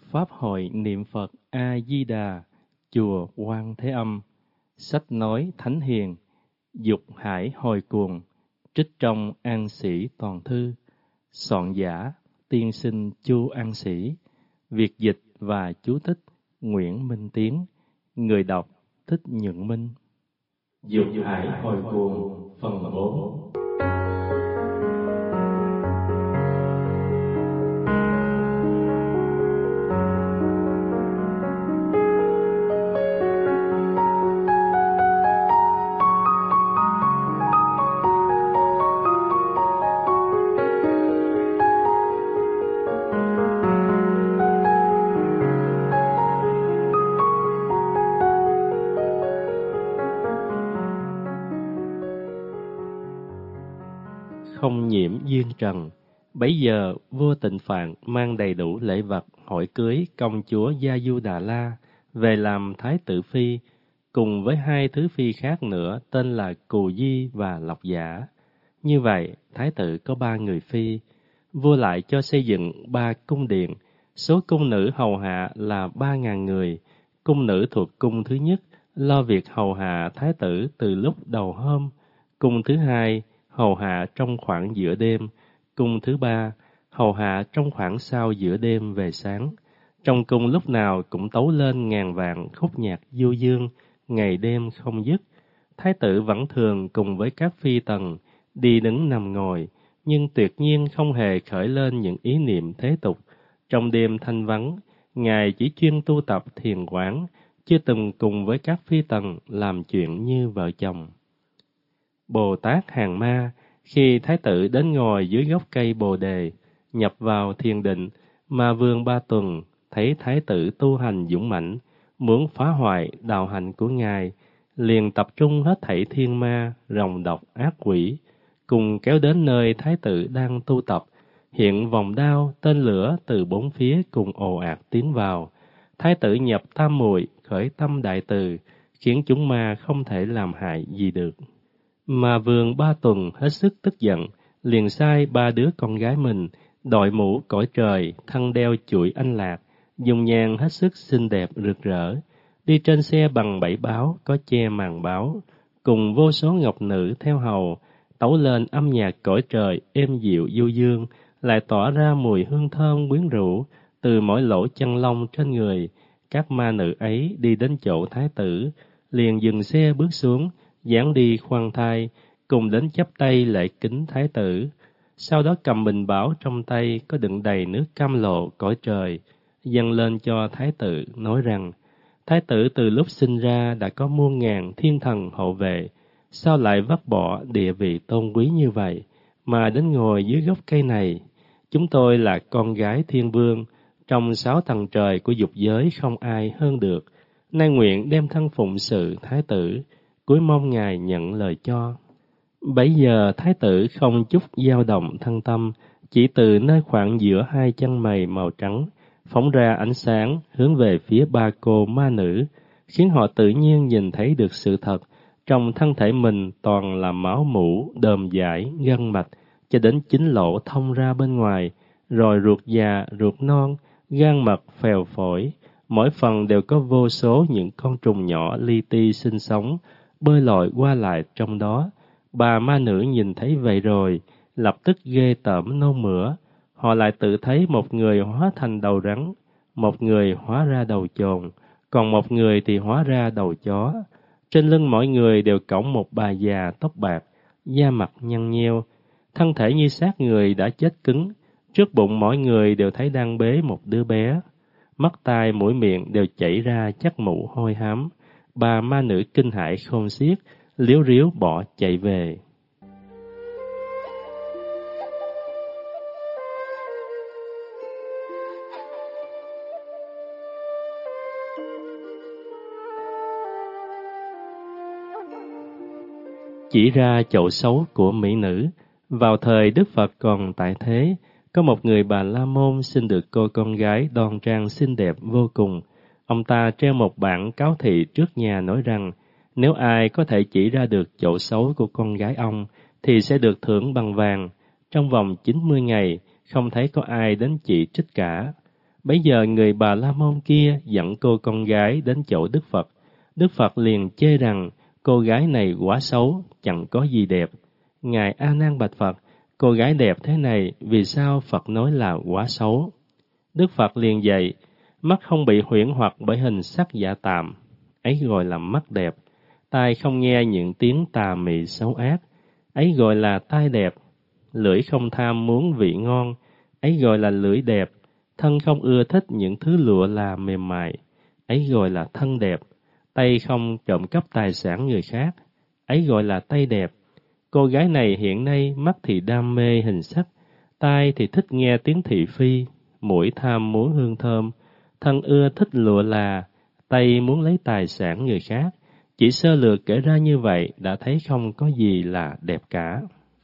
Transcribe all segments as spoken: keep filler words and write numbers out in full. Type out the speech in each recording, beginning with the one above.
Pháp hội niệm Phật A-di-đà, chùa Quan Thế Âm. Sách nói Thánh Hiền, Dục Hải Hồi Cuồng, trích trong An Sĩ Toàn Thư. Soạn giả Tiên sinh Chu An Sĩ. Việt dịch và chú thích Nguyễn Minh Tiến. Người đọc Thích Nhuận Minh. Dục Hải Hồi Cuồng phần bốn. Không nhiễm duyên trần. Bấy giờ vua Tịnh Phạn mang đầy đủ lễ vật hỏi cưới công chúa Gia Du Đà La về làm thái tử phi, cùng với hai thứ phi khác nữa tên là Cù Di và Lộc Giả. Như vậy, thái tử có ba người phi. Vua lại cho xây dựng ba cung điện, số cung nữ hầu hạ là ba ngàn người. Cung nữ thuộc cung thứ nhất lo việc hầu hạ thái tử từ lúc đầu hôm. Cung thứ hai hầu hạ trong khoảng giữa đêm. Cung thứ ba hầu hạ trong khoảng sau giữa đêm về sáng. Trong cung lúc nào cũng tấu lên ngàn vạn khúc nhạc du dương, ngày đêm không dứt. Thái tử vẫn thường cùng với các phi tần đi đứng nằm ngồi, nhưng tuyệt nhiên không hề khởi lên những ý niệm thế tục. Trong đêm thanh vắng, ngài chỉ chuyên tu tập thiền quán, chưa từng cùng với các phi tần làm chuyện như vợ chồng. Bồ Tát Hàng Ma, khi thái tử đến ngồi dưới gốc cây bồ đề, nhập vào thiền định, mà Vương Ba Tuần thấy thái tử tu hành dũng mãnh, muốn phá hoại đạo hạnh của ngài, liền tập trung hết thảy thiên ma, rồng độc, ác quỷ, cùng kéo đến nơi thái tử đang tu tập. Hiện vòng đao, tên lửa từ bốn phía cùng ồ ạt tiến vào. Thái tử nhập tam muội, khởi tâm đại từ, khiến chúng ma không thể làm hại gì được. Mà Vương Ba Tuần hết sức tức giận, liền sai ba đứa con gái mình đội mũ cõi trời, thân đeo chuỗi anh lạc, dùng nhang hết sức xinh đẹp rực rỡ, đi trên xe bằng bảy báo có che màn báo, cùng vô số ngọc nữ theo hầu, tấu lên âm nhạc cõi trời êm dịu du dương, lại tỏa ra mùi hương thơm quyến rũ từ mỗi lỗ chân lông trên người. Các ma nữ ấy đi đến chỗ thái tử, liền dừng xe bước xuống, dáng đi khoan thai, cùng đến chắp tay lễ kính thái tử. Sau đó cầm bình bảo trong tay có đựng đầy nước cam lộ cõi trời, dâng lên cho thái tử, nói rằng: thái tử từ lúc sinh ra đã có muôn ngàn thiên thần hộ vệ, sao lại vứt bỏ địa vị tôn quý như vậy, mà đến ngồi dưới gốc cây này? Chúng tôi là con gái thiên vương, trong sáu tầng trời của dục giới không ai hơn được, nay nguyện đem thân phụng sự thái tử, cúi mong ngài nhận lời cho. Bấy giờ thái tử không chút dao động thân tâm, chỉ từ nơi khoảng giữa hai chân mày màu trắng phóng ra ánh sáng hướng về phía ba cô ma nữ, khiến họ tự nhiên nhìn thấy được sự thật. Trong thân thể mình toàn là máu mủ, đờm dãi, gân mạch, cho đến chín lỗ thông ra bên ngoài, rồi ruột già, ruột non, gan mật, phèo phổi, mỗi phần đều có vô số những con trùng nhỏ li ti sinh sống, bơi lội qua lại trong đó. Bà ma nữ nhìn thấy vậy rồi, lập tức ghê tởm nôn mửa. Họ lại tự thấy một người hóa thành đầu rắn, một người hóa ra đầu chồn, còn một người thì hóa ra đầu chó. Trên lưng mỗi người đều cõng một bà già tóc bạc, da mặt nhăn nheo, thân thể như xác người đã chết cứng. Trước bụng mỗi người đều thấy đang bế một đứa bé. Mắt tai mũi miệng đều chảy ra chất mụ hôi hám. Bà ma nữ kinh hãi khôn xiết, liếu riếu bỏ chạy về. Chỉ ra chỗ xấu của mỹ nữ. Vào thời Đức Phật còn tại thế, có một người Bà La Môn sinh được cô con gái đoan trang xinh đẹp vô cùng. Ông ta treo một bảng cáo thị trước nhà nói rằng, nếu ai có thể chỉ ra được chỗ xấu của con gái ông, thì sẽ được thưởng bằng vàng. Trong vòng chín mươi ngày, không thấy có ai đến chỉ trích cả. Bấy giờ người Bà La Môn kia dẫn cô con gái đến chỗ Đức Phật. Đức Phật liền chê rằng cô gái này quá xấu, chẳng có gì đẹp. Ngài A Nan bạch Phật, cô gái đẹp thế này vì sao Phật nói là quá xấu? Đức Phật liền dạy, mắt không bị huyễn hoặc bởi hình sắc giả tạm, ấy gọi là mắt đẹp. Tai không nghe những tiếng tà mị xấu ác, ấy gọi là tai đẹp. Lưỡi không tham muốn vị ngon, ấy gọi là lưỡi đẹp. Thân không ưa thích những thứ lụa là mềm mại, ấy gọi là thân đẹp. Tay không trộm cắp tài sản người khác, ấy gọi là tay đẹp. Cô gái này hiện nay mắt thì đam mê hình sắc, tai thì thích nghe tiếng thị phi, mũi tham muốn hương thơm, thân ưa thích lụa là, tay muốn lấy tài sản người khác. Chỉ sơ lược kể ra như vậy đã thấy không có gì là đẹp cả.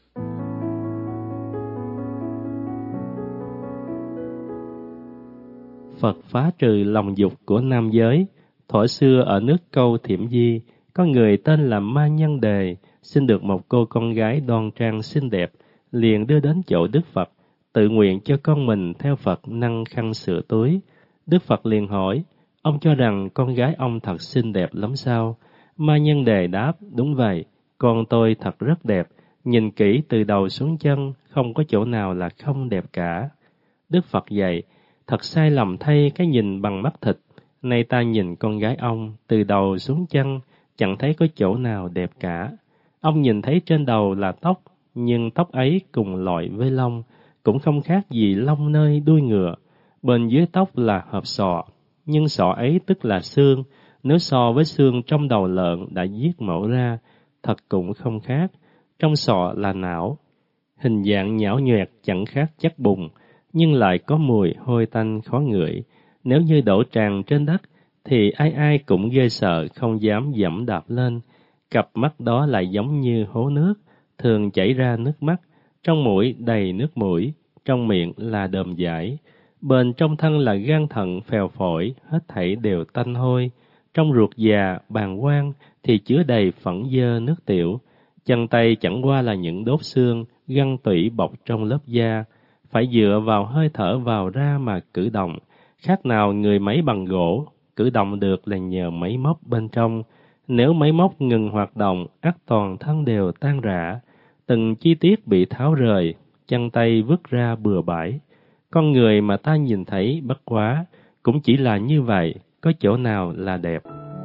Phật phá trừ lòng dục của nam giới. Thuở xưa ở nước Câu Thiểm Di, có người tên là Ma Nhân Đề, xin được một cô con gái đoan trang xinh đẹp, liền đưa đến chỗ Đức Phật, tự nguyện cho con mình theo Phật nâng khăn sửa túi. Đức Phật liền hỏi, ông cho rằng con gái ông thật xinh đẹp lắm sao? Ma Nhân Đề đáp, đúng vậy, con tôi thật rất đẹp, nhìn kỹ từ đầu xuống chân, không có chỗ nào là không đẹp cả. Đức Phật dạy, thật sai lầm thay cái nhìn bằng mắt thịt, nay ta nhìn con gái ông, từ đầu xuống chân, chẳng thấy có chỗ nào đẹp cả. Ông nhìn thấy trên đầu là tóc, nhưng tóc ấy cùng loại với lông, cũng không khác gì lông nơi đuôi ngựa. Bên dưới tóc là hộp sọ, nhưng sọ ấy tức là xương, nếu so với xương trong đầu lợn đã giết mổ ra, thật cũng không khác. Trong sọ là não, hình dạng nhão nhoẹt chẳng khác chắc bùn, nhưng lại có mùi hôi tanh khó ngửi. Nếu như đổ tràn trên đất, thì ai ai cũng ghê sợ không dám dẫm đạp lên. Cặp mắt đó lại giống như hố nước, thường chảy ra nước mắt, trong mũi đầy nước mũi, trong miệng là đờm dãi. Bên trong thân là gan thận phèo phổi, hết thảy đều tanh hôi. Trong ruột già, bàng quang thì chứa đầy phẫn dơ nước tiểu. Chân tay chẳng qua là những đốt xương, gân tủy bọc trong lớp da, phải dựa vào hơi thở vào ra mà cử động, khác nào người máy bằng gỗ, cử động được là nhờ máy móc bên trong. Nếu máy móc ngừng hoạt động, ắt toàn thân đều tan rã, từng chi tiết bị tháo rời, chân tay vứt ra bừa bãi. Con người mà ta nhìn thấy bất quá, cũng chỉ là như vậy, có chỗ nào là đẹp.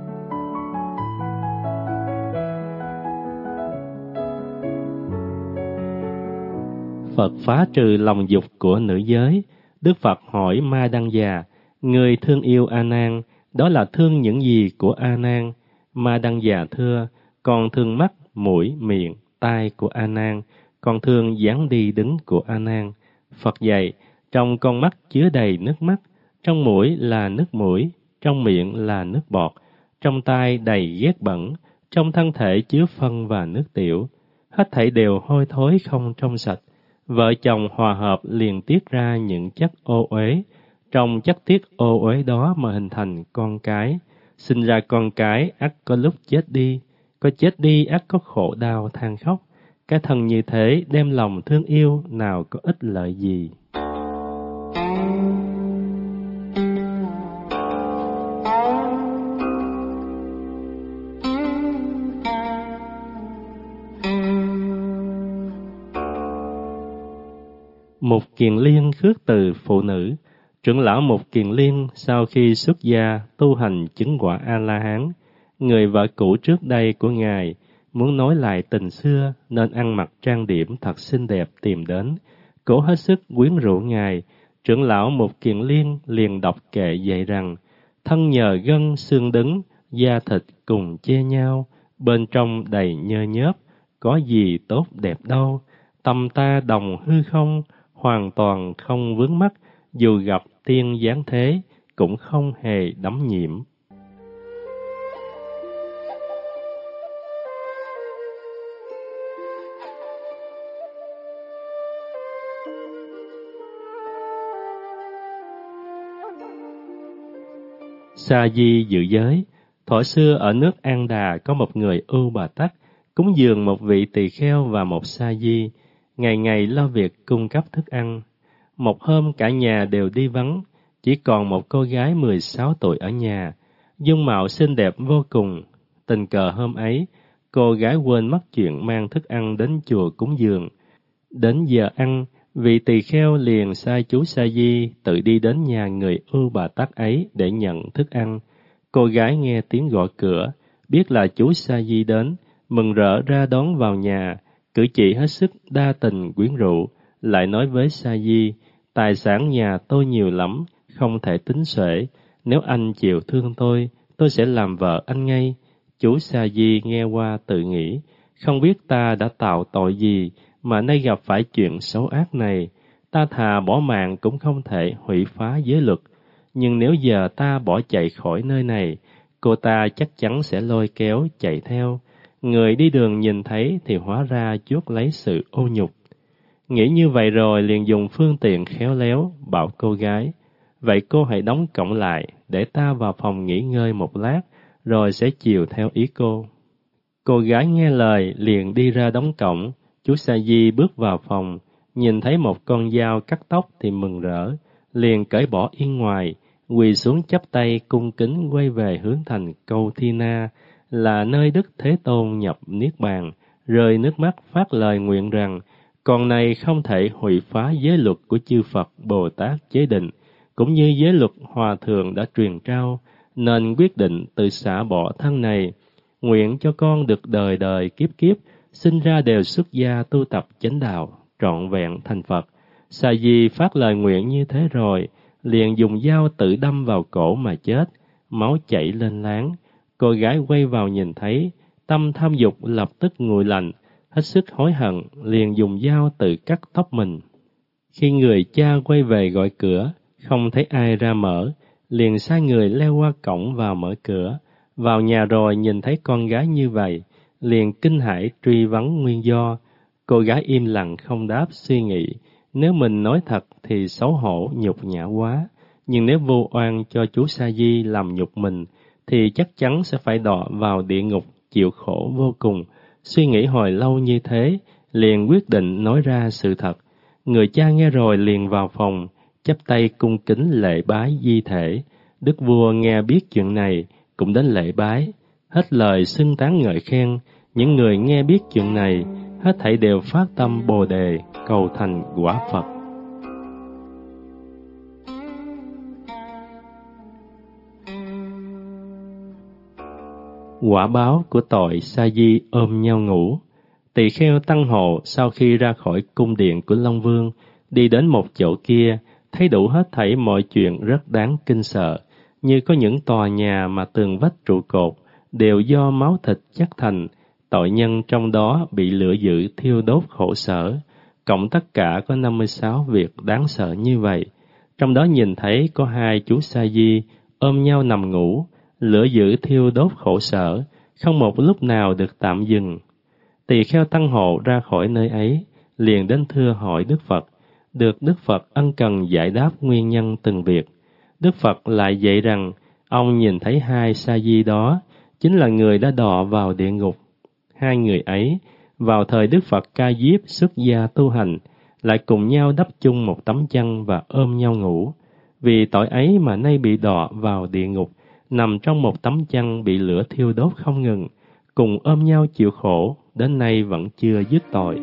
Phật phá trừ lòng dục của nữ giới. Đức Phật hỏi Ma Đăng Già, người thương yêu A Nan, đó là thương những gì của A Nan? Ma Đăng Già thưa, còn thương mắt, mũi, miệng, tai của A Nan, còn thương dáng đi đứng của A Nan. Phật dạy, trong con mắt chứa đầy nước mắt, trong mũi là nước mũi, trong miệng là nước bọt, trong tai đầy ghét bẩn, trong thân thể chứa phân và nước tiểu, hết thảy đều hôi thối không trong sạch. Vợ chồng hòa hợp liền tiết ra những chất ô uế, trong chất tiết ô uế đó mà hình thành con cái. Sinh ra con cái ắt có lúc chết đi, có chết đi ắt có khổ đau than khóc. Cái thân như thế đem lòng thương yêu nào có ích lợi gì. Mục Kiền Liên khước từ phụ nữ. Trưởng lão Mục Kiền Liên sau khi xuất gia tu hành chứng quả A-la-hán, người vợ cũ trước đây của ngài muốn nối lại tình xưa nên ăn mặc trang điểm thật xinh đẹp tìm đến, cố hết sức quyến rũ ngài. Trưởng lão Mục Kiền Liên liền đọc kệ dạy rằng, thân nhờ gân xương đứng, da thịt cùng che nhau, bên trong đầy nhơ nhớp, có gì tốt đẹp đâu, tâm ta đồng hư không, hoàn toàn không vướng mắc, dù gặp tiên giáng thế, cũng không hề đắm nhiễm. Sa di dự giới. Thuở xưa ở nước An Đà có một người ưu bà tắc, cúng dường một vị tỳ kheo và một sa di, ngày ngày lo việc cung cấp thức ăn. Một hôm cả nhà đều đi vắng, chỉ còn một cô gái mười sáu tuổi ở nhà, dung mạo xinh đẹp vô cùng. Tình cờ hôm ấy, cô gái quên mất chuyện mang thức ăn đến chùa cúng dường. Đến giờ ăn, vị tỳ kheo liền sai chú Sa Di tự đi đến nhà người ưu bà tắc ấy để nhận thức ăn. Cô gái nghe tiếng gõ cửa, biết là chú Sa Di đến, mừng rỡ ra đón vào nhà, cử chỉ hết sức đa tình quyến rũ, lại nói với Sa Di, tài sản nhà tôi nhiều lắm, không thể tính xuể, nếu anh chịu thương tôi, tôi sẽ làm vợ anh ngay. Chú Sa Di nghe qua tự nghĩ, không biết ta đã tạo tội gì mà nay gặp phải chuyện xấu ác này, ta thà bỏ mạng cũng không thể hủy phá giới luật, nhưng nếu giờ ta bỏ chạy khỏi nơi này, cô ta chắc chắn sẽ lôi kéo chạy theo. Người đi đường nhìn thấy thì hóa ra chuốc lấy sự ô nhục. Nghĩ như vậy rồi liền dùng phương tiện khéo léo, bảo cô gái, vậy cô hãy đóng cổng lại, để ta vào phòng nghỉ ngơi một lát, rồi sẽ chiều theo ý cô. Cô gái nghe lời liền đi ra đóng cổng, chú Sa Di bước vào phòng, nhìn thấy một con dao cắt tóc thì mừng rỡ, liền cởi bỏ yên ngoài, quỳ xuống chắp tay cung kính quay về hướng thành Câu Thi Na, là nơi Đức Thế Tôn nhập Niết Bàn, rơi nước mắt phát lời nguyện rằng, con này không thể hủy phá giới luật của chư Phật Bồ Tát chế định, cũng như giới luật Hòa Thượng đã truyền trao, nên quyết định tự xả bỏ thân này. Nguyện cho con được đời đời kiếp kiếp, sinh ra đều xuất gia tu tập chánh đạo, trọn vẹn thành Phật. Sa Di phát lời nguyện như thế rồi, liền dùng dao tự đâm vào cổ mà chết, máu chảy lên láng. Cô gái quay vào nhìn thấy, tâm tham dục lập tức nguội lạnh, hết sức hối hận, liền dùng dao tự cắt tóc mình. Khi người cha quay về gọi cửa, không thấy ai ra mở, liền sai người leo qua cổng vào mở cửa. Vào nhà rồi nhìn thấy con gái như vậy, liền kinh hãi truy vấn nguyên do. Cô gái im lặng không đáp, suy nghĩ, nếu mình nói thật thì xấu hổ nhục nhã quá, nhưng nếu vô oan cho chú Sa Di làm nhục mình, thì chắc chắn sẽ phải đọa vào địa ngục chịu khổ vô cùng. Suy nghĩ hồi lâu như thế, liền quyết định nói ra sự thật. Người cha nghe rồi liền vào phòng, chắp tay cung kính lễ bái di thể. Đức vua nghe biết chuyện này, cũng đến lễ bái, hết lời xưng tán ngợi khen. Những người nghe biết chuyện này, hết thảy đều phát tâm Bồ Đề, cầu thành quả Phật. Quả báo của tội Sa Di ôm nhau ngủ. Tỳ kheo Tăng Hộ sau khi ra khỏi cung điện của Long Vương, đi đến một chỗ kia, thấy đủ hết thảy mọi chuyện rất đáng kinh sợ, như có những tòa nhà mà tường vách trụ cột đều do máu thịt chất thành, tội nhân trong đó bị lửa dữ thiêu đốt khổ sở. Cộng tất cả có năm mươi sáu việc đáng sợ như vậy. Trong đó nhìn thấy có hai chú Sa Di ôm nhau nằm ngủ, lửa dữ thiêu đốt khổ sở, không một lúc nào được tạm dừng. Tỳ kheo Tăng Hộ ra khỏi nơi ấy, liền đến thưa hỏi Đức Phật, được Đức Phật ân cần giải đáp nguyên nhân từng việc. Đức Phật lại dạy rằng, ông nhìn thấy hai Sa Di đó, chính là người đã đọa vào địa ngục. Hai người ấy, vào thời Đức Phật Ca Diếp xuất gia tu hành, lại cùng nhau đắp chung một tấm chăn và ôm nhau ngủ. Vì tội ấy mà nay bị đọa vào địa ngục, nằm trong một tấm chăn bị lửa thiêu đốt không ngừng, cùng ôm nhau chịu khổ, đến nay vẫn chưa dứt tội.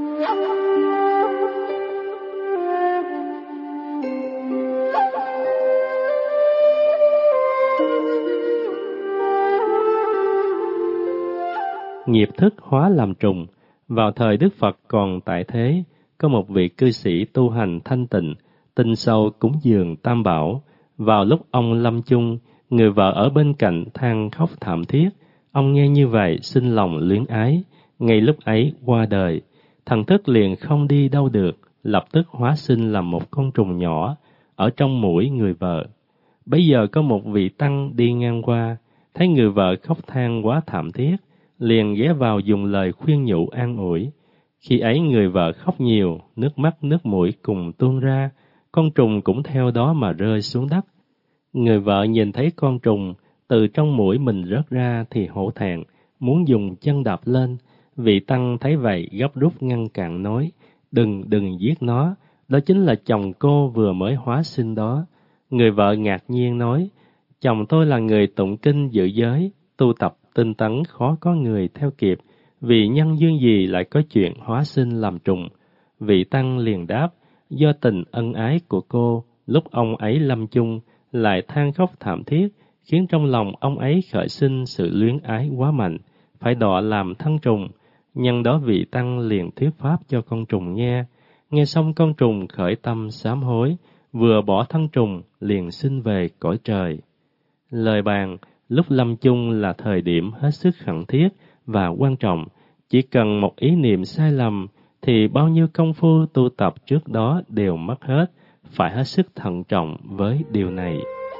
Nghiệp thức hóa làm trùng. Vào thời Đức Phật còn tại thế, có một vị cư sĩ tu hành thanh tịnh, tinh sâu cúng dường Tam Bảo. Vào lúc ông lâm chung, người vợ ở bên cạnh than khóc thảm thiết. Ông nghe như vậy sinh lòng luyến ái, ngay lúc ấy qua đời. Thần thức liền không đi đâu được, lập tức hóa sinh làm một con trùng nhỏ ở trong mũi người vợ. Bấy giờ có một vị tăng đi ngang qua, thấy người vợ khóc than quá thảm thiết, liền ghé vào dùng lời khuyên nhủ an ủi. Khi ấy người vợ khóc nhiều, nước mắt nước mũi cùng tuôn ra, con trùng cũng theo đó mà rơi xuống đất. Người vợ nhìn thấy con trùng từ trong mũi mình rớt ra thì hổ thẹn, muốn dùng chân đạp lên. Vị tăng thấy vậy gấp rút ngăn cản nói, đừng, đừng giết nó, đó chính là chồng cô vừa mới hóa sinh đó. Người vợ ngạc nhiên nói, chồng tôi là người tụng kinh giữ giới, tu tập tinh tấn khó có người theo kịp, vì nhân duyên gì lại có chuyện hóa sinh làm trùng. Vị tăng liền đáp, do tình ân ái của cô, lúc ông ấy lâm chung, lại than khóc thảm thiết, khiến trong lòng ông ấy khởi sinh sự luyến ái quá mạnh, phải đọa làm thân trùng. Nhân đó vị tăng liền thuyết pháp cho con trùng nghe. Nghe xong con trùng khởi tâm sám hối, vừa bỏ thân trùng liền sinh về cõi trời. Lời bàn, lúc lâm chung là thời điểm hết sức khẩn thiết và quan trọng. Chỉ cần một ý niệm sai lầm thì bao nhiêu công phu tu tập trước đó đều mất hết, phải hết sức thận trọng với điều này.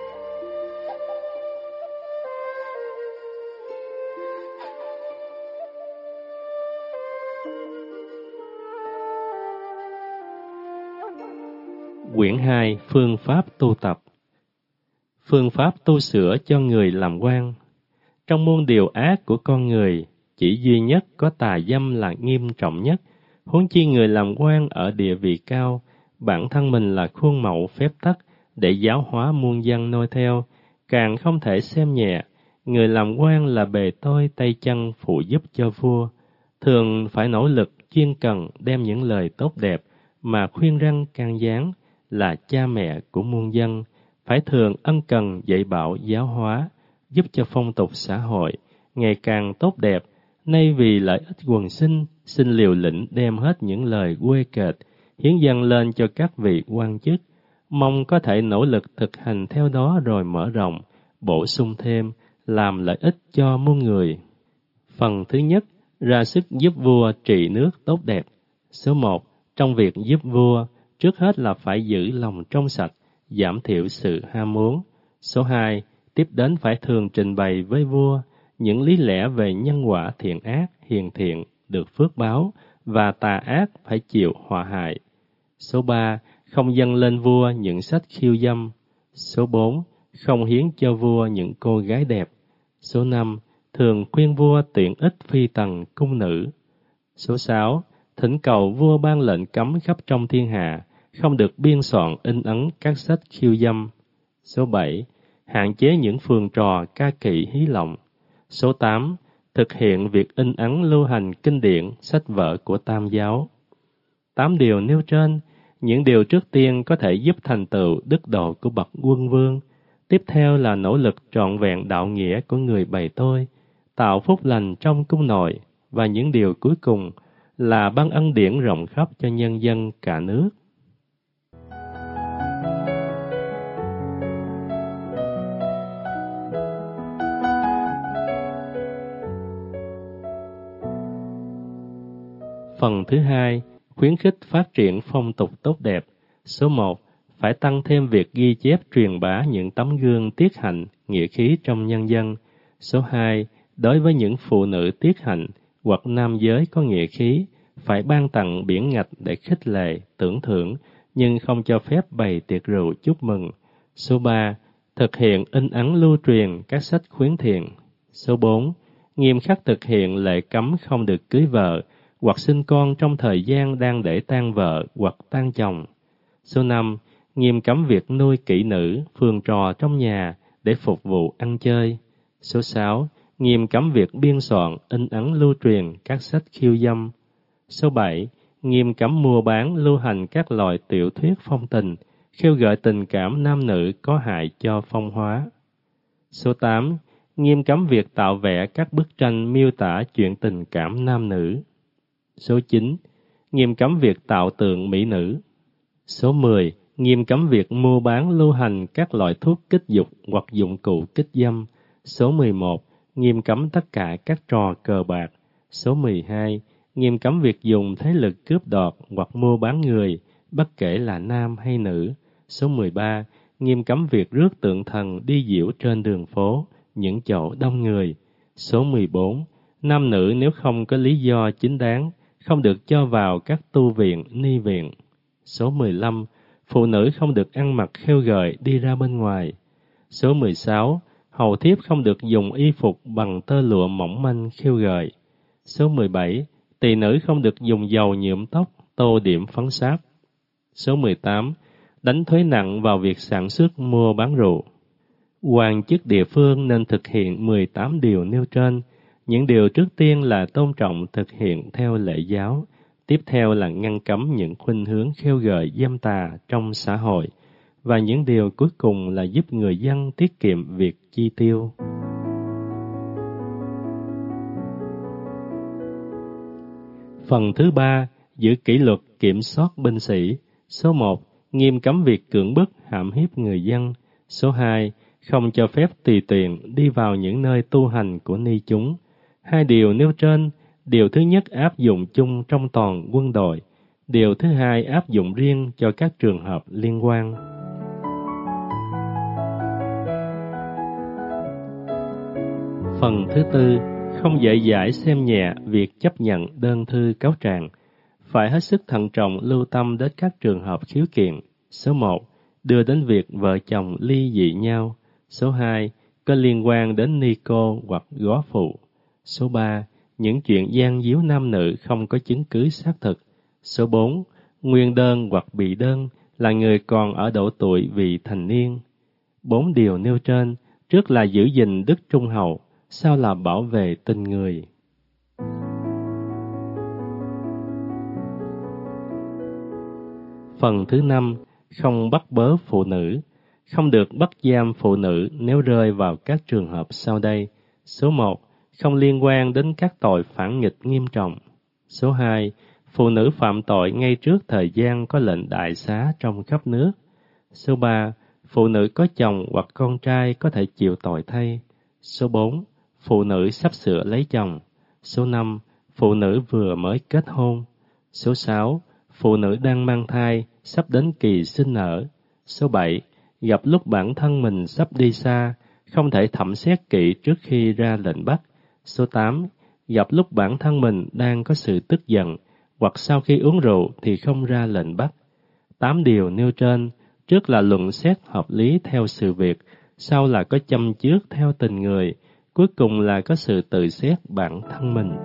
Quyển hai, Phương pháp tu tập. Phương pháp tu sửa cho người làm quan. Trong muôn điều ác của con người, chỉ duy nhất có tà dâm là nghiêm trọng nhất. Huống chi người làm quan ở địa vị cao, bản thân mình là khuôn mẫu phép tắc để giáo hóa muôn dân noi theo, càng không thể xem nhẹ. Người làm quan là bề tôi tay chân phụ giúp cho vua, thường phải nỗ lực chuyên cần đem những lời tốt đẹp mà khuyên răn can gián, là cha mẹ của muôn dân, phải thường ân cần dạy bảo giáo hóa, giúp cho phong tục xã hội ngày càng tốt đẹp. Nay vì lợi ích quần sinh, xin liều lĩnh đem hết những lời quê kệch hiến dâng lên cho các vị quan chức, mong có thể nỗ lực thực hành theo đó rồi mở rộng, bổ sung thêm, làm lợi ích cho muôn người. Phần thứ nhất, ra sức giúp vua trị nước tốt đẹp. Số một, trong việc giúp vua, trước hết là phải giữ lòng trong sạch, giảm thiểu sự ham muốn. Số hai, tiếp đến phải thường trình bày với vua những lý lẽ về nhân quả thiện ác, hiền thiện được phước báo và tà ác phải chịu họa hại. Số ba, không dâng lên vua những sách khiêu dâm. Số bốn, không hiến cho vua những cô gái đẹp. Số năm, thường khuyên vua tuyển ít phi tần cung nữ. Số sáu, thỉnh cầu vua ban lệnh cấm khắp trong thiên hạ, không được biên soạn in ấn các sách khiêu dâm. Số bảy, hạn chế những phường trò ca kỵ hí lộng. Số tám, thực hiện việc in ấn lưu hành kinh điển, sách vở của Tam giáo. Tám điều nêu trên, những điều trước tiên có thể giúp thành tựu đức độ của bậc quân vương. Tiếp theo là nỗ lực trọn vẹn đạo nghĩa của người bày tôi, tạo phúc lành trong cung nội, và những điều cuối cùng là ban ân điển rộng khắp cho nhân dân cả nước. Phần thứ hai, khuyến khích phát triển phong tục tốt đẹp. Số một, phải tăng thêm việc ghi chép truyền bá những tấm gương tiết hạnh, nghĩa khí trong nhân dân. Số hai, đối với những phụ nữ tiết hạnh hoặc nam giới có nghĩa khí, phải ban tặng biển ngạch để khích lệ, tưởng thưởng, nhưng không cho phép bày tiệc rượu chúc mừng. Số ba, thực hiện in ấn lưu truyền các sách khuyến thiện. Số bốn, nghiêm khắc thực hiện lệ cấm không được cưới vợ hoặc sinh con trong thời gian đang để tang vợ hoặc tang chồng. Số năm, nghiêm cấm việc nuôi kỹ nữ, phường trò trong nhà để phục vụ ăn chơi. Số sáu, nghiêm cấm việc biên soạn, in ấn lưu truyền các sách khiêu dâm. Số bảy, nghiêm cấm mua bán, lưu hành các loại tiểu thuyết phong tình, khêu gợi tình cảm nam nữ có hại cho phong hóa. Số tám, nghiêm cấm việc tạo vẽ các bức tranh miêu tả chuyện tình cảm nam nữ. Số chín, nghiêm cấm việc tạo tượng mỹ nữ. Số mười, nghiêm cấm việc mua bán lưu hành các loại thuốc kích dục hoặc dụng cụ kích dâm. Số mười một, nghiêm cấm tất cả các trò cờ bạc. Số mười hai, nghiêm cấm việc dùng thế lực cướp đoạt hoặc mua bán người, bất kể là nam hay nữ. Số mười ba, nghiêm cấm việc rước tượng thần đi diễu trên đường phố, những chỗ đông người. Số mười bốn, nam nữ nếu không có lý do chính đáng, không được cho vào các tu viện, ni viện. Số mười lăm, phụ nữ không được ăn mặc khêu gợi đi ra bên ngoài. Số mười sáu, hầu thiếp không được dùng y phục bằng tơ lụa mỏng manh khêu gợi. Số mười bảy, tỳ nữ không được dùng dầu nhuộm tóc, tô điểm phấn sáp. Số mười tám, đánh thuế nặng vào việc sản xuất mua bán rượu. Quan chức địa phương nên thực hiện mười tám điều nêu trên. Những điều trước tiên là tôn trọng thực hiện theo lễ giáo, tiếp theo là ngăn cấm những khuynh hướng khêu gợi dâm tà trong xã hội, và những điều cuối cùng là giúp người dân tiết kiệm việc chi tiêu. Phần thứ ba, giữ kỷ luật kiểm soát binh sĩ. Số một, nghiêm cấm việc cưỡng bức hãm hiếp người dân. Số hai, không cho phép tùy tiện đi vào những nơi tu hành của ni chúng. Hai điều nêu trên, điều thứ nhất áp dụng chung trong toàn quân đội, điều thứ hai áp dụng riêng cho các trường hợp liên quan. Phần thứ tư, không dễ dãi xem nhẹ việc chấp nhận đơn thư cáo trạng, phải hết sức thận trọng lưu tâm đến các trường hợp khiếu kiện. Số một, đưa đến việc vợ chồng ly dị nhau. Số hai, có liên quan đến ni cô hoặc góa phụ. Số ba, những chuyện gian díu nam nữ không có chứng cứ xác thực. Số bốn, nguyên đơn hoặc bị đơn là người còn ở độ tuổi vị thành niên. Bốn điều nêu trên, trước là giữ gìn đức trung hậu, sau là bảo vệ tình người. Phần thứ năm, không bắt bớ phụ nữ. Không được bắt giam phụ nữ nếu rơi vào các trường hợp sau đây. Số một, không liên quan đến các tội phản nghịch nghiêm trọng. Số hai, phụ nữ phạm tội ngay trước thời gian có lệnh đại xá trong khắp nước. Số ba, phụ nữ có chồng hoặc con trai có thể chịu tội thay. Số bốn, phụ nữ sắp sửa lấy chồng. Số năm, phụ nữ vừa mới kết hôn. Số sáu, phụ nữ đang mang thai, sắp đến kỳ sinh nở. Số bảy, gặp lúc bản thân mình sắp đi xa, không thể thẩm xét kỹ trước khi ra lệnh bắt. Số tám, gặp lúc bản thân mình đang có sự tức giận, hoặc sau khi uống rượu thì không ra lệnh bắt. Tám điều nêu trên, trước là luận xét hợp lý theo sự việc, sau là có châm chước theo tình người, cuối cùng là có sự tự xét bản thân mình.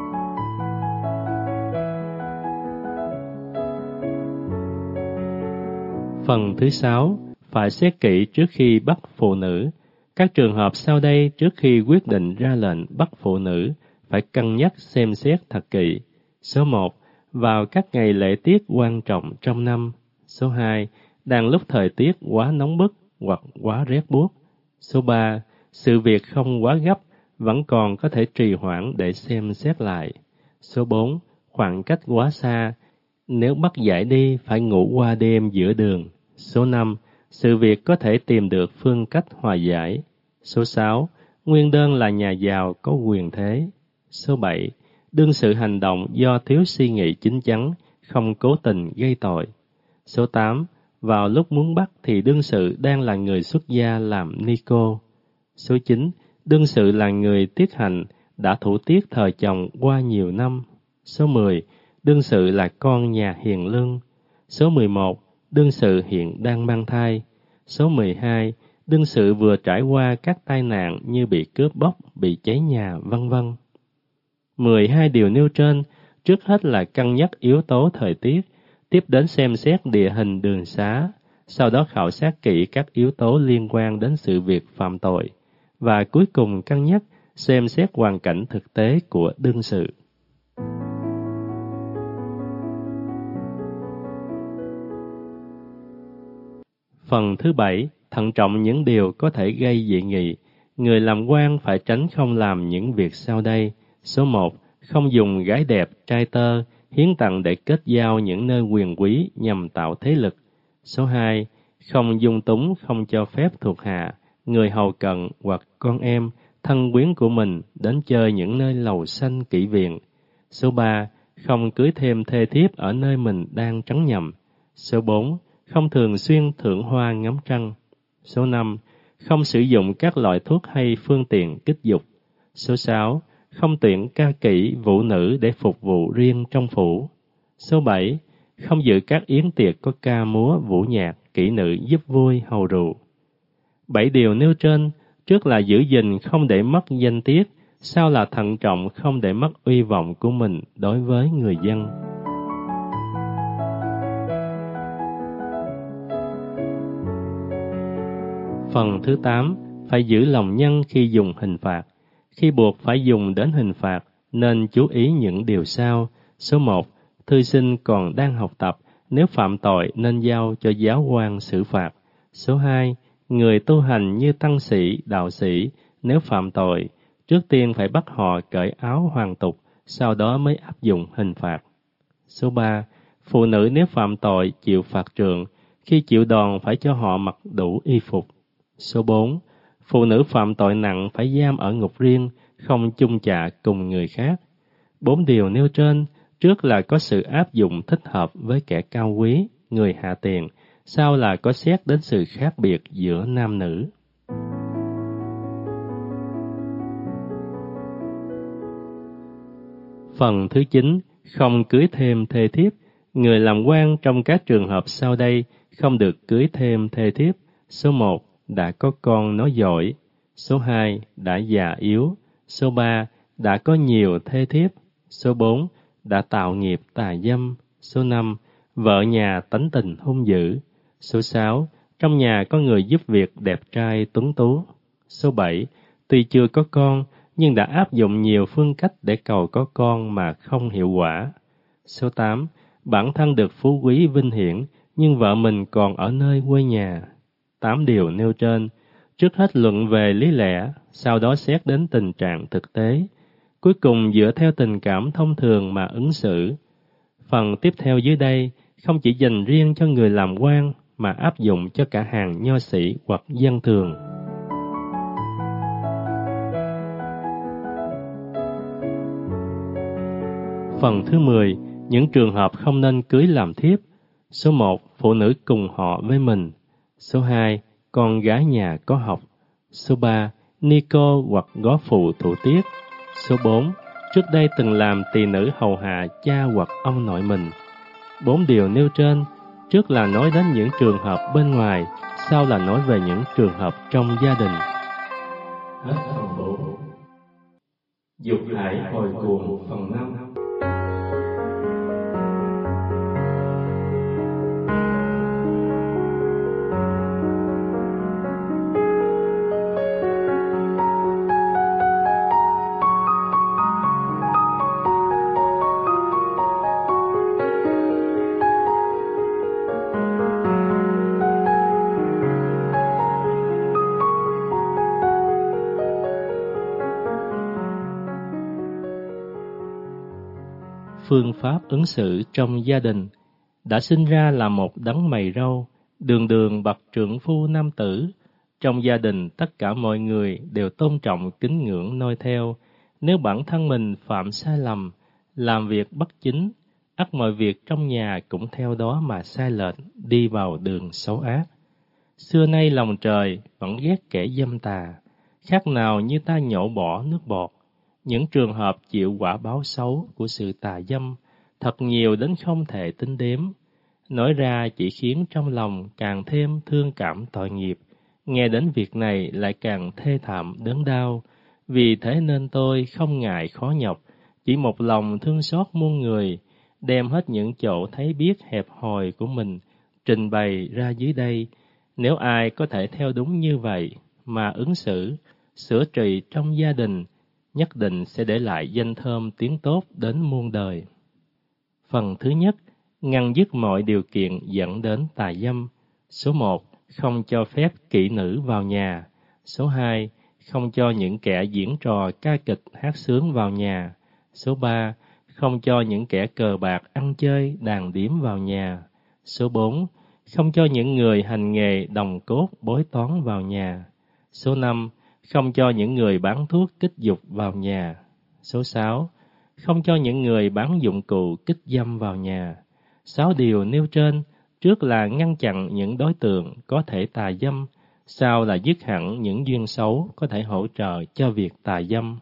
Phần thứ sáu, phải xét kỹ trước khi bắt phụ nữ. Các trường hợp sau đây trước khi quyết định ra lệnh bắt phụ nữ, phải cân nhắc xem xét thật kỹ. Số một, vào các ngày lễ tiết quan trọng trong năm. Số hai, đang lúc thời tiết quá nóng bức hoặc quá rét buốt. Số ba, sự việc không quá gấp, vẫn còn có thể trì hoãn để xem xét lại. Số bốn, khoảng cách quá xa, nếu bắt giải đi phải ngủ qua đêm giữa đường. Số năm, sự việc có thể tìm được phương cách hòa giải. Số sáu, nguyên đơn là nhà giàu có quyền thế. Số bảy, đương sự hành động do thiếu suy nghĩ chín chắn, không cố tình gây tội. Số tám, vào lúc muốn bắt thì đương sự đang là người xuất gia làm ni cô. Số chín, đương sự là người tiết hành, đã thủ tiết thời chồng qua nhiều năm. Số mười, đương sự là con nhà hiền lương. Số mười một, đương sự hiện đang mang thai. Số mười hai, đương sự vừa trải qua các tai nạn như bị cướp bóc, bị cháy nhà, vân vân. mười hai điều nêu trên, trước hết là cân nhắc yếu tố thời tiết, tiếp đến xem xét địa hình đường xá, sau đó khảo sát kỹ các yếu tố liên quan đến sự việc phạm tội, và cuối cùng cân nhắc xem xét hoàn cảnh thực tế của đương sự. Phần thứ bảy, thận trọng những điều có thể gây dị nghị. Người làm quan phải tránh không làm những việc sau đây. Số một, không dùng gái đẹp, trai tơ, hiến tặng để kết giao những nơi quyền quý nhằm tạo thế lực. Số hai, không dung túng, không cho phép thuộc hạ, người hầu cận hoặc con em, thân quyến của mình đến chơi những nơi lầu xanh kỹ viện. Số ba, không cưới thêm thê thiếp ở nơi mình đang trắng nhầm. Số bốn, không thường xuyên thưởng hoa ngắm trăng. Số năm, không sử dụng các loại thuốc hay phương tiện kích dục. Số sáu, không tuyển ca kỹ vũ nữ để phục vụ riêng trong phủ. Số bảy, không dự các yến tiệc có ca múa vũ nhạc, kỹ nữ giúp vui hầu rượu. Bảy điều nêu trên, trước là giữ gìn không để mất danh tiết, sau là thận trọng không để mất uy vọng của mình đối với người dân. Phần thứ tám, phải giữ lòng nhân khi dùng hình phạt. Khi buộc phải dùng đến hình phạt, nên chú ý những điều sau. Số một, thư sinh còn đang học tập, nếu phạm tội nên giao cho giáo quan xử phạt. Số hai, người tu hành như tăng sĩ, đạo sĩ, nếu phạm tội, trước tiên phải bắt họ cởi áo hoàn tục, sau đó mới áp dụng hình phạt. Số ba, phụ nữ nếu phạm tội chịu phạt trượng, khi chịu đòn phải cho họ mặc đủ y phục. Số bốn, phụ nữ phạm tội nặng phải giam ở ngục riêng, không chung chạ cùng người khác. Bốn điều nêu trên, trước là có sự áp dụng thích hợp với kẻ cao quý, người hạ tiền, sau là có xét đến sự khác biệt giữa nam nữ. Phần thứ chín, không cưới thêm thê thiếp. Người làm quan trong các trường hợp sau đây không được cưới thêm thê thiếp. Số một, đã có con nói giỏi. Số hai, đã già yếu. Số ba, đã có nhiều thê thiếp. Số bốn, đã tạo nghiệp tà dâm. Số năm, vợ nhà tánh tình hung dữ. Số sáu, trong nhà có người giúp việc đẹp trai tuấn tú. Số bảy, tuy chưa có con, nhưng đã áp dụng nhiều phương cách để cầu có con mà không hiệu quả. Số tám, bản thân được phú quý vinh hiển, nhưng vợ mình còn ở nơi quê nhà. Tám điều nêu trên, trước hết luận về lý lẽ, sau đó xét đến tình trạng thực tế, cuối cùng dựa theo tình cảm thông thường mà ứng xử. Phần tiếp theo dưới đây không chỉ dành riêng cho người làm quan mà áp dụng cho cả hàng nho sĩ hoặc dân thường. Phần thứ mười, những trường hợp không nên cưới làm thiếp. Số một, phụ nữ cùng họ với mình. Số hai, con gái nhà có học. Số ba, ni cô hoặc góa phụ thủ tiết. Số bốn, trước đây từng làm tỳ nữ hầu hạ cha hoặc ông nội mình. Bốn điều nêu trên, trước là nói đến những trường hợp bên ngoài, sau là nói về những trường hợp trong gia đình. Hết phần bốn. Dục hải hồi cuồng phần năm. Phương pháp ứng xử trong gia đình. Đã sinh ra là một đấng mày râu, đường đường bậc trượng phu nam tử. Trong gia đình tất cả mọi người đều tôn trọng kính ngưỡng noi theo. Nếu bản thân mình phạm sai lầm, làm việc bất chính, ắt mọi việc trong nhà cũng theo đó mà sai lệch, đi vào đường xấu ác. Xưa nay lòng trời vẫn ghét kẻ dâm tà, khác nào như ta nhổ bỏ nước bọt. Những trường hợp chịu quả báo xấu của sự tà dâm thật nhiều đến không thể tính đếm. Nói ra chỉ khiến trong lòng càng thêm thương cảm tội nghiệp, nghe đến việc này lại càng thê thảm đớn đau. Vì thế nên tôi không ngại khó nhọc, chỉ một lòng thương xót muôn người, đem hết những chỗ thấy biết hẹp hòi của mình trình bày ra dưới đây. Nếu ai có thể theo đúng như vậy mà ứng xử, sửa trị trong gia đình, nhất định sẽ để lại danh thơm tiếng tốt đến muôn đời. Phần thứ nhất, ngăn dứt mọi điều kiện dẫn đến tà dâm. Số một, không cho phép kỹ nữ vào nhà. Số hai, không cho những kẻ diễn trò ca kịch hát sướng vào nhà. Số ba, không cho những kẻ cờ bạc ăn chơi đàn điếm vào nhà. Số bốn, không cho những người hành nghề đồng cốt bói toán vào nhà. Số năm, không cho những người bán thuốc kích dục vào nhà. Số sáu, không cho những người bán dụng cụ kích dâm vào nhà. Sáu điều nêu trên, trước là ngăn chặn những đối tượng có thể tà dâm, sau là dứt hẳn những duyên xấu có thể hỗ trợ cho việc tà dâm.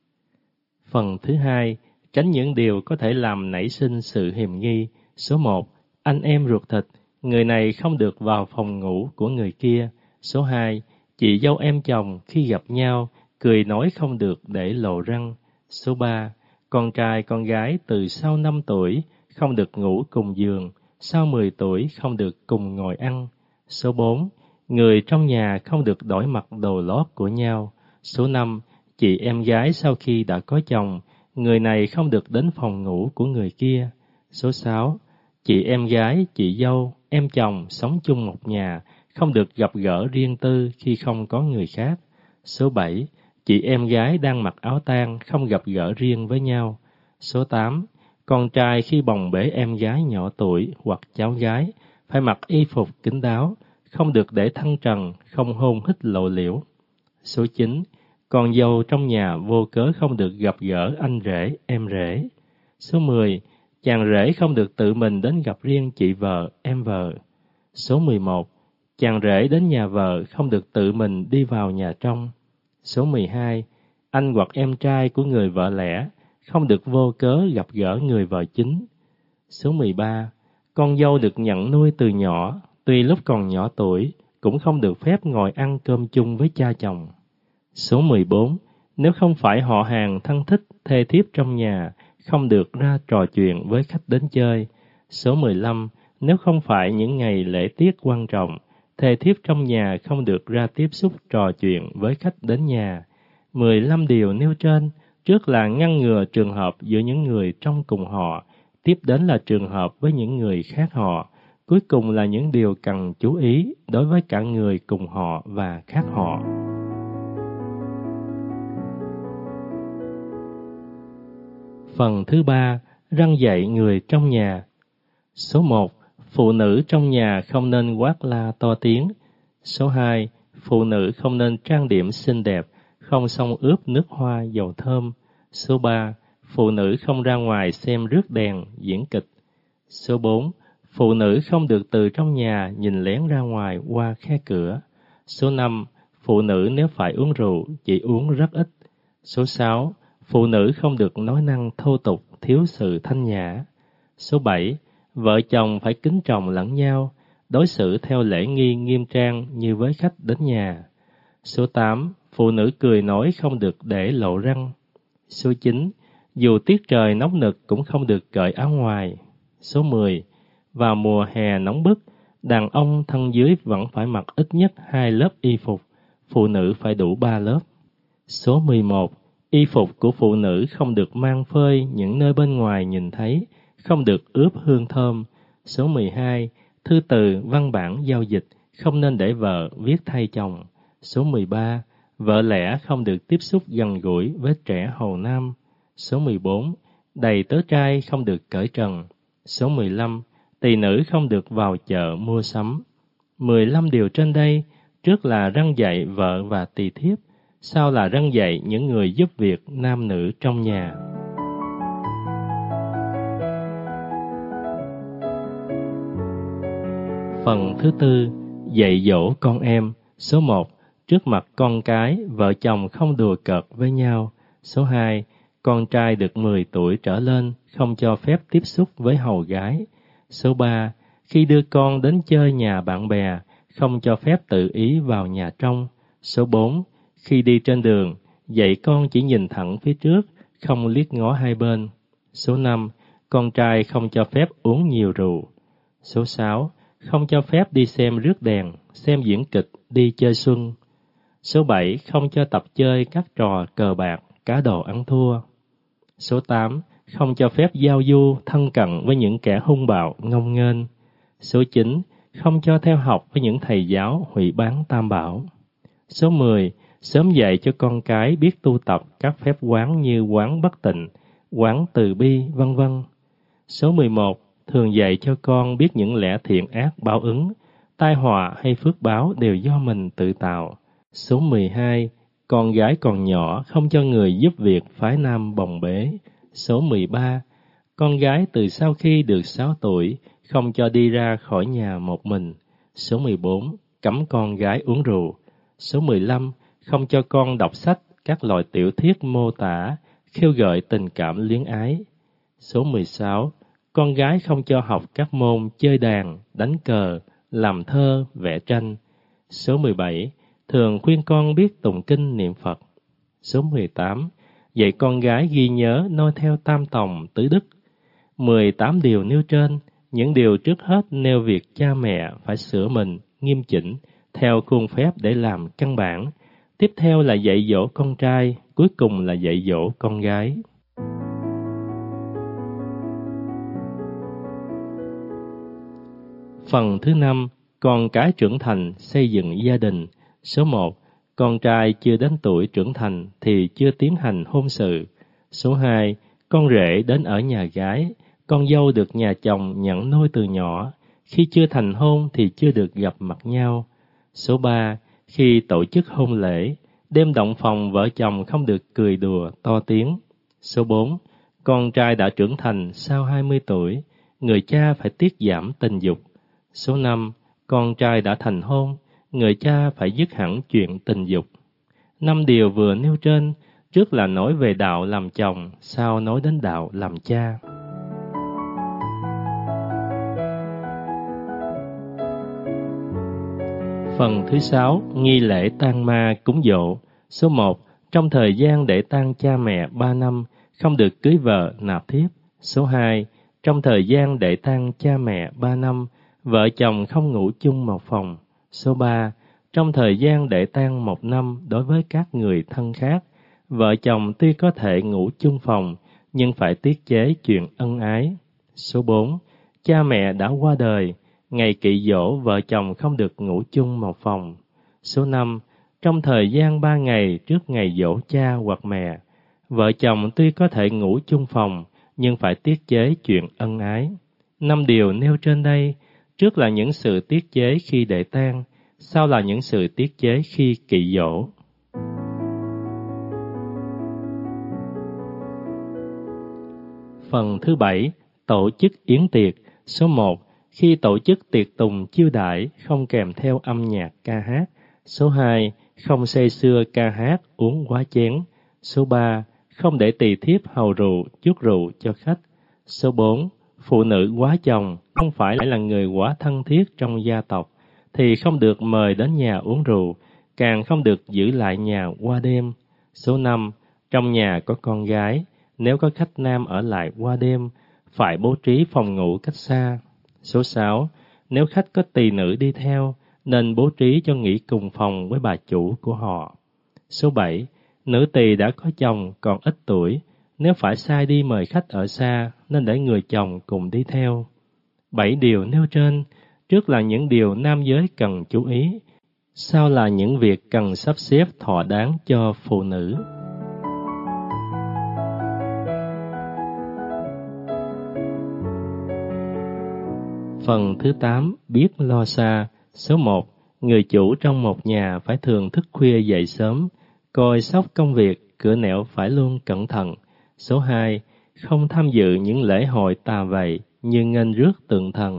Phần thứ hai, tránh những điều có thể làm nảy sinh sự hiềm nghi. Số một, anh em ruột thịt, người này không được vào phòng ngủ của người kia. Số hai, chị dâu em chồng khi gặp nhau, cười nói không được để lộ răng. Số ba, con trai con gái từ sau năm tuổi không được ngủ cùng giường, sau mười tuổi không được cùng ngồi ăn. Số bốn, người trong nhà không được đổi mặc đồ lót của nhau. Số năm, chị em gái sau khi đã có chồng, người này không được đến phòng ngủ của người kia. Số sáu, chị em gái, chị dâu, em chồng sống chung một nhà, không được gặp gỡ riêng tư khi không có người khác. Số bảy, chị em gái đang mặc áo tang không gặp gỡ riêng với nhau. Số tám, con trai khi bồng bế em gái nhỏ tuổi hoặc cháu gái phải mặc y phục kín đáo, không được để thân trần, không hôn hít lộ liễu. Số chín, con dâu trong nhà vô cớ không được gặp gỡ anh rể, em rể. Số mười, chàng rể không được tự mình đến gặp riêng chị vợ, em vợ. Số mười một, chàng rể đến nhà vợ không được tự mình đi vào nhà trong. Số mười hai, anh hoặc em trai của người vợ lẽ không được vô cớ gặp gỡ người vợ chính. Số mười ba, con dâu được nhận nuôi từ nhỏ, tuy lúc còn nhỏ tuổi, cũng không được phép ngồi ăn cơm chung với cha chồng. Số mười bốn, nếu không phải họ hàng thân thích, thê thiếp trong nhà, không được ra trò chuyện với khách đến chơi. Số mười lăm, nếu không phải những ngày lễ tiết quan trọng, thê thiếp trong nhà không được ra tiếp xúc trò chuyện với khách đến nhà. mười lăm điều nêu trên, trước là ngăn ngừa trường hợp giữa những người trong cùng họ, tiếp đến là trường hợp với những người khác họ, cuối cùng là những điều cần chú ý đối với cả người cùng họ và khác họ. Phần thứ ba, răn dạy người trong nhà. Số một, phụ nữ trong nhà không nên quát la to tiếng. Số hai, phụ nữ không nên trang điểm xinh đẹp, không xông ướp nước hoa dầu thơm. Số ba, phụ nữ không ra ngoài xem rước đèn, diễn kịch. Số bốn, phụ nữ không được từ trong nhà nhìn lén ra ngoài qua khe cửa. Số năm, phụ nữ nếu phải uống rượu, chỉ uống rất ít. Số sáu, phụ nữ không được nói năng thô tục, thiếu sự thanh nhã. Số bảy, vợ chồng phải kính trọng lẫn nhau, đối xử theo lễ nghi nghiêm trang như với khách đến nhà. Số tám, phụ nữ cười nói không được để lộ răng. Số chín, dù tiết trời nóng nực cũng không được cởi áo ngoài. Số mười, vào mùa hè nóng bức, đàn ông thân dưới vẫn phải mặc ít nhất hai lớp y phục, phụ nữ phải đủ ba lớp. Số mười một, y phục của phụ nữ không được mang phơi những nơi bên ngoài nhìn thấy, không được ướp hương thơm. Số mười hai, thư từ, văn bản giao dịch không nên để vợ viết thay chồng. Số mười ba, vợ lẽ không được tiếp xúc gần gũi với trẻ hầu nam. Số mười bốn, đầy tớ trai không được cởi trần. Số mười lăm, tỳ nữ không được vào chợ mua sắm. mười lăm điều trên đây, trước là răn dạy vợ và tỳ thiếp, sau là răn dạy những người giúp việc nam nữ trong nhà. Phần thứ tư, dạy dỗ con em. Số một, trước mặt con cái, vợ chồng không đùa cợt với nhau. Số hai, con trai được mười tuổi trở lên, không cho phép tiếp xúc với hầu gái. Số ba, khi đưa con đến chơi nhà bạn bè, không cho phép tự ý vào nhà trong. Số bốn, khi đi trên đường, dạy con chỉ nhìn thẳng phía trước, không liếc ngó hai bên. Số năm, con trai không cho phép uống nhiều rượu. Số sáu, không cho phép đi xem rước đèn, xem diễn kịch, đi chơi xuân. Số bảy, không cho tập chơi các trò cờ bạc, cá độ ăn thua. Số tám, không cho phép giao du, thân cận với những kẻ hung bạo, ngông nghênh. Số chín, không cho theo học với những thầy giáo hủy bán tam bảo. Số mười, sớm dạy cho con cái biết tu tập các phép quán như quán bất tịnh, quán từ bi, vân vân. Số mười một, thường dạy cho con biết những lẽ thiện ác báo ứng, tai họa hay phước báo đều do mình tự tạo. Số mười hai, con gái còn nhỏ không cho người giúp việc phái nam bồng bế. Số mười ba, con gái từ sau khi được sáu tuổi không cho đi ra khỏi nhà một mình. Số mười bốn, cấm con gái uống rượu. Số mười lăm, không cho con đọc sách, các loại tiểu thuyết mô tả, khêu gợi tình cảm luyến ái. Số mười sáu, con gái không cho học các môn chơi đàn, đánh cờ, làm thơ, vẽ tranh. Số mười bảy, thường khuyên con biết tụng kinh niệm Phật. Số mười tám, dạy con gái ghi nhớ noi theo tam tòng tứ đức. mười tám điều nêu trên, những điều trước hết nêu việc cha mẹ phải sửa mình, nghiêm chỉnh, theo khuôn phép để làm căn bản. Tiếp theo là dạy dỗ con trai, cuối cùng là dạy dỗ con gái. Phần thứ năm, con cái trưởng thành xây dựng gia đình. Số một, con trai chưa đến tuổi trưởng thành thì chưa tiến hành hôn sự. Số hai, con rể đến ở nhà gái, con dâu được nhà chồng nhận nuôi từ nhỏ, khi chưa thành hôn thì chưa được gặp mặt nhau. Số ba, khi tổ chức hôn lễ, đêm động phòng vợ chồng không được cười đùa to tiếng. Số bốn, con trai đã trưởng thành sau hai mươi tuổi, người cha phải tiết giảm tình dục. Số năm, con trai đã thành hôn, người cha phải dứt hẳn chuyện tình dục. Năm điều vừa nêu trên, trước là nói về đạo làm chồng, sau nói đến đạo làm cha. Phần thứ sáu, nghi lễ tang ma cúng dỗ. Số một, trong thời gian để tang cha mẹ ba năm, không được cưới vợ nạp thiếp. Số hai, trong thời gian để tang cha mẹ ba năm, vợ chồng không ngủ chung một phòng. Số ba, trong thời gian để tang một năm đối với các người thân khác, vợ chồng tuy có thể ngủ chung phòng, nhưng phải tiết chế chuyện ân ái. Số bốn, cha mẹ đã qua đời, ngày kỵ dỗ vợ chồng không được ngủ chung một phòng. Số năm, trong thời gian ba ngày trước ngày dỗ cha hoặc mẹ, vợ chồng tuy có thể ngủ chung phòng, nhưng phải tiết chế chuyện ân ái. Năm điều nêu trên đây, trước là những sự tiết chế khi để tang, sau là những sự tiết chế khi kỵ dỗ. Phần thứ bảy, tổ chức yến tiệc. Số một, khi tổ chức tiệc tùng chiêu đãi không kèm theo âm nhạc ca hát. Số hai, không say sưa ca hát uống quá chén. Số ba, không để tỳ thiếp hầu rượu chuốc rượu cho khách. Số bốn, phụ nữ quá chồng không phải là người quá thân thiết trong gia tộc thì không được mời đến nhà uống rượu, càng không được giữ lại nhà qua đêm. Số năm, trong nhà có con gái, nếu có khách nam ở lại qua đêm, phải bố trí phòng ngủ cách xa. Số sáu, nếu khách có tỳ nữ đi theo, nên bố trí cho nghỉ cùng phòng với bà chủ của họ. Số bảy, nữ tỳ đã có chồng còn ít tuổi, nếu phải sai đi mời khách ở xa, nên để người chồng cùng đi theo. Bảy điều nêu trên, trước là những điều nam giới cần chú ý, sau là những việc cần sắp xếp thỏa đáng cho phụ nữ. Phần thứ tám, biết lo xa. Số một, người chủ trong một nhà phải thường thức khuya dậy sớm, coi sóc công việc, cửa nẻo phải luôn cẩn thận. Số hai, không tham dự những lễ hội tà vầy như nghênh rước tượng thần.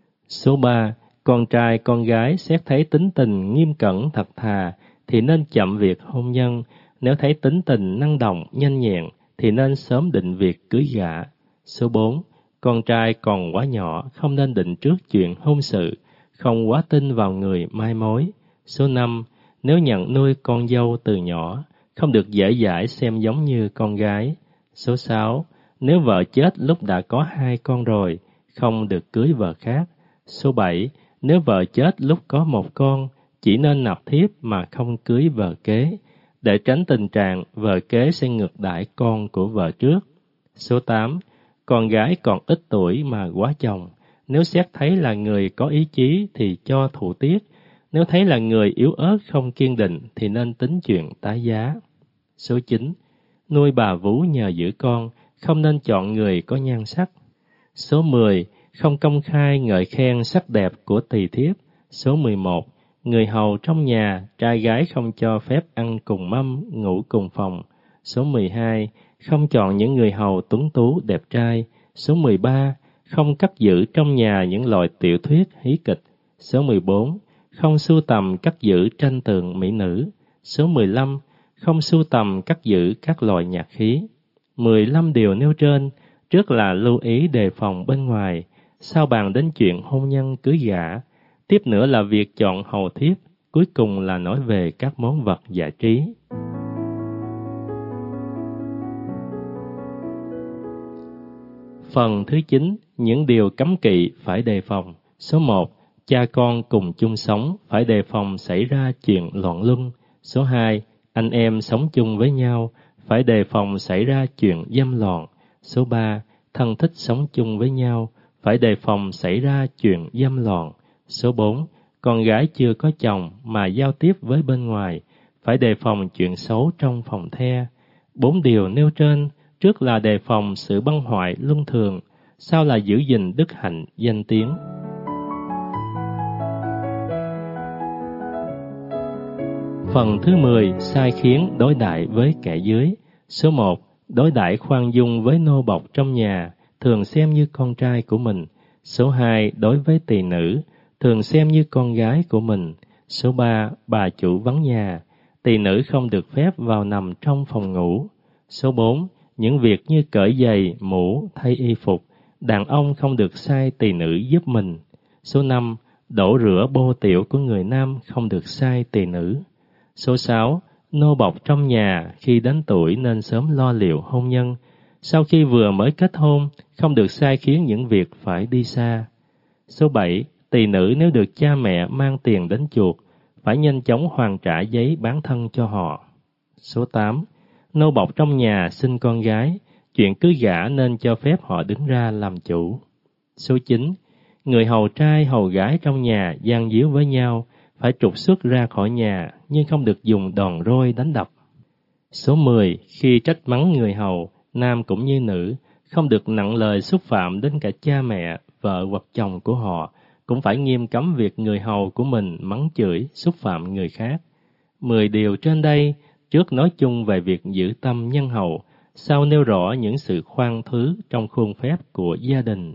Số ba, con trai con gái xét thấy tính tình nghiêm cẩn thật thà thì nên chậm việc hôn nhân, nếu thấy tính tình năng động nhanh nhẹn thì nên sớm định việc cưới gả. Số bốn, con trai còn quá nhỏ không nên định trước chuyện hôn sự, không quá tin vào người mai mối. Số năm, nếu nhận nuôi con dâu từ nhỏ, không được dễ dãi xem giống như con gái. Số sáu, nếu vợ chết lúc đã có hai con rồi, không được cưới vợ khác. Số bảy, nếu vợ chết lúc có một con, chỉ nên nạp thiếp mà không cưới vợ kế, để tránh tình trạng vợ kế sẽ ngược đãi con của vợ trước. Số tám, con gái còn ít tuổi mà quá chồng, nếu xét thấy là người có ý chí thì cho thụ tiết, nếu thấy là người yếu ớt không kiên định thì nên tính chuyện tái giá. Số chín, nuôi bà vú nhờ giữ con, không nên chọn người có nhan sắc. Số mười, không công khai ngợi khen sắc đẹp của tỳ thiếp. Số mười một, người hầu trong nhà, trai gái không cho phép ăn cùng mâm, ngủ cùng phòng. Số mười hai, không chọn những người hầu tuấn tú đẹp trai. Số mười ba, không cất giữ trong nhà những loại tiểu thuyết hí kịch. Số mười bốn, không sưu tầm cất giữ tranh tường mỹ nữ. Số mười lăm, không sưu tầm cất giữ các loại nhạc khí. mười lăm điều nêu trên, trước là lưu ý đề phòng bên ngoài, sau bàn đến chuyện hôn nhân cưới gả, tiếp nữa là việc chọn hầu thiếp, cuối cùng là nói về các món vật giải trí. Phần thứ chín, những điều cấm kỵ phải đề phòng. Số một, cha con cùng chung sống, phải đề phòng xảy ra chuyện loạn luân. Số hai, anh em sống chung với nhau, phải đề phòng xảy ra chuyện dâm loạn. Số ba, thân thích sống chung với nhau, phải đề phòng xảy ra chuyện dâm loạn. Số bốn, con gái chưa có chồng mà giao tiếp với bên ngoài, phải đề phòng chuyện xấu trong phòng the. Bốn điều nêu trên, trước là đề phòng sự băng hoại luân thường, sau là giữ gìn đức hạnh danh tiếng. Phần thứ mười, sai khiến đối đãi với kẻ dưới. Số một, đối đãi khoan dung với nô bộc trong nhà, thường xem như con trai của mình. Số hai, đối với tỳ nữ, thường xem như con gái của mình. Số ba, bà chủ vắng nhà, tỳ nữ không được phép vào nằm trong phòng ngủ. Số bốn, những việc như cởi giày, mũ, thay y phục, đàn ông không được sai tỳ nữ giúp mình. Số năm, đổ rửa bô tiểu của người nam không được sai tỳ nữ. Số sáu, nô bộc trong nhà khi đến tuổi nên sớm lo liệu hôn nhân. Sau khi vừa mới kết hôn, không được sai khiến những việc phải đi xa. Số bảy, tỳ nữ nếu được cha mẹ mang tiền đến chuộc, phải nhanh chóng hoàn trả giấy bán thân cho họ. Số tám, nô bộc trong nhà sinh con gái, chuyện cưới gả nên cho phép họ đứng ra làm chủ. Số chín, người hầu trai hầu gái trong nhà gian díu với nhau, phải trục xuất ra khỏi nhà, nhưng không được dùng đòn roi đánh đập. Số mười, khi trách mắng người hầu, nam cũng như nữ, không được nặng lời xúc phạm đến cả cha mẹ, vợ hoặc chồng của họ, cũng phải nghiêm cấm việc người hầu của mình mắng chửi, xúc phạm người khác. Mười điều trên đây, trước nói chung về việc giữ tâm nhân hậu, sau nêu rõ những sự khoan thứ trong khuôn phép của gia đình.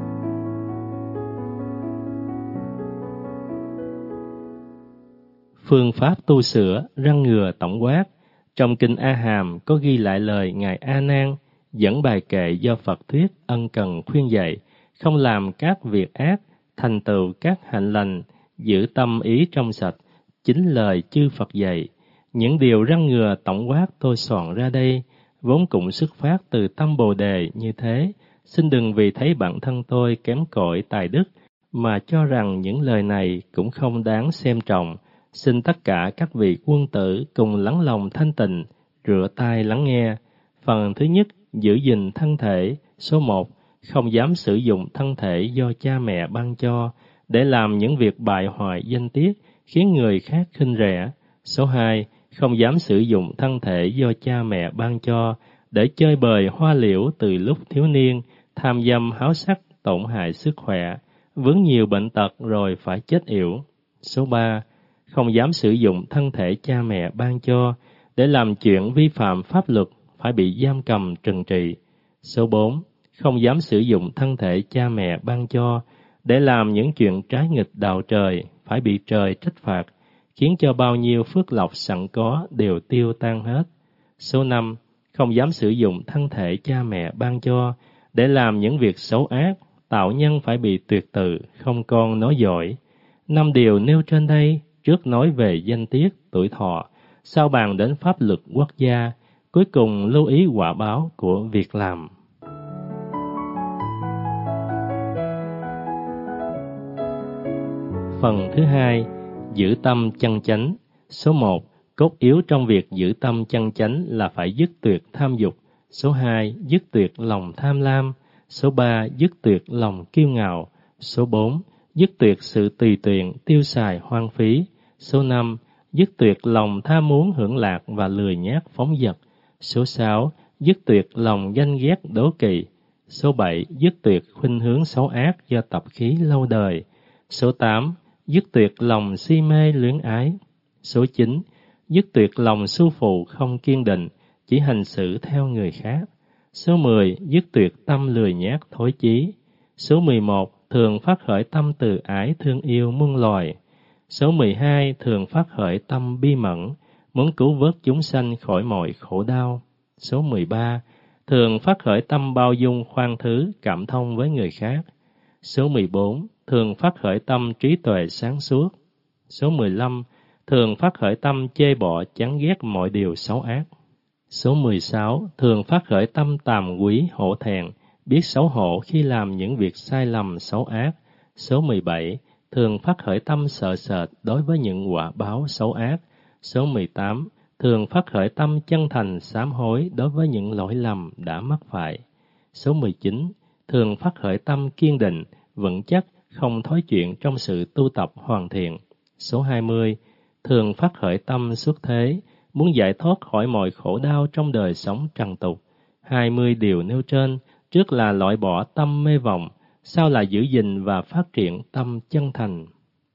Phương pháp tu sửa, răn ngừa tổng quát. Trong kinh A Hàm có ghi lại lời Ngài A Nan dẫn bài kệ do Phật thuyết ân cần khuyên dạy, không làm các việc ác, thành tựu các hạnh lành, giữ tâm ý trong sạch, chính lời chư Phật dạy. Những điều răn ngừa tổng quát tôi soạn ra đây, vốn cũng xuất phát từ tâm Bồ Đề như thế. Xin đừng vì thấy bản thân tôi kém cỏi tài đức, mà cho rằng những lời này cũng không đáng xem trọng. Xin tất cả các vị quân tử cùng lắng lòng thanh tịnh, rửa tai lắng nghe. Phần thứ nhất, giữ gìn thân thể. Số một, không dám sử dụng thân thể do cha mẹ ban cho, để làm những việc bại hoại danh tiết, khiến người khác khinh rẻ. Số hai, không dám sử dụng thân thể do cha mẹ ban cho, để chơi bời hoa liễu từ lúc thiếu niên, tham dâm háo sắc, tổn hại sức khỏe, vướng nhiều bệnh tật rồi phải chết yểu. Số ba, không dám sử dụng thân thể cha mẹ ban cho, để làm chuyện vi phạm pháp luật, phải bị giam cầm trừng trị. Số bốn, không dám sử dụng thân thể cha mẹ ban cho, để làm những chuyện trái nghịch đạo trời, phải bị trời trách phạt, khiến cho bao nhiêu phước lộc sẵn có đều tiêu tan hết. Số năm, không dám sử dụng thân thể cha mẹ ban cho, để làm những việc xấu ác, tạo nhân phải bị tuyệt tự, không con nói giỏi. Năm điều nêu trên đây, trước nói về danh tiết, tuổi thọ, sau bàn đến pháp luật quốc gia, cuối cùng lưu ý quả báo của việc làm. Phần thứ hai, giữ tâm chân chánh. Số một, cốt yếu trong việc giữ tâm chân chánh là phải dứt tuyệt tham dục. Số hai, dứt tuyệt lòng tham lam. Số ba, dứt tuyệt lòng kiêu ngạo. Số bốn, dứt tuyệt sự tùy tiện, tiêu xài hoang phí. Số năm, dứt tuyệt lòng tham muốn hưởng lạc và lười nhác phóng dật. Số sáu, dứt tuyệt lòng ganh ghét đố kỵ. Số bảy, dứt tuyệt khuynh hướng xấu ác do tập khí lâu đời. Số tám, dứt tuyệt lòng si mê luyến ái. Số chín, dứt tuyệt lòng su phụ không kiên định, chỉ hành xử theo người khác. Số mười, dứt tuyệt tâm lười nhác thối chí. Số mười một, thường phát khởi tâm từ ái thương yêu muôn loài. Số mười hai, thường phát khởi tâm bi mẫn, muốn cứu vớt chúng sanh khỏi mọi khổ đau. Số mười ba, thường phát khởi tâm bao dung khoan thứ, cảm thông với người khác. Số mười bốn, thường phát khởi tâm trí tuệ sáng suốt. Số mười lăm, thường phát khởi tâm chê bọ chán ghét mọi điều xấu ác. Số mười sáu, thường phát khởi tâm tàm quý hổ thẹn, biết xấu hổ khi làm những việc sai lầm xấu ác. Số mười bảy, thường phát khởi tâm sợ sệt đối với những quả báo xấu ác. Số mười tám, thường phát khởi tâm chân thành sám hối đối với những lỗi lầm đã mắc phải. Số mười chín, thường phát khởi tâm kiên định, vững chắc, không thối chuyện trong sự tu tập hoàn thiện. Số hai mươi, thường phát khởi tâm xuất thế, muốn giải thoát khỏi mọi khổ đau trong đời sống trần tục. hai mươi điều nêu trên, trước là loại bỏ tâm mê vọng, sau là giữ gìn và phát triển tâm chân thành.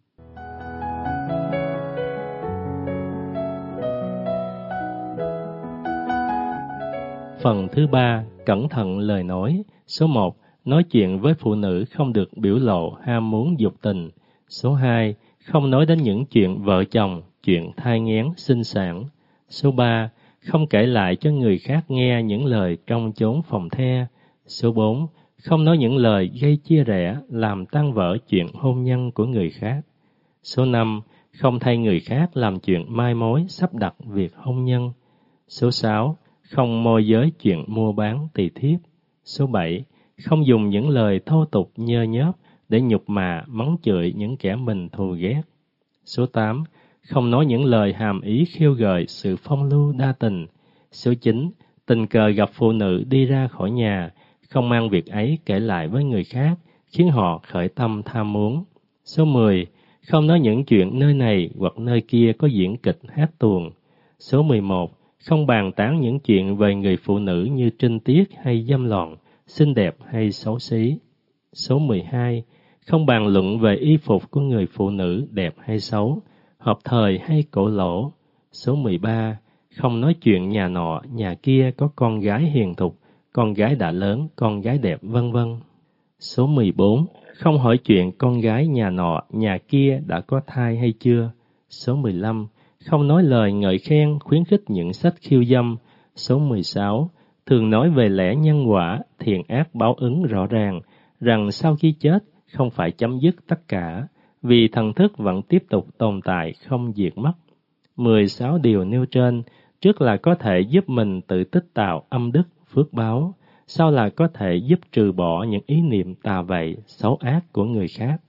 Phần thứ ba, cẩn thận lời nói. Số một, nói chuyện với phụ nữ không được biểu lộ ham muốn dục tình. Số hai, không nói đến những chuyện vợ chồng, chuyện thai nghén, sinh sản. Số ba, không kể lại cho người khác nghe những lời trong chốn phòng the. Số bốn, không nói những lời gây chia rẽ, làm tan vỡ chuyện hôn nhân của người khác. Số năm, không thay người khác làm chuyện mai mối, sắp đặt việc hôn nhân. Số sáu, không môi giới chuyện mua bán tỳ thiếp. Số bảy, không dùng những lời thô tục nhơ nhớp để nhục mạ, mắng chửi những kẻ mình thù ghét. Số tám, không nói những lời hàm ý khiêu gợi sự phong lưu đa tình. Số chín, tình cờ gặp phụ nữ đi ra khỏi nhà, không mang việc ấy kể lại với người khác, khiến họ khởi tâm tham muốn. Số mười, không nói những chuyện nơi này hoặc nơi kia có diễn kịch hát tuồng. Số mười một, không bàn tán những chuyện về người phụ nữ như trinh tiết hay dâm loạn, xinh đẹp hay xấu xí. Số mười hai, không bàn luận về y phục của người phụ nữ đẹp hay xấu, hợp thời hay cổ lỗ. Số mười ba, không nói chuyện nhà nọ, nhà kia có con gái hiền thục, con gái đã lớn, con gái đẹp vân vân. Số mười bốn, không hỏi chuyện con gái nhà nọ, nhà kia đã có thai hay chưa. Số mười lăm, không nói lời ngợi khen, khuyến khích những sách khiêu dâm. Số mười sáu, thường nói về lẽ nhân quả, thiện ác báo ứng rõ ràng, rằng sau khi chết không phải chấm dứt tất cả, vì thần thức vẫn tiếp tục tồn tại không diệt mất. mười sáu điều nêu trên, trước là có thể giúp mình tự tích tạo âm đức, phước báo, sau là có thể giúp trừ bỏ những ý niệm tà vậy, xấu ác của người khác.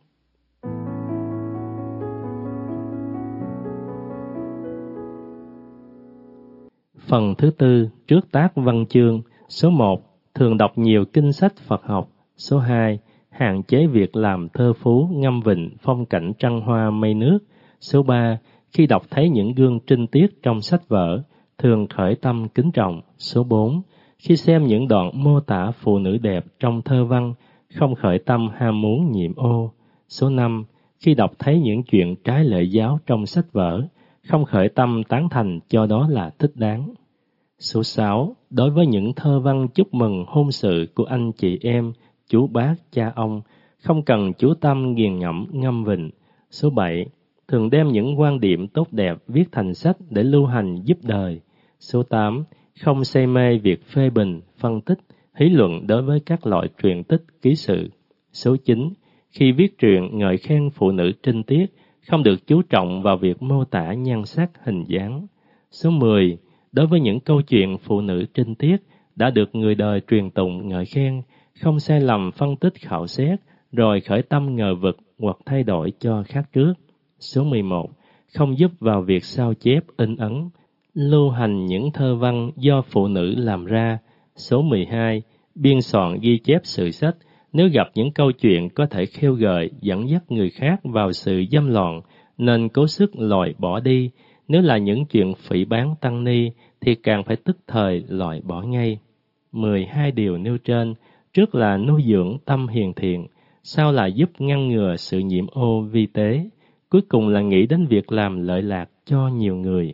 Phần thứ tư, trước tác văn chương. Số một, thường đọc nhiều kinh sách Phật học. Số hai, hạn chế việc làm thơ phú, ngâm vịnh, phong cảnh trăng hoa mây nước. Số ba, khi đọc thấy những gương trinh tiết trong sách vở, thường khởi tâm kính trọng. Số bốn, khi xem những đoạn mô tả phụ nữ đẹp trong thơ văn, không khởi tâm ham muốn nhiễm ô. Số năm, khi đọc thấy những chuyện trái lệ giáo trong sách vở, không khởi tâm tán thành cho đó là thích đáng. Số sáu, đối với những thơ văn chúc mừng hôn sự của anh chị em, chú bác, cha ông, không cần chú tâm nghiền ngẫm ngâm vịnh. Số bảy, thường đem những quan điểm tốt đẹp viết thành sách để lưu hành giúp đời. Số tám, không say mê việc phê bình, phân tích, hí luận đối với các loại truyện tích, ký sự. Số chín, khi viết truyện ngợi khen phụ nữ trinh tiết, không được chú trọng vào việc mô tả nhan sắc hình dáng. Số mười, đối với những câu chuyện phụ nữ trinh tiết đã được người đời truyền tụng ngợi khen, không sai lầm phân tích khảo xét, rồi khởi tâm ngờ vực hoặc thay đổi cho khác trước. Số mười một, không giúp vào việc sao chép, in ấn, lưu hành những thơ văn do phụ nữ làm ra. Số mười hai, biên soạn ghi chép sự sách, nếu gặp những câu chuyện có thể khêu gợi, dẫn dắt người khác vào sự dâm loạn, nên cố sức loại bỏ đi. Nếu là những chuyện phỉ báng tăng ni, thì càng phải tức thời loại bỏ ngay. mười hai điều nêu trên, trước là nuôi dưỡng tâm hiền thiện, sau là giúp ngăn ngừa sự nhiễm ô vi tế, cuối cùng là nghĩ đến việc làm lợi lạc cho nhiều người.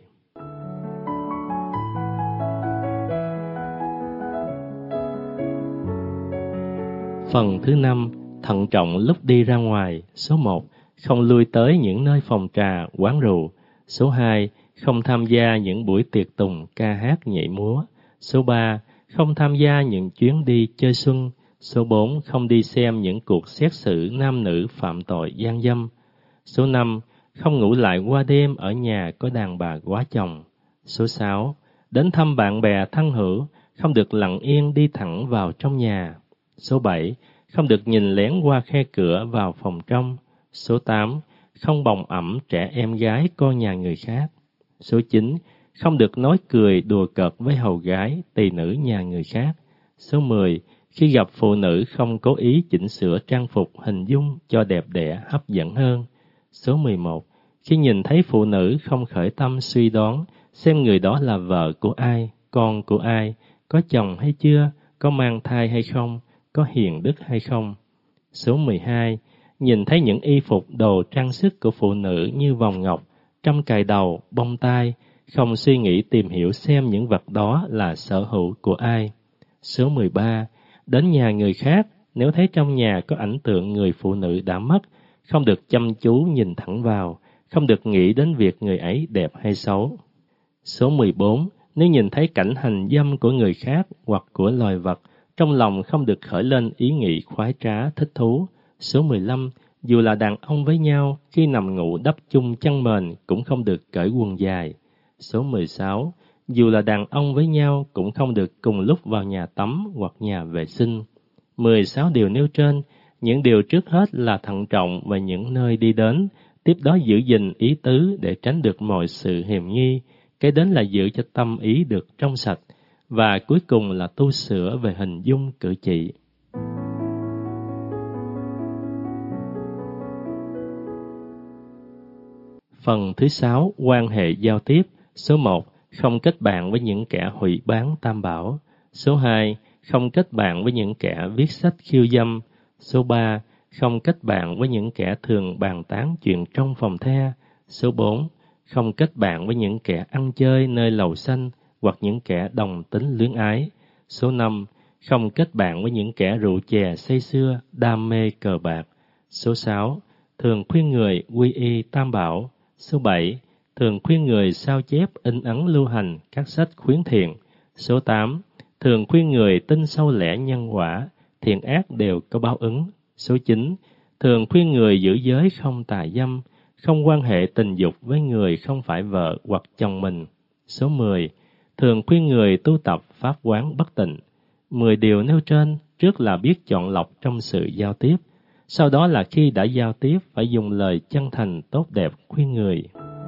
Phần thứ năm, thận trọng lúc đi ra ngoài. Số một, không lui tới những nơi phòng trà, quán rượu. Số hai, không tham gia những buổi tiệc tùng, ca hát, nhảy múa. Số ba, không tham gia những chuyến đi chơi xuân. Số bốn, không đi xem những cuộc xét xử nam nữ phạm tội gian dâm. Số năm, không ngủ lại qua đêm ở nhà có đàn bà quá chồng. Số sáu, đến thăm bạn bè thân hữu, không được lặng yên đi thẳng vào trong nhà. Số bảy, không được nhìn lén qua khe cửa vào phòng trong. Số tám, không bồng ẵm trẻ em gái con nhà người khác. Số chín, không được nói cười đùa cợt với hầu gái, tỳ nữ nhà người khác. Số mười, khi gặp phụ nữ không cố ý chỉnh sửa trang phục hình dung cho đẹp đẽ hấp dẫn hơn. Số mười một, khi nhìn thấy phụ nữ không khởi tâm suy đoán xem người đó là vợ của ai, con của ai, có chồng hay chưa, có mang thai hay không, có hiền đức hay không. Số mười hai, nhìn thấy những y phục đồ trang sức của phụ nữ như vòng ngọc, trâm cài đầu, bông tai, không suy nghĩ tìm hiểu xem những vật đó là sở hữu của ai. Số mười ba, đến nhà người khác, nếu thấy trong nhà có ảnh tượng người phụ nữ đã mất, không được chăm chú nhìn thẳng vào, không được nghĩ đến việc người ấy đẹp hay xấu. Số mười bốn, nếu nhìn thấy cảnh hành dâm của người khác hoặc của loài vật, trong lòng không được khởi lên ý nghĩ khoái trá, thích thú. Số mười lăm, dù là đàn ông với nhau, khi nằm ngủ đắp chung chăn mền cũng không được cởi quần dài. Số mười sáu, dù là đàn ông với nhau cũng không được cùng lúc vào nhà tắm hoặc nhà vệ sinh. mười sáu điều nêu trên, những điều trước hết là thận trọng về những nơi đi đến, tiếp đó giữ gìn ý tứ để tránh được mọi sự hiềm nghi, cái đến là giữ cho tâm ý được trong sạch, và cuối cùng là tu sửa về hình dung cử chỉ. Phần thứ sáu, quan hệ giao tiếp. Số một, không kết bạn với những kẻ hủy bán tam bảo. Số hai, không kết bạn với những kẻ viết sách khiêu dâm. Số ba, không kết bạn với những kẻ thường bàn tán chuyện trong phòng the. Số bốn, không kết bạn với những kẻ ăn chơi nơi lầu xanh hoặc những kẻ đồng tính luyến ái. Số năm, không kết bạn với những kẻ rượu chè say sưa, đam mê cờ bạc. Số sáu, thường khuyên người quy y tam bảo. Số bảy, thường khuyên người sao chép in ấn lưu hành các sách khuyến thiện. Số tám, thường khuyên người tin sâu lẽ nhân quả, thiện ác đều có báo ứng. Số chín, thường khuyên người giữ giới không tà dâm, không quan hệ tình dục với người không phải vợ hoặc chồng mình. Số mười, thường khuyên người tu tập pháp quán bất tịnh. Mười điều nêu trên trước là biết chọn lọc trong sự giao tiếp, sau đó là khi đã giao tiếp phải dùng lời chân thành tốt đẹp khuyên người.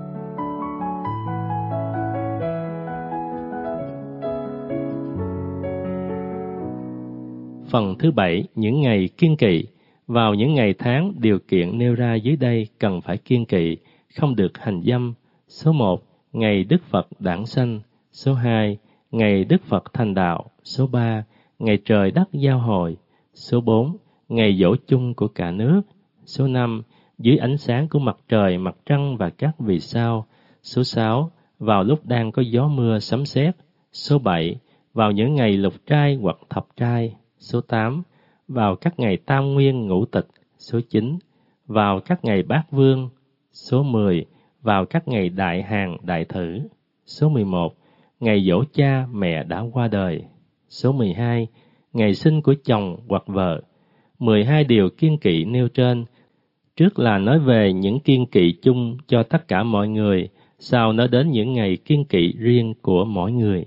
Phần thứ bảy, những ngày kiêng kỵ. Vào những ngày tháng, điều kiện nêu ra dưới đây cần phải kiêng kỵ, không được hành dâm. Số một, ngày Đức Phật đản sanh. Số hai, ngày Đức Phật thành đạo. Số ba, ngày trời đất giao hội. Số bốn, ngày giỗ chung của cả nước. Số năm, dưới ánh sáng của mặt trời, mặt trăng và các vì sao. Số sáu, vào lúc đang có gió mưa sấm sét. Số bảy, vào những ngày lục trai hoặc thập trai. Số tám, vào các ngày tam nguyên ngũ tịch. Số chín, vào các ngày bát vương. Số mười, vào các ngày đại hàng đại thử. Số mười một, ngày giỗ cha mẹ đã qua đời. Số mười hai, ngày sinh của chồng hoặc vợ. mười hai điều kiêng kỵ nêu trên, trước là nói về những kiêng kỵ chung cho tất cả mọi người, sau nói đến những ngày kiêng kỵ riêng của mỗi người.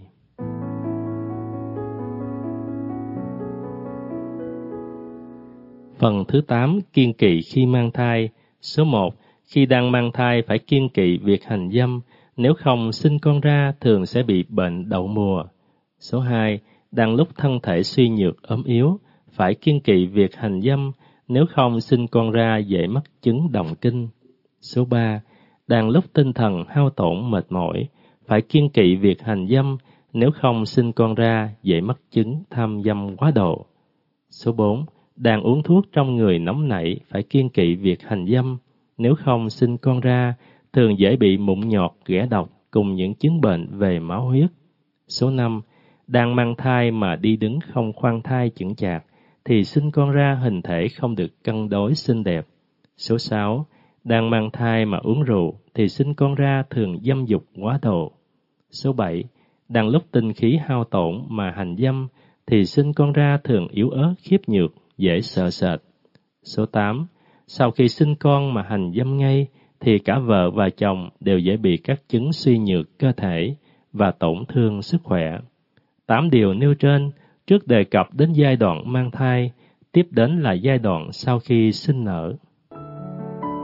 Phần thứ tám, kiêng kỵ khi mang thai. Số một, khi đang mang thai phải kiêng kỵ việc hành dâm, nếu không sinh con ra thường sẽ bị bệnh đậu mùa. Số hai, đang lúc thân thể suy nhược ốm yếu, phải kiêng kỵ việc hành dâm, nếu không sinh con ra dễ mắc chứng động kinh. Số ba, đang lúc tinh thần hao tổn mệt mỏi, phải kiêng kỵ việc hành dâm, nếu không sinh con ra dễ mắc chứng tham dâm quá độ. Số bốn, đang uống thuốc trong người nóng nảy, phải kiêng kỵ việc hành dâm, nếu không sinh con ra thường dễ bị mụn nhọt, ghẻ độc cùng những chứng bệnh về máu huyết. Số năm, đang mang thai mà đi đứng không khoan thai chững chạc, thì sinh con ra hình thể không được cân đối xinh đẹp. Số sáu, đang mang thai mà uống rượu, thì sinh con ra thường dâm dục quá độ. Số bảy, đang lúc tinh khí hao tổn mà hành dâm, thì sinh con ra thường yếu ớt, khiếp nhược, dễ sợ sệt. Số tám, sau khi sinh con mà hành dâm ngay, thì cả vợ và chồng đều dễ bị các chứng suy nhược cơ thể và tổn thương sức khỏe. Tám điều nêu trên trước đề cập đến giai đoạn mang thai, tiếp đến là giai đoạn sau khi sinh nở.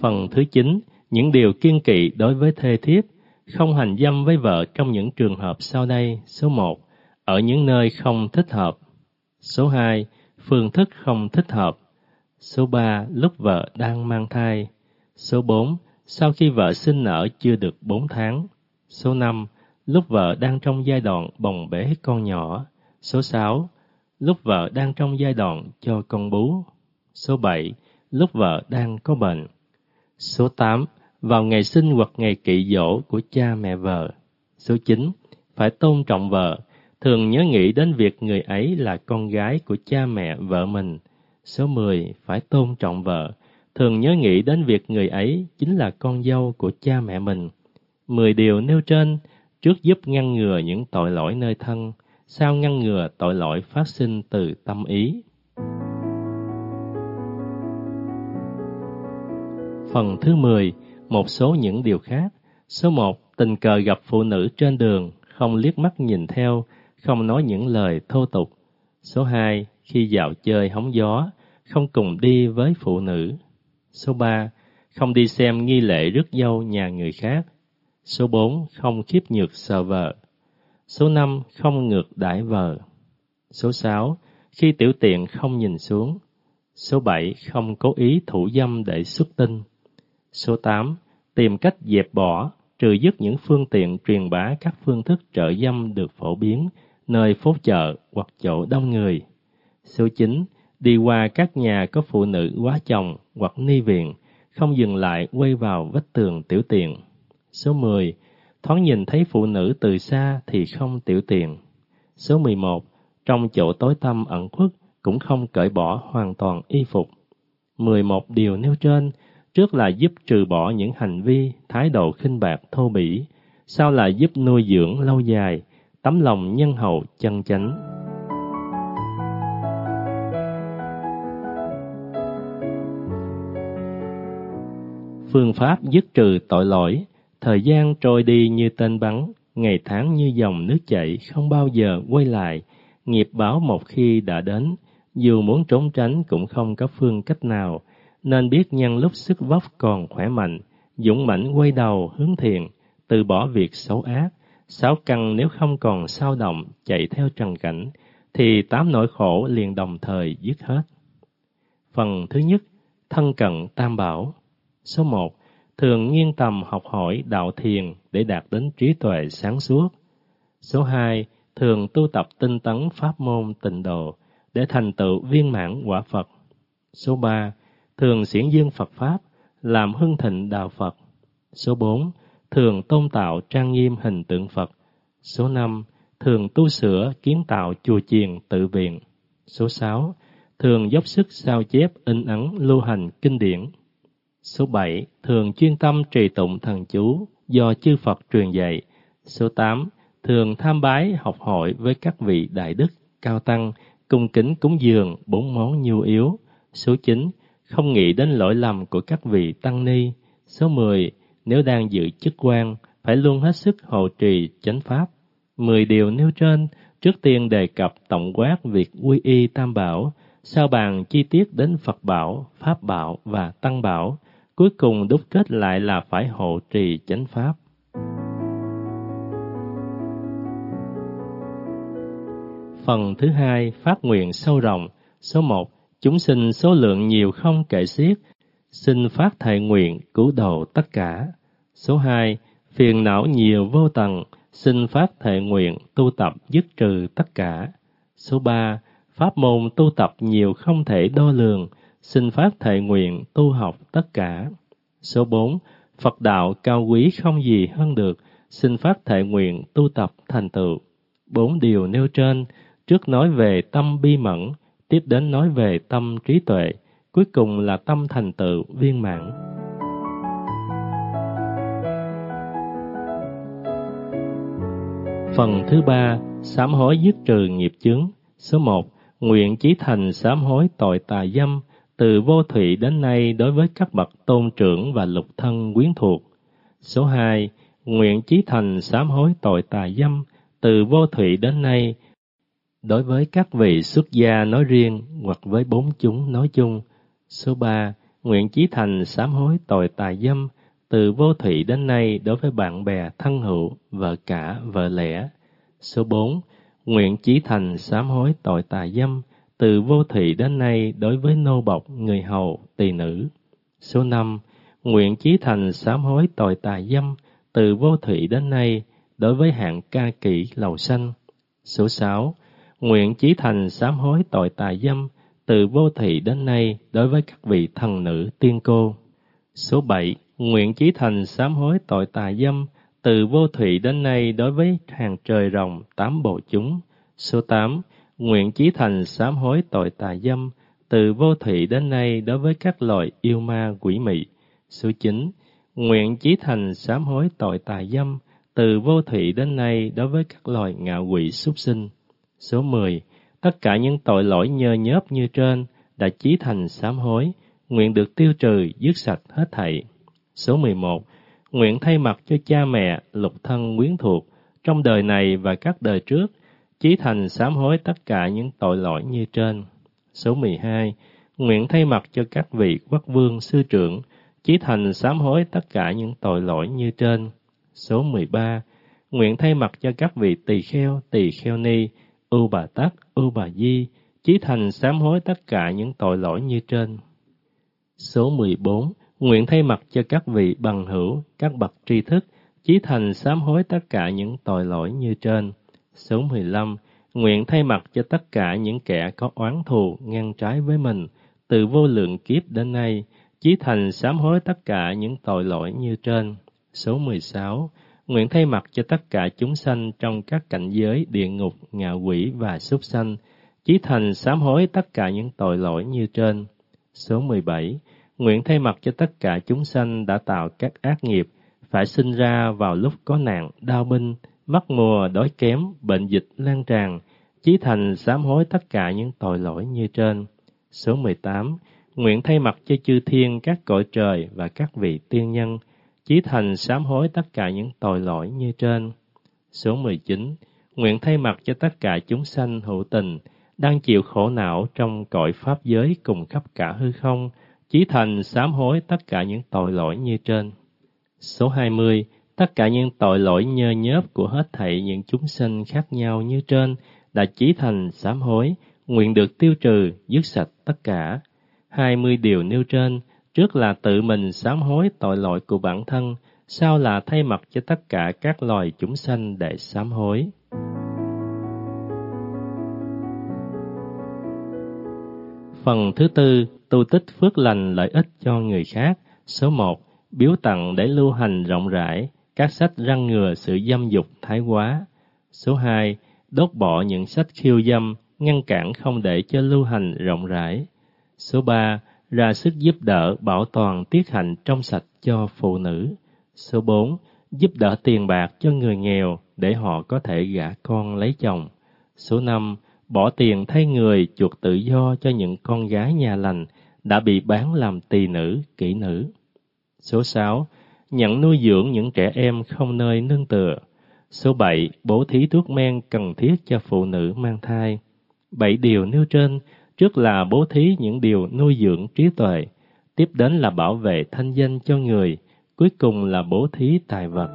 Phần thứ chín, những điều kiêng kỵ đối với thê thiếp, không hành dâm với vợ trong những trường hợp sau đây. Số một, ở những nơi không thích hợp. Số hai, phương thức không thích hợp. Số ba, lúc vợ đang mang thai. Số bốn, sau khi vợ sinh nở chưa được bốn tháng. Số năm, lúc vợ đang trong giai đoạn bồng bế con nhỏ. Số sáu, lúc vợ đang trong giai đoạn cho con bú. Số bảy, lúc vợ đang có bệnh. Số tám, vào ngày sinh hoặc ngày kỵ giỗ của cha mẹ vợ. Số chín, phải tôn trọng vợ, thường nhớ nghĩ đến việc người ấy là con gái của cha mẹ vợ mình. Số mười, phải tôn trọng vợ, thường nhớ nghĩ đến việc người ấy chính là con dâu của cha mẹ mình. Mười điều nêu trên trước giúp ngăn ngừa những tội lỗi nơi thân, sau ngăn ngừa tội lỗi phát sinh từ tâm ý. Phần thứ mười, một số những điều khác. Số một, tình cờ gặp phụ nữ trên đường, không liếc mắt nhìn theo, không nói những lời thô tục. Số hai, khi dạo chơi hóng gió, không cùng đi với phụ nữ. Số ba, không đi xem nghi lễ rước dâu nhà người khác. Số bốn, không khiếp nhược sợ vợ. Số năm, không ngược đãi vợ. Số sáu, khi tiểu tiện không nhìn xuống. Số bảy, không cố ý thủ dâm để xuất tinh. Số tám, tìm cách dẹp bỏ, trừ dứt những phương tiện truyền bá các phương thức trợ dâm được phổ biến, nơi phố chợ hoặc chỗ đông người. Số chín, đi qua các nhà có phụ nữ quá chồng hoặc ni viện, không dừng lại quay vào vách tường tiểu tiện. Số mười, thoáng nhìn thấy phụ nữ từ xa thì không tiểu tiện. Số mười một, trong chỗ tối tăm ẩn khuất cũng không cởi bỏ hoàn toàn y phục. mười một điều nêu trên, trước là giúp trừ bỏ những hành vi, thái độ khinh bạc thô bỉ, sau là giúp nuôi dưỡng lâu dài, tấm lòng nhân hậu chân chánh. Phương pháp dứt trừ tội lỗi. Thời gian trôi đi như tên bắn, ngày tháng như dòng nước chảy không bao giờ quay lại. Nghiệp báo một khi đã đến, dù muốn trốn tránh cũng không có phương cách nào, nên biết nhân lúc sức vóc còn khỏe mạnh, dũng mãnh quay đầu hướng thiện, từ bỏ việc xấu ác. Sáu căn nếu không còn sao động chạy theo trần cảnh, thì tám nỗi khổ liền đồng thời dứt hết. Phần thứ nhất, thân cận tam bảo. Số một, thường nghiêng tầm học hỏi đạo thiền để đạt đến trí tuệ sáng suốt. Số hai, thường tu tập tinh tấn pháp môn tịnh độ để thành tựu viên mãn quả Phật. Số ba, thường xiển dương Phật Pháp, làm hưng thịnh đạo Phật. Số bốn, thường tôn tạo trang nghiêm hình tượng Phật. Số năm, thường tu sửa kiến tạo chùa chiền tự viện. Số sáu, thường dốc sức sao chép in ấn lưu hành kinh điển. Số bảy, thường chuyên tâm trì tụng thần chú do chư Phật truyền dạy. Số tám, thường tham bái học hỏi với các vị đại đức, cao tăng, cung kính cúng dường bốn món nhu yếu. Số chín, không nghĩ đến lỗi lầm của các vị tăng ni. Số mười, nếu đang giữ chức quan, phải luôn hết sức hộ trì chánh pháp. Mười điều nêu trên, trước tiên đề cập tổng quát việc quy y tam bảo, sau bàn chi tiết đến Phật bảo, Pháp bảo và Tăng bảo, cuối cùng đúc kết lại là phải hộ trì chánh pháp. Phần thứ hai, phát nguyện sâu rộng. Số một, chúng sinh số lượng nhiều không kể xiết, xin phát thệ nguyện cứu độ tất cả. Số hai, phiền não nhiều vô tận, xin phát thệ nguyện tu tập dứt trừ tất cả. Số ba, pháp môn tu tập nhiều không thể đo lường, xin phát thệ nguyện tu học tất cả. Số bốn, Phật đạo cao quý không gì hơn được, xin phát thệ nguyện tu tập thành tựu. Bốn điều nêu trên, trước nói về tâm bi mẫn, tiếp đến nói về tâm trí tuệ, cuối cùng là tâm thành tựu viên mãn. Phần thứ ba, sám hối dứt trừ nghiệp chướng. Số một, nguyện chí thành sám hối tội tà dâm, từ vô thủy đến nay đối với các bậc tôn trưởng và lục thân quyến thuộc. Số hai, nguyện chí thành sám hối tội tà dâm, từ vô thủy đến nay đối với các vị xuất gia nói riêng hoặc với bốn chúng nói chung. Số ba, nguyện chí thành sám hối tội tà dâm từ vô thủy đến nay đối với bạn bè thân hữu, vợ cả, vợ lẽ. Số bốn, nguyện chí thành sám hối tội tà dâm từ vô thủy đến nay đối với nô bộc, người hầu, tỳ nữ. Số năm, nguyện chí thành sám hối tội tà dâm từ vô thủy đến nay đối với hạng ca kỹ lầu xanh. Số sáu, nguyện chí thành sám hối tội tà dâm từ vô thủy đến nay đối với các vị thần nữ tiên cô. Số bảy, nguyện chí thành sám hối tội tà dâm từ vô thủy đến nay đối với hàng trời rồng tám bộ chúng. Số tám, nguyện chí thành sám hối tội tà dâm từ vô thủy đến nay đối với các loài yêu ma quỷ mị. Số chín, nguyện chí thành sám hối tội tà dâm từ vô thủy đến nay đối với các loài ngạ quỷ súc sinh. Số mười, tất cả những tội lỗi nhơ nhớp như trên đã chí thành sám hối, nguyện được tiêu trừ, dứt sạch hết thảy. Số mười một, nguyện thay mặt cho cha mẹ, lục thân quyến thuộc trong đời này và các đời trước, chí thành sám hối tất cả những tội lỗi như trên. Số mười hai, nguyện thay mặt cho các vị quốc vương sư trưởng, chí thành sám hối tất cả những tội lỗi như trên. Số mười ba, nguyện thay mặt cho các vị tỳ kheo, tỳ kheo ni, ưu bà tắc, ưu bà di, chí thành sám hối tất cả những tội lỗi như trên. Số mười bốn, nguyện thay mặt cho các vị bằng hữu, các bậc tri thức, chí thành sám hối tất cả những tội lỗi như trên. Số mười lăm, nguyện thay mặt cho tất cả những kẻ có oán thù ngăn trái với mình, từ vô lượng kiếp đến nay, chí thành sám hối tất cả những tội lỗi như trên. Số mười sáu, nguyện thay mặt cho tất cả chúng sanh trong các cảnh giới địa ngục, ngạ quỷ và súc sanh, chí thành sám hối tất cả những tội lỗi như trên. Số mười bảy, nguyện thay mặt cho tất cả chúng sanh đã tạo các ác nghiệp, phải sinh ra vào lúc có nạn, đau binh, mất mùa, đói kém, bệnh dịch lan tràn, chí thành sám hối tất cả những tội lỗi như trên. Số mười tám, nguyện thay mặt cho chư thiên các cõi trời và các vị tiên nhân, chí thành sám hối tất cả những tội lỗi như trên. Số mười chín, nguyện thay mặt cho tất cả chúng sanh hữu tình, đang chịu khổ não trong cõi pháp giới cùng khắp cả hư không, chí thành sám hối tất cả những tội lỗi như trên. Số hai mươi, tất cả những tội lỗi nhơ nhớp của hết thảy những chúng sinh khác nhau như trên, đã chí thành sám hối, nguyện được tiêu trừ, dứt sạch tất cả. Hai mươi điều nêu trên, trước là tự mình sám hối tội lỗi của bản thân, sau là thay mặt cho tất cả các loài chúng sanh để sám hối. Phần thứ tư, tu tích phước lành lợi ích cho người khác. Số một, biếu tặng để lưu hành rộng rãi, các sách răn ngừa sự dâm dục thái quá. Số hai, đốt bỏ những sách khiêu dâm, ngăn cản không để cho lưu hành rộng rãi. Số ba, ra sức giúp đỡ bảo toàn tiết hạnh trong sạch cho phụ nữ. Số bốn, giúp đỡ tiền bạc cho người nghèo để họ có thể gả con lấy chồng. Số năm, bỏ tiền thay người chuộc tự do cho những con gái nhà lành đã bị bán làm tỳ nữ, kỹ nữ. Số sáu, nhận nuôi dưỡng những trẻ em không nơi nương tựa. Số bảy, bố thí thuốc men cần thiết cho phụ nữ mang thai. Bảy điều nêu trên, trước là bố thí những điều nuôi dưỡng trí tuệ, tiếp đến là bảo vệ thanh danh cho người, cuối cùng là bố thí tài vật.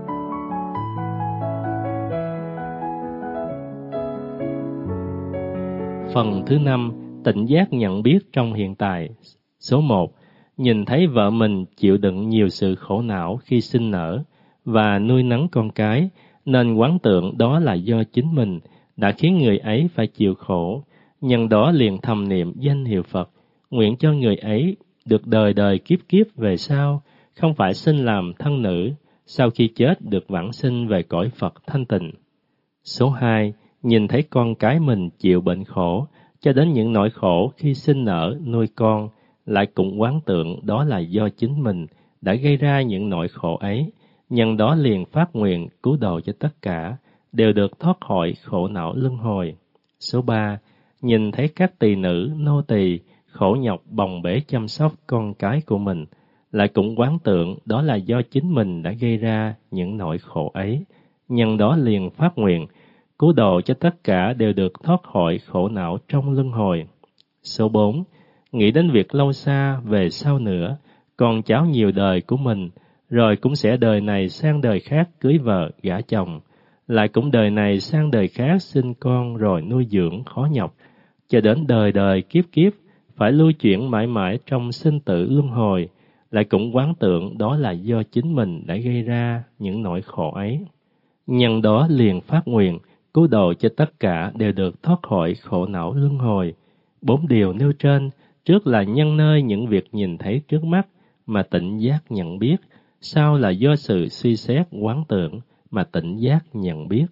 Phần thứ năm, tỉnh giác nhận biết trong hiện tại. Số một, nhìn thấy vợ mình chịu đựng nhiều sự khổ não khi sinh nở và nuôi nấng con cái, nên quán tưởng đó là do chính mình đã khiến người ấy phải chịu khổ. Nhân đó liền thầm niệm danh hiệu Phật, nguyện cho người ấy được đời đời kiếp kiếp về sau, không phải sinh làm thân nữ, sau khi chết được vãng sinh về cõi Phật thanh tịnh. Số hai, nhìn thấy con cái mình chịu bệnh khổ, cho đến những nỗi khổ khi sinh nở, nuôi con, lại cũng quán tượng đó là do chính mình đã gây ra những nỗi khổ ấy. Nhân đó liền phát nguyện cứu độ cho tất cả, đều được thoát khỏi khổ não luân hồi. Số ba, nhìn thấy các tỳ nữ, nô tỳ khổ nhọc bồng bế chăm sóc con cái của mình, lại cũng quán tượng đó là do chính mình đã gây ra những nỗi khổ ấy. Nhân đó liền phát nguyện cứu độ cho tất cả đều được thoát khỏi khổ não trong luân hồi. Số bốn, nghĩ đến việc lâu xa về sau nữa, con cháu nhiều đời của mình, rồi cũng sẽ đời này sang đời khác cưới vợ, gả chồng, lại cũng đời này sang đời khác sinh con rồi nuôi dưỡng khó nhọc, cho đến đời đời kiếp kiếp, phải lưu chuyển mãi mãi trong sinh tử luân hồi, lại cũng quán tưởng đó là do chính mình đã gây ra những nỗi khổ ấy. Nhân đó liền phát nguyện, cứu độ cho tất cả đều được thoát khỏi khổ não luân hồi. Bốn điều nêu trên, trước là nhân nơi những việc nhìn thấy trước mắt mà tỉnh giác nhận biết, sau là do sự suy xét quán tưởng mà tỉnh giác nhận biết.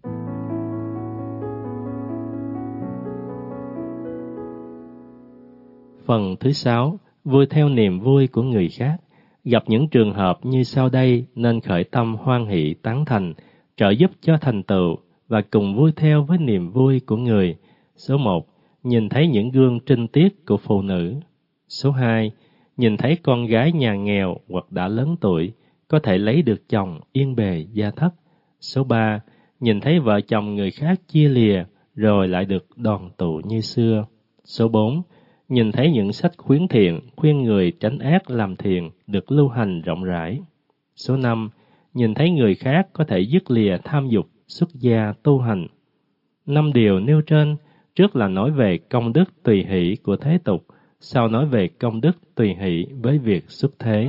Phần thứ sáu, vui theo niềm vui của người khác. Gặp những trường hợp như sau đây nên khởi tâm hoan hỷ tán thành, trợ giúp cho thành tựu và cùng vui theo với niềm vui của người. Số một, nhìn thấy những gương trinh tiết của phụ nữ. Số hai, nhìn thấy con gái nhà nghèo hoặc đã lớn tuổi, có thể lấy được chồng yên bề gia thất. Số ba, nhìn thấy vợ chồng người khác chia lìa, rồi lại được đoàn tụ như xưa. Số bốn, nhìn thấy những sách khuyến thiện, khuyên người tránh ác làm thiện được lưu hành rộng rãi. Số năm, nhìn thấy người khác có thể dứt lìa tham dục, xuất gia tu hành. Năm điều nêu trên, trước là nói về công đức tùy hỷ của thế tục, sau nói về công đức tùy hỷ với việc xuất thế.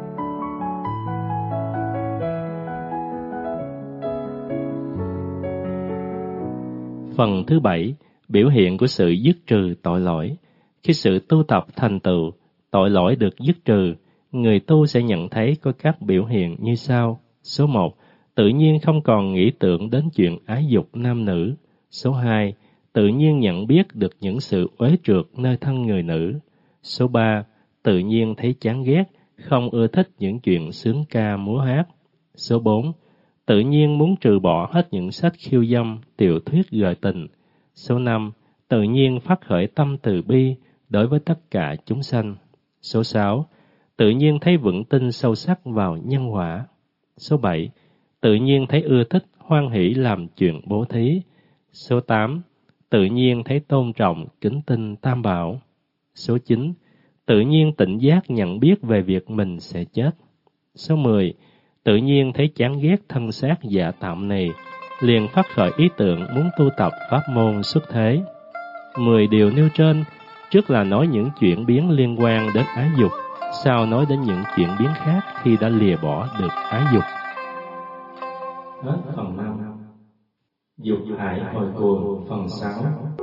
Phần thứ bảy, biểu hiện của sự dứt trừ tội lỗi. Khi sự tu tập thành tựu, tội lỗi được dứt trừ, người tu sẽ nhận thấy có các biểu hiện như sau. Số một, tự nhiên không còn nghĩ tưởng đến chuyện ái dục nam nữ. Số hai, tự nhiên nhận biết được những sự uế trượt nơi thân người nữ. Số ba, tự nhiên thấy chán ghét, không ưa thích những chuyện sướng ca múa hát. Số bốn, tự nhiên muốn trừ bỏ hết những sách khiêu dâm, tiểu thuyết gợi tình. Số năm, tự nhiên phát khởi tâm từ bi đối với tất cả chúng sanh. Số sáu, tự nhiên thấy vững tin sâu sắc vào nhân quả. Số bảy, tự nhiên thấy ưa thích hoan hỷ làm chuyện bố thí. Số tám, tự nhiên thấy tôn trọng kính tinh tam bảo. Số chín, tự nhiên tỉnh giác nhận biết về việc mình sẽ chết. Số mười, tự nhiên thấy chán ghét thân xác giả tạm này, liền phát khởi ý tưởng muốn tu tập pháp môn xuất thế. Mười điều nêu trên, trước là nói những chuyển biến liên quan đến ái dục, sau nói đến những chuyển biến khác khi đã lìa bỏ được ái dục. Hết phần năm. Dục hải hồi cuồng phần sáu.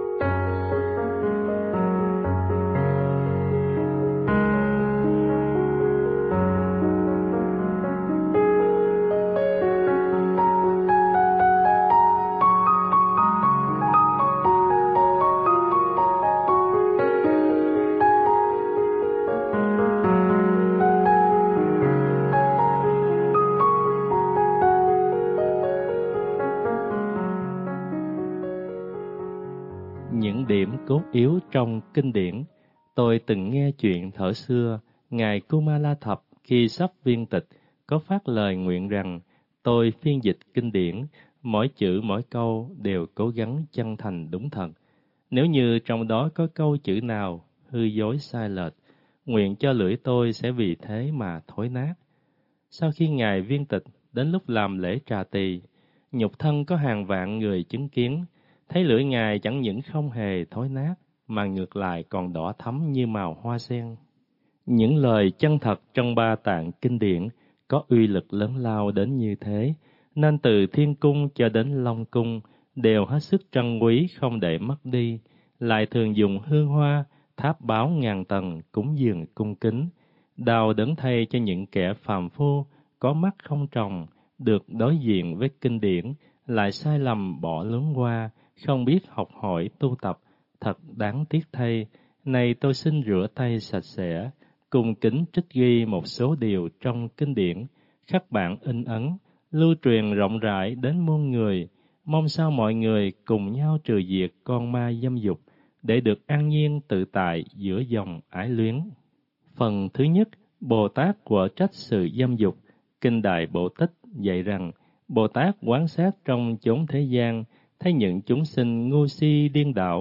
Những điểm cốt yếu trong kinh điển. Tôi từng nghe chuyện thuở xưa, Ngài Kumala Thập khi sắp viên tịch có phát lời nguyện rằng tôi phiên dịch kinh điển, mỗi chữ mỗi câu đều cố gắng chân thành đúng thật. Nếu như trong đó có câu chữ nào hư dối sai lệch, nguyện cho lưỡi tôi sẽ vì thế mà thối nát. Sau khi Ngài viên tịch, đến lúc làm lễ trà tỳ, nhục thân có hàng vạn người chứng kiến, thấy lưỡi Ngài chẳng những không hề thối nát, mà ngược lại còn đỏ thắm như màu hoa sen. Những lời chân thật trong ba tạng kinh điển có uy lực lớn lao đến như thế, nên từ thiên cung cho đến long cung đều hết sức trân quý không để mất đi, lại thường dùng hương hoa, tháp báo ngàn tầng cúng dường cung kính, đào đớn thay cho những kẻ phàm phu có mắt không tròng, được đối diện với kinh điển, lại sai lầm bỏ lướt qua, không biết học hỏi tu tập, thật đáng tiếc thay. Này tôi xin rửa tay sạch sẽ, cùng kính trích ghi một số điều trong kinh điển, khắc bản in ấn, lưu truyền rộng rãi đến muôn người, mong sao mọi người cùng nhau trừ diệt con ma dâm dục, để được an nhiên tự tại giữa dòng ái luyến. Phần thứ nhất, Bồ Tát quở trách sự dâm dục. Kinh Đại Bộ Tích dạy rằng, Bồ Tát quán sát trong chốn thế gian, thấy những chúng sinh ngu si điên đảo,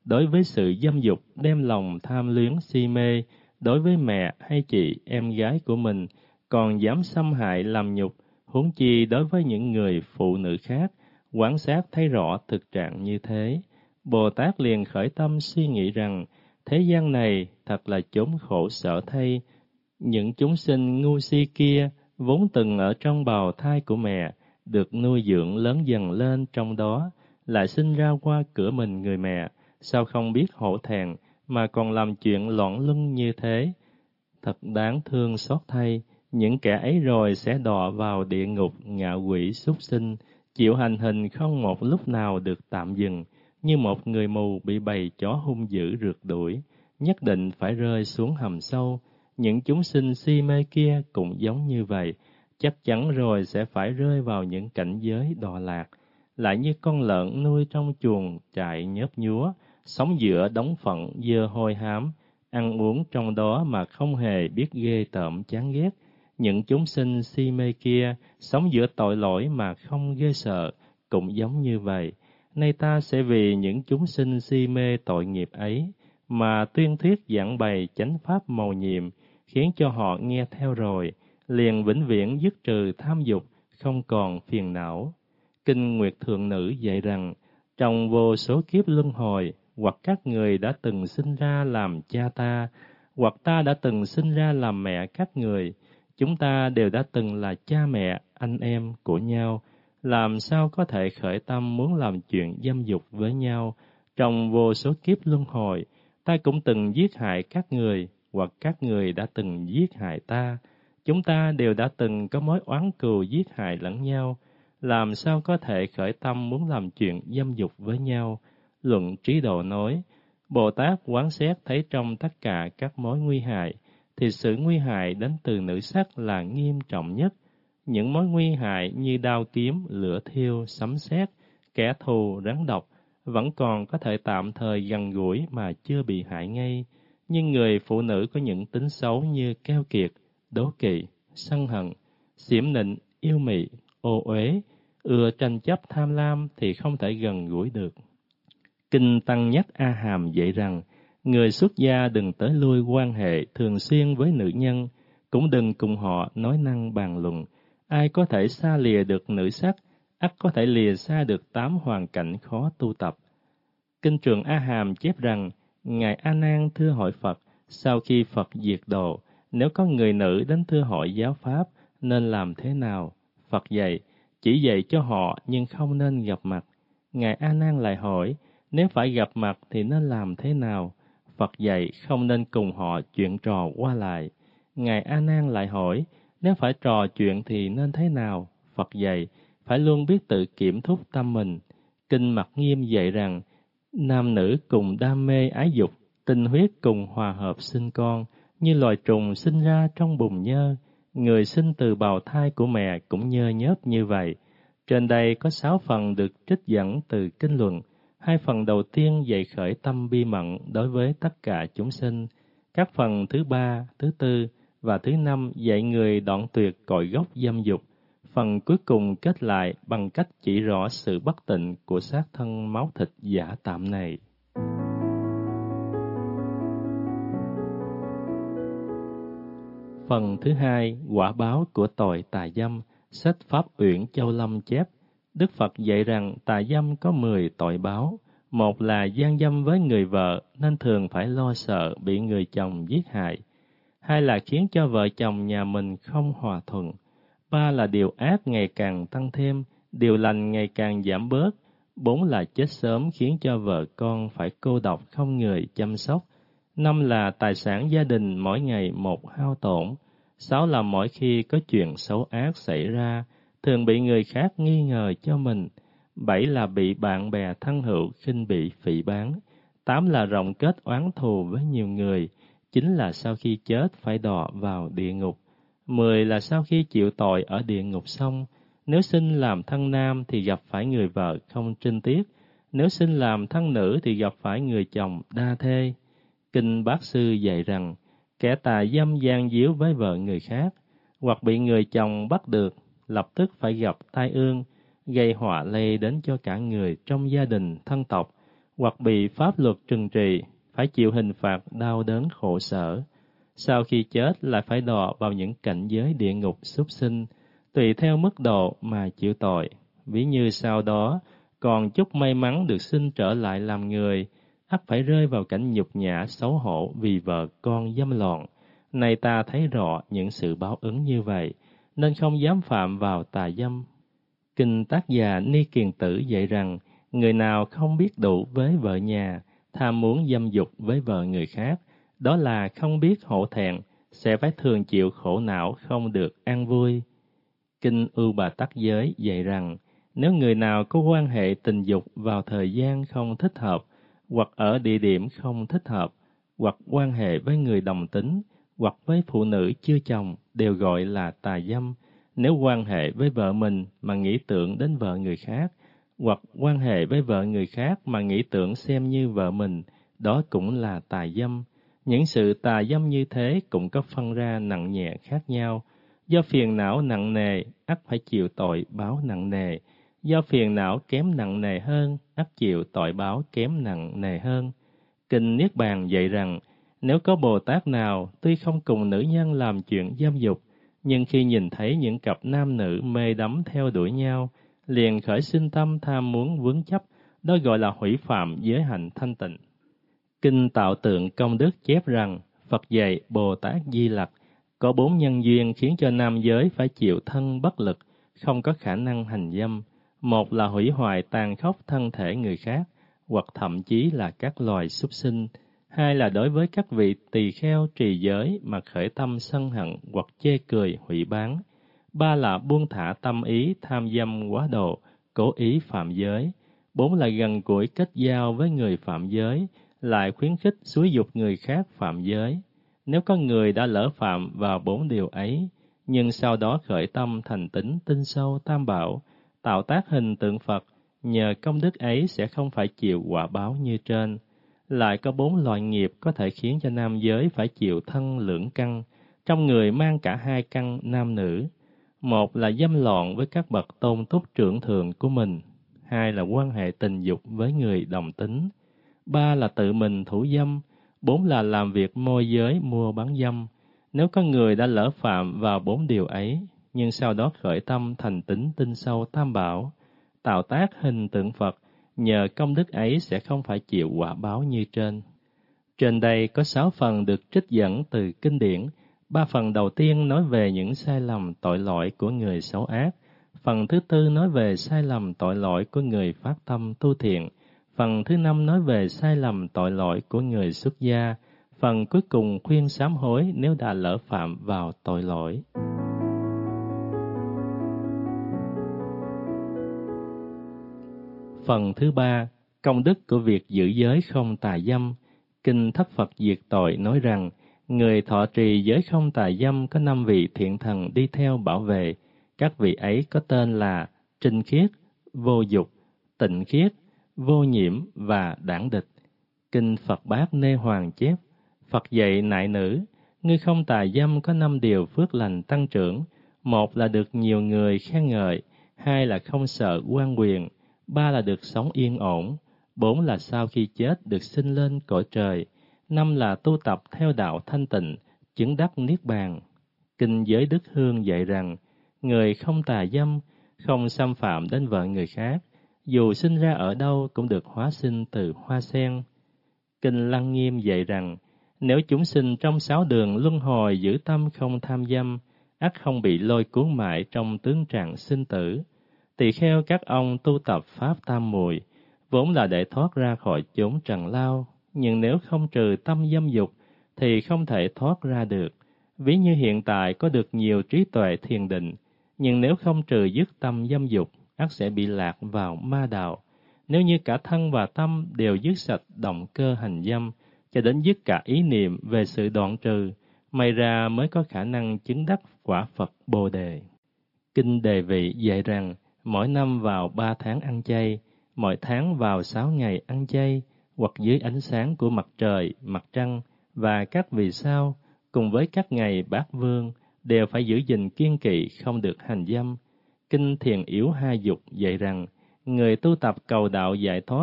đối với sự dâm dục, đem lòng tham luyến si mê, đối với mẹ hay chị, em gái của mình, còn dám xâm hại làm nhục, huống chi đối với những người phụ nữ khác. Quán sát thấy rõ thực trạng như thế, Bồ Tát liền khởi tâm suy nghĩ rằng, thế gian này thật là chốn khổ sở thay. Những chúng sinh ngu si kia, vốn từng ở trong bào thai của mẹ, được nuôi dưỡng lớn dần lên trong đó, lại sinh ra qua cửa mình người mẹ, sao không biết hổ thẹn, mà còn làm chuyện loạn luân như thế. Thật đáng thương xót thay, những kẻ ấy rồi sẽ đọa vào địa ngục ngạ quỷ súc sinh, chịu hành hình không một lúc nào được tạm dừng, như một người mù bị bầy chó hung dữ rượt đuổi, nhất định phải rơi xuống hầm sâu. Những chúng sinh si mê kia cũng giống như vậy, chắc chắn rồi sẽ phải rơi vào những cảnh giới đọa lạc, lại như con lợn nuôi trong chuồng trại nhớp nhúa, sống giữa đống phận dơ hôi hám, ăn uống trong đó mà không hề biết ghê tởm chán ghét. Những chúng sinh si mê kia, sống giữa tội lỗi mà không ghê sợ, cũng giống như vậy. Nay ta sẽ vì những chúng sinh si mê tội nghiệp ấy, mà tuyên thuyết giảng bày chánh pháp mầu nhiệm, khiến cho họ nghe theo rồi, liền vĩnh viễn dứt trừ tham dục, không còn phiền não. Kinh Nguyệt Thượng Nữ dạy rằng, trong vô số kiếp luân hồi, hoặc các người đã từng sinh ra làm cha ta, hoặc ta đã từng sinh ra làm mẹ các người, chúng ta đều đã từng là cha mẹ, anh em của nhau, làm sao có thể khởi tâm muốn làm chuyện dâm dục với nhau. Trong vô số kiếp luân hồi, ta cũng từng giết hại các người, hoặc các người đã từng giết hại ta. Chúng ta đều đã từng có mối oán cừu giết hại lẫn nhau, làm sao có thể khởi tâm muốn làm chuyện dâm dục với nhau. Luận Trí Độ nói, Bồ Tát quán xét thấy trong tất cả các mối nguy hại, thì sự nguy hại đến từ nữ sắc là nghiêm trọng nhất. Những mối nguy hại như đao kiếm, lửa thiêu, sấm sét, kẻ thù, rắn độc, vẫn còn có thể tạm thời gần gũi mà chưa bị hại ngay. Nhưng người phụ nữ có những tính xấu như keo kiệt, đố kỵ, sân hận, xiểm nịnh, yêu mị, ô uế, ưa tranh chấp tham lam thì không thể gần gũi được. Kinh Tăng Nhất A Hàm dạy rằng, người xuất gia đừng tới lui quan hệ thường xuyên với nữ nhân, cũng đừng cùng họ nói năng bàn luận. Ai có thể xa lìa được nữ sắc, ắt có thể lìa xa được tám hoàn cảnh khó tu tập. Kinh Trường A Hàm chép rằng, Ngài A Nan thưa hỏi Phật, sau khi Phật diệt độ, nếu có người nữ đến thưa hỏi giáo pháp, nên làm thế nào? Phật dạy, chỉ dạy cho họ nhưng không nên gặp mặt. Ngài A Nan lại hỏi, nếu phải gặp mặt thì nên làm thế nào? Phật dạy không nên cùng họ chuyện trò qua lại. Ngài A Nan lại hỏi, nếu phải trò chuyện thì nên thế nào? Phật dạy, phải luôn biết tự kiểm thúc tâm mình. Kinh Mặc Nghiêm dạy rằng, nam nữ cùng đam mê ái dục, tinh huyết cùng hòa hợp sinh con, như loài trùng sinh ra trong bùn nhơ, người sinh từ bào thai của mẹ cũng nhơ nhớp như vậy. Trên đây có sáu phần được trích dẫn từ kinh luận. Hai phần đầu tiên dạy khởi tâm bi mẫn đối với tất cả chúng sinh. Các phần thứ ba, thứ tư và thứ năm dạy người đoạn tuyệt cội gốc dâm dục. Phần cuối cùng kết lại bằng cách chỉ rõ sự bất tịnh của xác thân máu thịt giả tạm này. Phần thứ hai, quả báo của tội tà dâm, sách Pháp Uyển Châu Lâm chép. Đức Phật dạy rằng tà dâm có mười tội báo. Một là gian dâm với người vợ nên thường phải lo sợ bị người chồng giết hại. Hai là khiến cho vợ chồng nhà mình không hòa thuận. Ba là điều ác ngày càng tăng thêm, điều lành ngày càng giảm bớt. Bốn là chết sớm khiến cho vợ con phải cô độc không người chăm sóc. Năm là tài sản gia đình mỗi ngày một hao tổn. Sáu là mỗi khi có chuyện xấu ác xảy ra, thường bị người khác nghi ngờ cho mình. Bảy là bị bạn bè thân hữu khinh bị phỉ báng. Tám là rộng kết oán thù với nhiều người. Chín là sau khi chết phải đọa vào địa ngục. Mười là sau khi chịu tội ở địa ngục xong, nếu sinh làm thân nam thì gặp phải người vợ không trinh tiết, nếu sinh làm thân nữ thì gặp phải người chồng đa thê. Kinh Bát Sư dạy rằng, kẻ tà dâm gian díu với vợ người khác, hoặc bị người chồng bắt được, lập tức phải gặp tai ương, gây họa lây đến cho cả người trong gia đình thân tộc, hoặc bị pháp luật trừng trị, phải chịu hình phạt đau đớn khổ sở. Sau khi chết lại phải đọa vào những cảnh giới địa ngục súc sinh, tùy theo mức độ mà chịu tội. Ví như sau đó, còn chút may mắn được sinh trở lại làm người, ắt phải rơi vào cảnh nhục nhã xấu hổ vì vợ con dâm loạn. Này ta thấy rõ những sự báo ứng như vậy, nên không dám phạm vào tà dâm. Kinh Tác Già Ni Kiền Tử dạy rằng, người nào không biết đủ với vợ nhà, tham muốn dâm dục với vợ người khác, đó là không biết hổ thẹn, sẽ phải thường chịu khổ não không được an vui. Kinh Ưu Bà Tắc Giới dạy rằng, nếu người nào có quan hệ tình dục vào thời gian không thích hợp, hoặc ở địa điểm không thích hợp, hoặc quan hệ với người đồng tính, hoặc với phụ nữ chưa chồng, đều gọi là tà dâm. Nếu quan hệ với vợ mình mà nghĩ tưởng đến vợ người khác, hoặc quan hệ với vợ người khác mà nghĩ tưởng xem như vợ mình, đó cũng là tà dâm. Những sự tà dâm như thế cũng có phân ra nặng nhẹ khác nhau. Do phiền não nặng nề, ắt phải chịu tội báo nặng nề. Do phiền não kém nặng nề hơn, ắt chịu tội báo kém nặng nề hơn. Kinh Niết Bàn dạy rằng, nếu có Bồ Tát nào tuy không cùng nữ nhân làm chuyện dâm dục, nhưng khi nhìn thấy những cặp nam nữ mê đắm theo đuổi nhau, liền khởi sinh tâm tham muốn vướng chấp, đó gọi là hủy phạm giới hạnh thanh tịnh. Kinh Tạo Tượng Công Đức chép rằng, Phật dạy Bồ Tát Di Lặc có bốn nhân duyên khiến cho nam giới phải chịu thân bất lực, không có khả năng hành dâm. Một là hủy hoại tàn khốc thân thể người khác, hoặc thậm chí là các loài súc sinh. Hai là đối với các vị tỳ kheo trì giới mà khởi tâm sân hận hoặc chê cười hủy bán. Ba là buông thả tâm ý tham dâm quá độ, cố ý phạm giới. Bốn là gần gũi kết giao với người phạm giới, lại khuyến khích xúi dục người khác phạm giới. Nếu có người đã lỡ phạm vào bốn điều ấy, nhưng sau đó khởi tâm thành tín tin sâu Tam Bảo, tạo tác hình tượng Phật, nhờ công đức ấy sẽ không phải chịu quả báo như trên. Lại có bốn loại nghiệp có thể khiến cho nam giới phải chịu thân lưỡng căn, trong người mang cả hai căn nam nữ. Một là dâm loạn với các bậc tôn túc trưởng thượng của mình. Hai là quan hệ tình dục với người đồng tính. Ba là tự mình thủ dâm. Bốn là làm việc môi giới mua bán dâm. Nếu có người đã lỡ phạm vào bốn điều ấy, nhưng sau đó khởi tâm thành tín tin sâu Tam Bảo, tạo tác hình tượng Phật, nhờ công đức ấy sẽ không phải chịu quả báo như trên. Trên đây có sáu phần được trích dẫn từ kinh điển. Ba phần đầu tiên nói về những sai lầm tội lỗi của người xấu ác. Phần thứ tư nói về sai lầm tội lỗi của người phát tâm tu thiện. Phần thứ năm nói về sai lầm tội lỗi của người xuất gia. Phần cuối cùng khuyên sám hối nếu đã lỡ phạm vào tội lỗi. Phần thứ ba, công đức của việc giữ giới không tà dâm. Kinh Thất Phật Diệt Tội nói rằng, người thọ trì giới không tà dâm có năm vị thiện thần đi theo bảo vệ. Các vị ấy có tên là Trinh Khiết, Vô Dục, Tịnh Khiết, Vô Nhiễm và Đản Địch. Kinh Phật Bát Nê Hoàng chép, Phật dạy nại nữ, ngươi không tà dâm có năm điều phước lành tăng trưởng. Một là được nhiều người khen ngợi, hai là không sợ quan quyền, ba là được sống yên ổn, bốn là sau khi chết được sinh lên cõi trời, năm là tu tập theo đạo thanh tịnh, chứng đắc niết bàn. Kinh Giới Đức Hương dạy rằng, người không tà dâm, không xâm phạm đến vợ người khác, dù sinh ra ở đâu cũng được hóa sinh từ hoa sen. Kinh Lăng Nghiêm dạy rằng, nếu chúng sinh trong sáu đường luân hồi giữ tâm không tham dâm, ắt không bị lôi cuốn mãi trong tướng trạng sinh tử. Tỳ kheo các ông tu tập pháp tam muội, vốn là để thoát ra khỏi chốn trần lao, nhưng nếu không trừ tâm dâm dục, thì không thể thoát ra được. Ví như hiện tại có được nhiều trí tuệ thiền định, nhưng nếu không trừ dứt tâm dâm dục, ắt sẽ bị lạc vào ma đạo. Nếu như cả thân và tâm đều dứt sạch động cơ hành dâm, cho đến dứt cả ý niệm về sự đoạn trừ, may ra mới có khả năng chứng đắc quả Phật Bồ Đề. Kinh Đề Vị dạy rằng, mỗi năm vào ba tháng ăn chay, mỗi tháng vào sáu ngày ăn chay, hoặc dưới ánh sáng của mặt trời, mặt trăng và các vì sao, cùng với các ngày bát vương, đều phải giữ gìn kiêng kỵ không được hành dâm. Kinh Thiền Yếu Hai Dục dạy rằng, người tu tập cầu đạo giải thoát,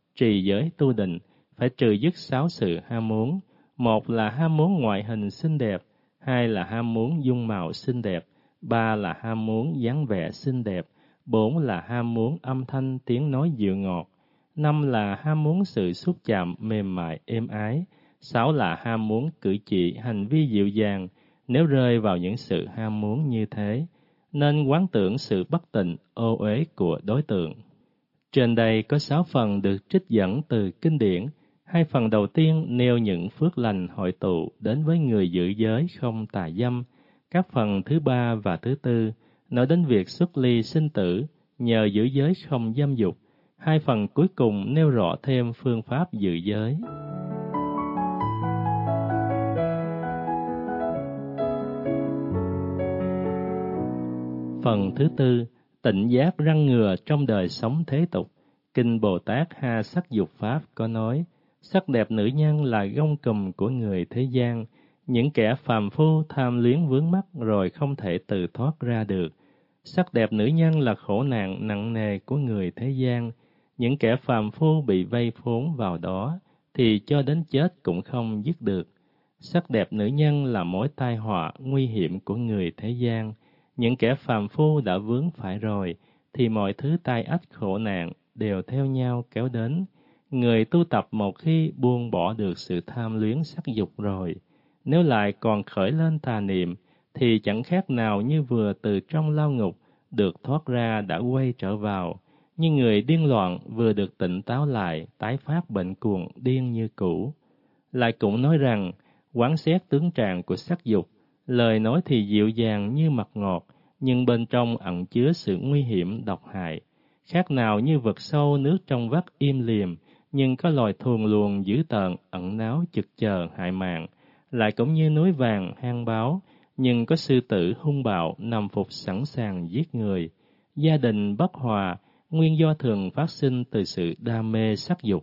Trì giới tu định phải trừ dứt sáu sự ham muốn. Một là ham muốn ngoại hình xinh đẹp, hai là ham muốn dung mạo xinh đẹp, ba là ham muốn dáng vẻ xinh đẹp, bốn là ham muốn âm thanh tiếng nói dịu ngọt, năm là ham muốn sự xúc chạm mềm mại êm ái, sáu là ham muốn cử chỉ hành vi dịu dàng. Nếu rơi vào những sự ham muốn như thế, nên quán tưởng sự bất tịnh, ô uế của đối tượng. Trên đây có sáu phần được trích dẫn từ kinh điển. Hai phần đầu tiên nêu những phước lành hội tụ đến với người giữ giới không tà dâm. Các phần thứ ba và thứ tư nói đến việc xuất ly sinh tử nhờ giữ giới không dâm dục. Hai phần cuối cùng nêu rõ thêm phương pháp giữ giới. Phần thứ tư, tịnh giác răn ngừa trong đời sống thế tục. Kinh Bồ Tát Ha Sắc Dục Pháp có nói, sắc đẹp nữ nhân là gông cùm của người thế gian, những kẻ phàm phu tham luyến vướng mắc rồi không thể tự thoát ra được. Sắc đẹp nữ nhân là khổ nạn nặng nề của người thế gian, những kẻ phàm phu bị vây khốn vào đó thì cho đến chết cũng không dứt được. Sắc đẹp nữ nhân là mối tai họa nguy hiểm của người thế gian, những kẻ phàm phu đã vướng phải rồi thì mọi thứ tai ách khổ nạn đều theo nhau kéo đến. Người tu tập một khi buông bỏ được sự tham luyến sắc dục rồi, nếu lại còn khởi lên tà niệm, thì chẳng khác nào như vừa từ trong lao ngục được thoát ra đã quay trở vào, như người điên loạn vừa được tỉnh táo lại, tái phát bệnh cuồng điên như cũ. Lại cũng nói rằng, quán xét tướng trạng của sắc dục, lời nói thì dịu dàng như mật ngọt, nhưng bên trong ẩn chứa sự nguy hiểm độc hại. Khác nào như vực sâu nước trong vắt im liềm, nhưng có loài thuồng luồng dữ tợn ẩn náu chực chờ hại mạng. Lại cũng như núi vàng hang báo, nhưng có sư tử hung bạo nằm phục sẵn sàng giết người. Gia đình bất hòa, nguyên do thường phát sinh từ sự đam mê sắc dục.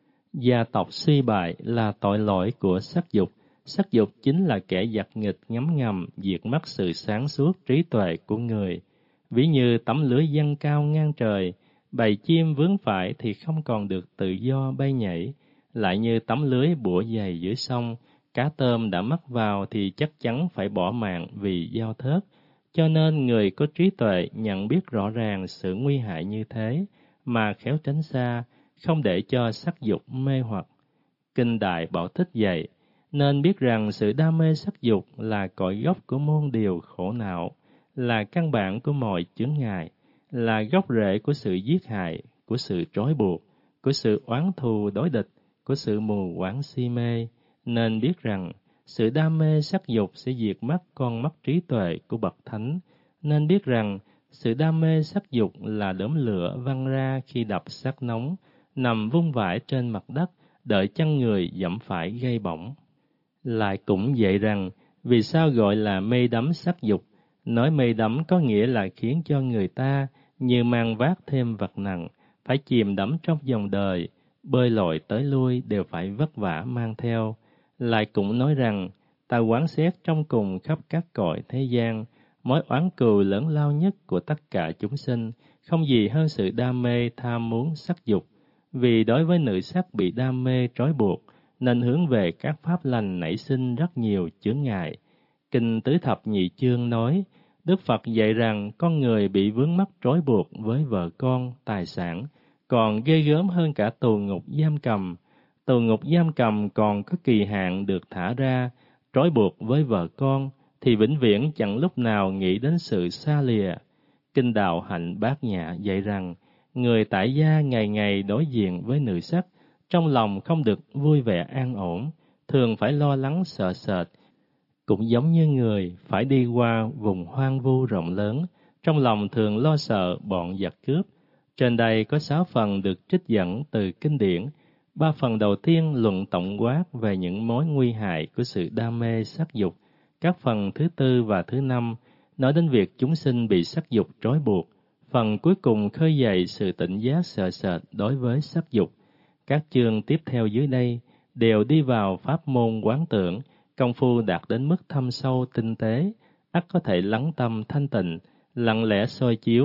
Gia tộc suy bại là tội lỗi của sắc dục. Sắc dục chính là kẻ giặc nghịch ngấm ngầm diệt mất sự sáng suốt trí tuệ của người. Ví như tấm lưới giăng cao ngang trời, bầy chim vướng phải thì không còn được tự do bay nhảy. Lại như tấm lưới bủa dày dưới sông, cá tôm đã mắc vào thì chắc chắn phải bỏ mạng vì dao thớt. Cho nên người có trí tuệ nhận biết rõ ràng sự nguy hại như thế, mà khéo tránh xa, không để cho sắc dục mê hoặc. Kinh Đại Bảo Thích dạy, nên biết rằng sự đam mê sắc dục là cội gốc của muôn điều khổ não, là căn bản của mọi chướng ngại, là gốc rễ của sự giết hại, của sự trói buộc, của sự oán thù đối địch, của sự mù quáng si mê. Nên biết rằng, sự đam mê sắc dục sẽ diệt mất con mắt trí tuệ của bậc thánh. Nên biết rằng, sự đam mê sắc dục là đốm lửa văng ra khi đập sắt nóng, nằm vung vãi trên mặt đất, đợi chân người dẫm phải gây bỏng. Lại cũng dạy rằng, vì sao gọi là mê đắm sắc dục? Nói mê đắm có nghĩa là khiến cho người ta như mang vác thêm vật nặng, phải chìm đắm trong dòng đời, bơi lội tới lui đều phải vất vả mang theo. Lại cũng nói rằng, ta quán xét trong cùng khắp các cõi thế gian, mối oán cừu lớn lao nhất của tất cả chúng sinh, không gì hơn sự đam mê tham muốn sắc dục. Vì đối với nữ sắc bị đam mê trói buộc, nên hướng về các pháp lành nảy sinh rất nhiều chướng ngại. Kinh Tứ Thập Nhị Chương nói, Đức Phật dạy rằng con người bị vướng mắc trói buộc với vợ con, tài sản, còn ghê gớm hơn cả tù ngục giam cầm. Tù ngục giam cầm còn có kỳ hạn được thả ra, trói buộc với vợ con, thì vĩnh viễn chẳng lúc nào nghĩ đến sự xa lìa. Kinh Đạo Hạnh Bát Nhã dạy rằng, người tại gia ngày ngày đối diện với nữ sắc, trong lòng không được vui vẻ an ổn, thường phải lo lắng sợ sệt, cũng giống như người phải đi qua vùng hoang vu rộng lớn, trong lòng thường lo sợ bọn giặc cướp. Trên đây có sáu phần được trích dẫn từ kinh điển. Ba phần đầu tiên luận tổng quát về những mối nguy hại của sự đam mê sắc dục. Các phần thứ tư và thứ năm nói đến việc chúng sinh bị sắc dục trói buộc. Phần cuối cùng khơi dậy sự tỉnh giác sợ sệt đối với sắc dục. Các chương tiếp theo dưới đây đều đi vào pháp môn quán tưởng, công phu đạt đến mức thâm sâu tinh tế, ắt có thể lắng tâm thanh tịnh, lặng lẽ soi chiếu,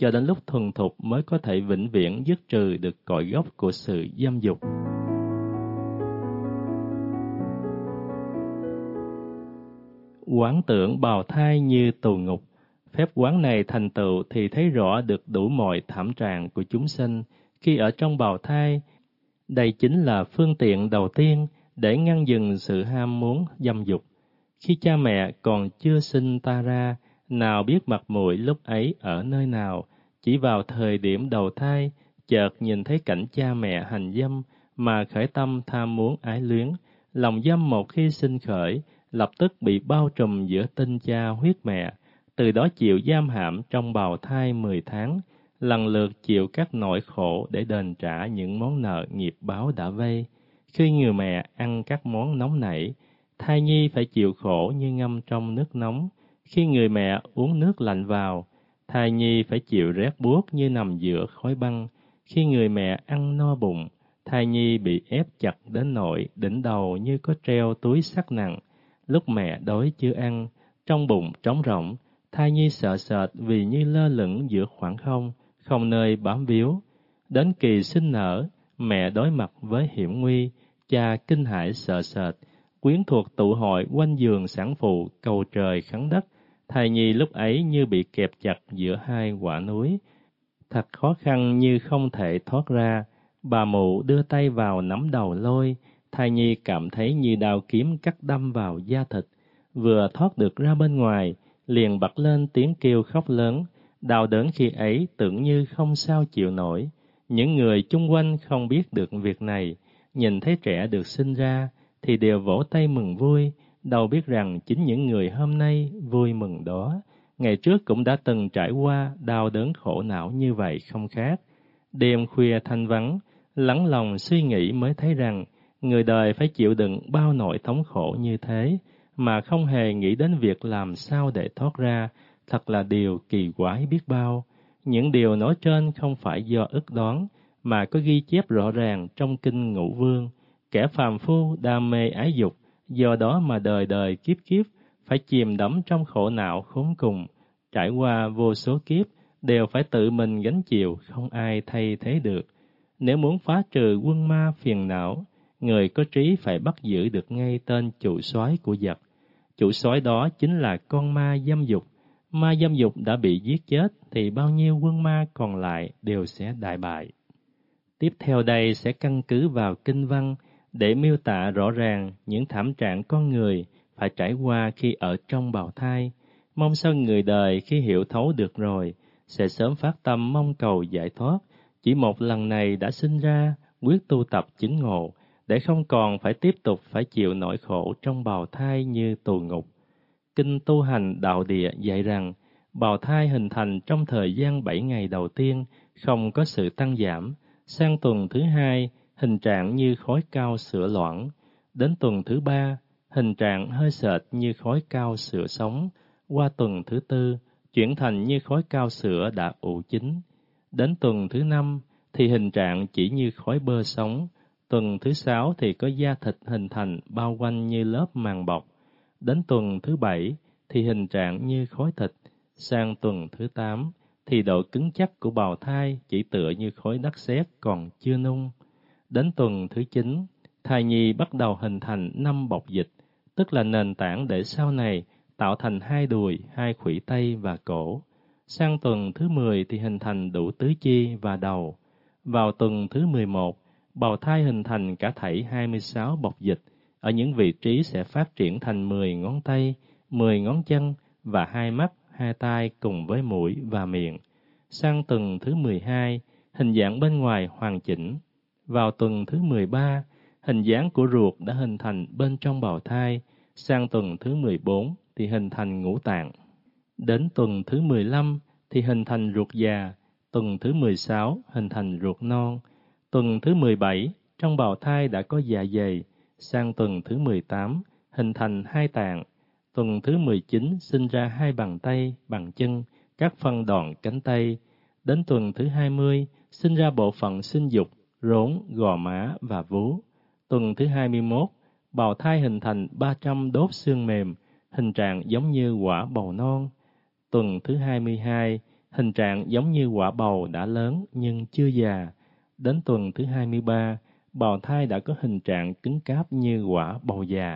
cho đến lúc thuần thục mới có thể vĩnh viễn dứt trừ được cội gốc của sự dâm dục. Quán tưởng bào thai như tù ngục. Phép quán này thành tựu thì thấy rõ được đủ mọi thảm trạng của chúng sinh khi ở trong bào thai. Đây chính là phương tiện đầu tiên để ngăn dừng sự ham muốn dâm dục. Khi cha mẹ còn chưa sinh ta ra, nào biết mặt mũi lúc ấy ở nơi nào, chỉ vào thời điểm đầu thai, chợt nhìn thấy cảnh cha mẹ hành dâm mà khởi tâm tham muốn ái luyến, lòng dâm một khi sinh khởi, lập tức bị bao trùm giữa tinh cha huyết mẹ, từ đó chịu giam hãm trong bào thai mười tháng, lần lượt chịu các nỗi khổ để đền trả những món nợ nghiệp báo đã vay. Khi người mẹ ăn các món nóng nảy, thai nhi phải chịu khổ như ngâm trong nước nóng. Khi người mẹ uống nước lạnh vào, thai nhi phải chịu rét buốt như nằm giữa khói băng. Khi người mẹ ăn no bụng, thai nhi bị ép chặt đến nỗi đỉnh đầu như có treo túi sắt nặng. Lúc mẹ đói chưa ăn, trong bụng trống rỗng, thai nhi sợ sệt vì như lơ lửng giữa khoảng không, không nơi bám víu. Đến kỳ sinh nở, mẹ đối mặt với hiểm nguy, cha kinh hãi sợ sệt, quyến thuộc tụ hội quanh giường sản phụ cầu trời khấn đất. Thai nhi lúc ấy như bị kẹp chặt giữa hai quả núi, thật khó khăn như không thể thoát ra. Bà mụ đưa tay vào nắm đầu lôi, thai nhi cảm thấy như đao kiếm cắt đâm vào da thịt. Vừa thoát được ra bên ngoài, liền bật lên tiếng kêu khóc lớn, đau đớn khi ấy tưởng như không sao chịu nổi. Những người chung quanh không biết được việc này, nhìn thấy trẻ được sinh ra thì đều vỗ tay mừng vui, đâu biết rằng chính những người hôm nay vui mừng đó, ngày trước cũng đã từng trải qua đau đớn khổ não như vậy không khác. Đêm khuya thanh vắng, lắng lòng suy nghĩ mới thấy rằng người đời phải chịu đựng bao nỗi thống khổ như thế, mà không hề nghĩ đến việc làm sao để thoát ra, thật là điều kỳ quái biết bao. Những điều nói trên không phải do ức đoán, mà có ghi chép rõ ràng trong kinh Ngũ Vương. Kẻ phàm phu đam mê ái dục, do đó mà đời đời kiếp kiếp phải chìm đắm trong khổ não khốn cùng, trải qua vô số kiếp đều phải tự mình gánh chịu, không ai thay thế được. Nếu muốn phá trừ quân ma phiền não, người có trí phải bắt giữ được ngay tên chủ soái của giặc. Chủ soái đó chính là con ma dâm dục. Ma dâm dục đã bị giết chết thì bao nhiêu quân ma còn lại đều sẽ đại bại. Tiếp theo đây sẽ căn cứ vào kinh văn để miêu tả rõ ràng những thảm trạng con người phải trải qua khi ở trong bào thai. Mong sao người đời khi hiểu thấu được rồi sẽ sớm phát tâm mong cầu giải thoát. Chỉ một lần này đã sinh ra, quyết tu tập chứng ngộ, để không còn phải tiếp tục phải chịu nỗi khổ trong bào thai như tù ngục. Kinh tu hành đạo địa dạy rằng, bào thai hình thành trong thời gian bảy ngày đầu tiên, không có sự tăng giảm. Sang tuần thứ hai, hình trạng như khói cao sữa loãng. Đến tuần thứ ba, hình trạng hơi sệt như khói cao sữa sống. Qua tuần thứ tư, chuyển thành như khói cao sữa đã ủ chín. Đến tuần thứ năm, thì hình trạng chỉ như khói bơ sống. Tuần thứ sáu thì có da thịt hình thành bao quanh như lớp màng bọc. Đến tuần thứ bảy thì hình trạng như khói thịt. Sang tuần thứ tám thì độ cứng chắc của bào thai chỉ tựa như khối đất sét còn chưa nung. Đến tuần thứ chín, thai nhi bắt đầu hình thành năm bọc dịch, tức là nền tảng để sau này tạo thành hai đùi, hai khuỷu tay và cổ. Sang tuần thứ mười thì hình thành đủ tứ chi và đầu. Vào tuần thứ mười một, bào thai hình thành cả thảy hai mươi sáu bọc dịch, ở những vị trí sẽ phát triển thành mười ngón tay, mười ngón chân và hai mắt, hai tai cùng với mũi và miệng. Sang tuần thứ mười hai, hình dạng bên ngoài hoàn chỉnh. Vào tuần thứ mười ba, hình dáng của ruột đã hình thành bên trong bào thai. Sang tuần thứ mười bốn thì hình thành ngũ tạng. Đến tuần thứ mười lăm thì hình thành ruột già. Tuần thứ mười sáu hình thành ruột non. Tuần thứ mười bảy trong bào thai đã có dạ dày. Sang tuần thứ mười tám hình thành hai tạng. Tuần thứ mười chín sinh ra hai bàn tay, bàn chân, các phân đoạn cánh tay. Đến tuần thứ hai mươi sinh ra bộ phận sinh dục, rốn, gò má và vú. Tuần thứ hai mươi mốt, bào thai hình thành ba trăm đốt xương mềm, hình trạng giống như quả bầu non. Tuần thứ hai mươi hai, hình trạng giống như quả bầu đã lớn nhưng chưa già. Đến tuần thứ hai mươi ba, bào thai đã có hình trạng cứng cáp như quả bầu già.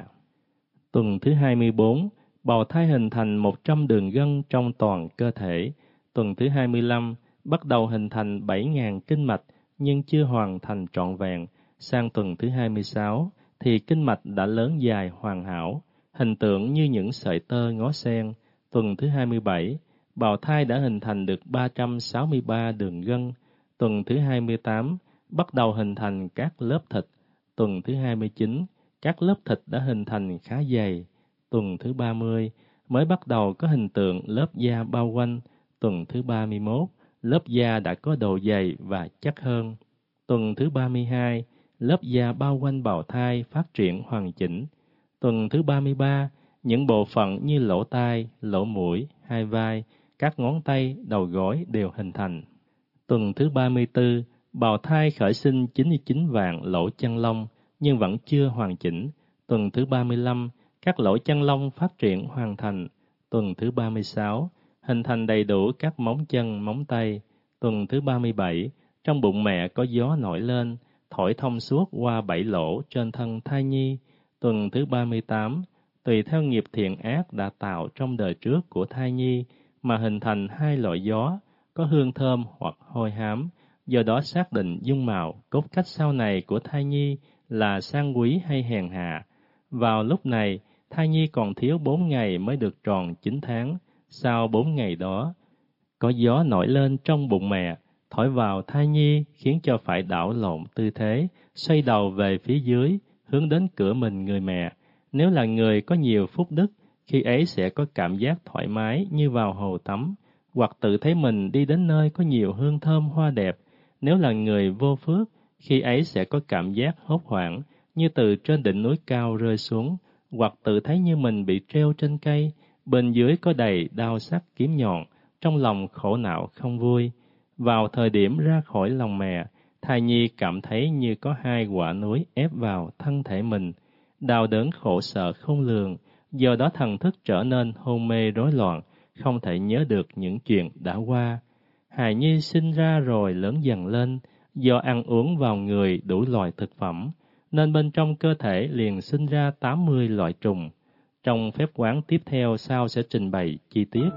Tuần thứ hai mươi bốn, bào thai hình thành một trăm đường gân trong toàn cơ thể. Tuần thứ hai mươi lăm, bắt đầu hình thành bảy nghìn kinh mạch nhưng chưa hoàn thành trọn vẹn. Sang tuần thứ hai mươi sáu, thì kinh mạch đã lớn dài hoàn hảo, hình tượng như những sợi tơ ngó sen. Tuần thứ hai mươi bảy, bào thai đã hình thành được ba trăm sáu mươi ba đường gân. Tuần thứ hai mươi tám, bắt đầu hình thành các lớp thịt. Tuần thứ hai mươi chín, các lớp thịt đã hình thành khá dày. Tuần thứ ba mươi, mới bắt đầu có hình tượng lớp da bao quanh. Tuần thứ ba mươi mốt, lớp da đã có độ dày và chắc hơn. Tuần thứ ba mươi hai, lớp da bao quanh bào thai phát triển hoàn chỉnh. Tuần thứ ba mươi ba, những bộ phận như lỗ tai, lỗ mũi, hai vai, các ngón tay, đầu gối đều hình thành. Tuần thứ ba mươi tư, bào thai khởi sinh chín mươi chín vạn lỗ chân lông nhưng vẫn chưa hoàn chỉnh. Tuần thứ ba mươi lăm, các lỗ chân lông phát triển hoàn thành. Tuần thứ ba mươi sáu, hình thành đầy đủ các móng chân, móng tay. Tuần thứ ba mươi bảy, trong bụng mẹ có gió nổi lên, thổi thông suốt qua bảy lỗ trên thân thai nhi. Tuần thứ ba mươi tám, tùy theo nghiệp thiện ác đã tạo trong đời trước của thai nhi mà hình thành hai loại gió, có hương thơm hoặc hôi hám, do đó xác định dung mạo, cốt cách sau này của thai nhi là sang quý hay hèn hạ. Vào lúc này, thai nhi còn thiếu bốn ngày mới được tròn chín tháng. Sau bốn ngày đó, có gió nổi lên trong bụng mẹ, thổi vào thai nhi khiến cho phải đảo lộn tư thế, xoay đầu về phía dưới, hướng đến cửa mình người mẹ. Nếu là người có nhiều phúc đức, khi ấy sẽ có cảm giác thoải mái như vào hồ tắm, hoặc tự thấy mình đi đến nơi có nhiều hương thơm hoa đẹp. Nếu là người vô phước, khi ấy sẽ có cảm giác hốt hoảng, như từ trên đỉnh núi cao rơi xuống, hoặc tự thấy như mình bị treo trên cây, bên dưới có đầy đao sắc kiếm nhọn, trong lòng khổ não không vui. Vào thời điểm ra khỏi lòng mẹ, thai nhi cảm thấy như có hai quả núi ép vào thân thể mình, đau đớn khổ sở không lường, do đó thần thức trở nên hôn mê rối loạn, không thể nhớ được những chuyện đã qua. Hài nhi sinh ra rồi lớn dần lên, do ăn uống vào người đủ loại thực phẩm, nên bên trong cơ thể liền sinh ra tám mươi loại trùng. Trong phép quán tiếp theo sau sẽ trình bày chi tiết.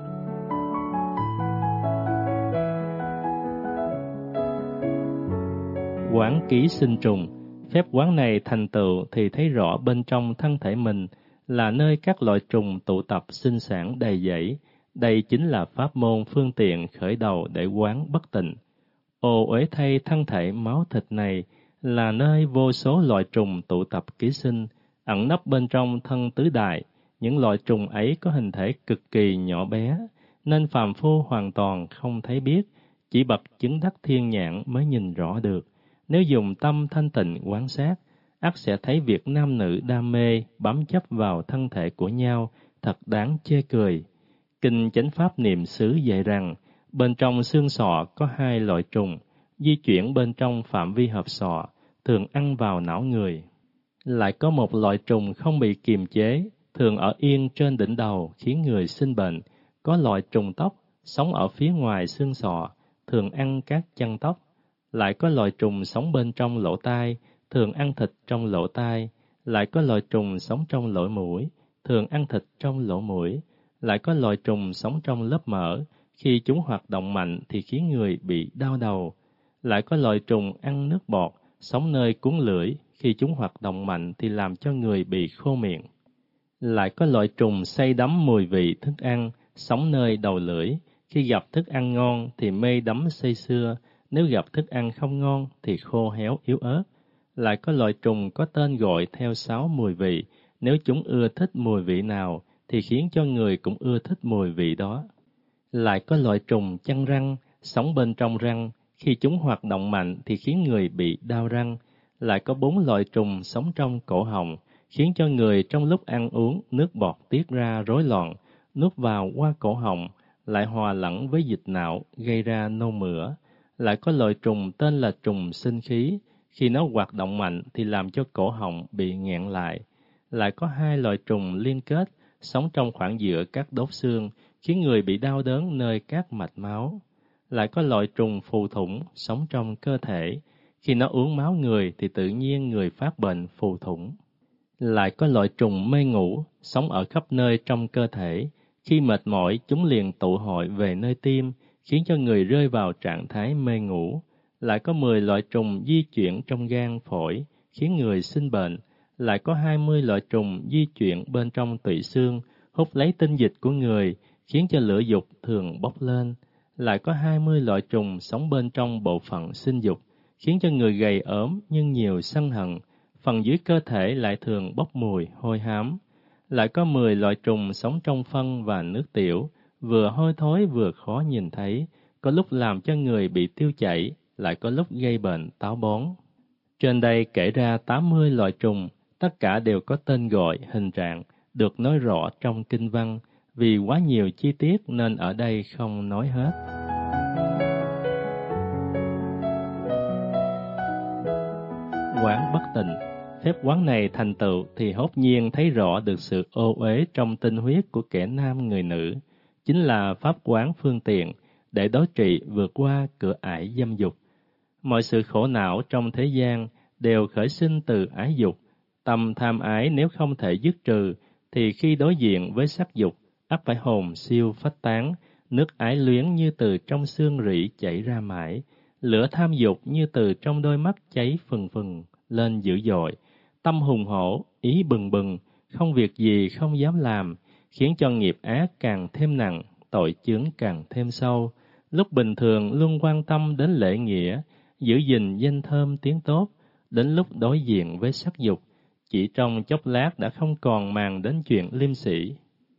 Quán ký sinh trùng. Phép quán này thành tựu thì thấy rõ bên trong thân thể mình là nơi các loại trùng tụ tập sinh sản đầy dẫy. Đây chính là pháp môn phương tiện khởi đầu để quán bất tịnh. Ô uế thay, thân thể máu thịt này là nơi vô số loại trùng tụ tập ký sinh, ẩn nấp bên trong thân tứ đại. Những loại trùng ấy có hình thể cực kỳ nhỏ bé, nên phàm phu hoàn toàn không thấy biết, chỉ bậc chứng đắc thiên nhãn mới nhìn rõ được. Nếu dùng tâm thanh tịnh quan sát, ắt sẽ thấy việc nam nữ đam mê, bám chấp vào thân thể của nhau, thật đáng chê cười. Kinh Chánh Pháp Niệm xứ dạy rằng, bên trong xương sọ có hai loại trùng, di chuyển bên trong phạm vi hợp sọ, thường ăn vào não người. Lại có một loại trùng không bị kiềm chế, thường ở yên trên đỉnh đầu khiến người sinh bệnh. Có loại trùng tóc, sống ở phía ngoài xương sọ, thường ăn các chân tóc. Lại có loại trùng sống bên trong lỗ tai, thường ăn thịt trong lỗ tai. Lại có loại trùng sống trong lỗ mũi, thường ăn thịt trong lỗ mũi. Lại có loại trùng sống trong lớp mỡ, khi chúng hoạt động mạnh thì khiến người bị đau đầu. Lại có loại trùng ăn nước bọt, sống nơi cuốn lưỡi, khi chúng hoạt động mạnh thì làm cho người bị khô miệng. Lại có loại trùng say đắm mùi vị thức ăn, sống nơi đầu lưỡi, khi gặp thức ăn ngon thì mê đắm say sưa, nếu gặp thức ăn không ngon thì khô héo yếu ớt. Lại có loại trùng có tên gọi theo sáu mùi vị, nếu chúng ưa thích mùi vị nào thì khiến cho người cũng ưa thích mùi vị đó. Lại có loại trùng chăn răng, sống bên trong răng, khi chúng hoạt động mạnh thì khiến người bị đau răng. Lại có bốn loại trùng sống trong cổ họng, khiến cho người trong lúc ăn uống nước bọt tiết ra rối loạn, nuốt vào qua cổ họng, lại hòa lẫn với dịch não gây ra nôn mửa. Lại có loại trùng tên là trùng sinh khí, khi nó hoạt động mạnh thì làm cho cổ họng bị nghẹn lại. Lại có hai loại trùng liên kết, sống trong khoảng giữa các đốt xương, khiến người bị đau đớn nơi các mạch máu. lại có loại trùng phù thủng sống trong cơ thể. Khi nó uống máu người thì tự nhiên người phát bệnh phù thủng. Lại có loại trùng mê ngủ sống ở khắp nơi trong cơ thể. Khi mệt mỏi, chúng liền tụ hội về nơi tim, khiến cho người rơi vào trạng thái mê ngủ. Lại có mười loại trùng di chuyển trong gan phổi, khiến người sinh bệnh. Lại có hai mươi loại trùng di chuyển bên trong tủy xương, hút lấy tinh dịch của người, khiến cho lửa dục thường bốc lên. Lại có hai mươi loại trùng sống bên trong bộ phận sinh dục, khiến cho người gầy ốm nhưng nhiều sân hận. Phần dưới cơ thể lại thường bốc mùi hôi hám. Lại có mười loại trùng sống trong phân và nước tiểu, vừa hôi thối vừa khó nhìn thấy, có lúc làm cho người bị tiêu chảy, lại có lúc gây bệnh táo bón. Trên đây kể ra tám mươi loại trùng, tất cả đều có tên gọi, hình trạng, được nói rõ trong kinh văn, vì quá nhiều chi tiết nên ở đây không nói hết. Quán bất tịnh. Phép quán này thành tựu thì hốt nhiên thấy rõ được sự ô uế trong tinh huyết của kẻ nam người nữ, chính là pháp quán phương tiện để đối trị vượt qua cửa ải dâm dục. Mọi sự khổ não trong thế gian đều khởi sinh từ ái dục. Tâm tham ái nếu không thể dứt trừ, thì khi đối diện với sắc dục, ắt phải hồn siêu phách tán, nước ái luyến như từ trong xương rỉ chảy ra mãi, lửa tham dục như từ trong đôi mắt cháy phừng phừng lên dữ dội, tâm hùng hổ, ý bừng bừng, không việc gì không dám làm, khiến cho nghiệp ác càng thêm nặng, tội chướng càng thêm sâu. Lúc bình thường luôn quan tâm đến lễ nghĩa, giữ gìn danh thơm tiếng tốt, đến lúc đối diện với sắc dục, chỉ trong chốc lát đã không còn màng đến chuyện liêm sĩ.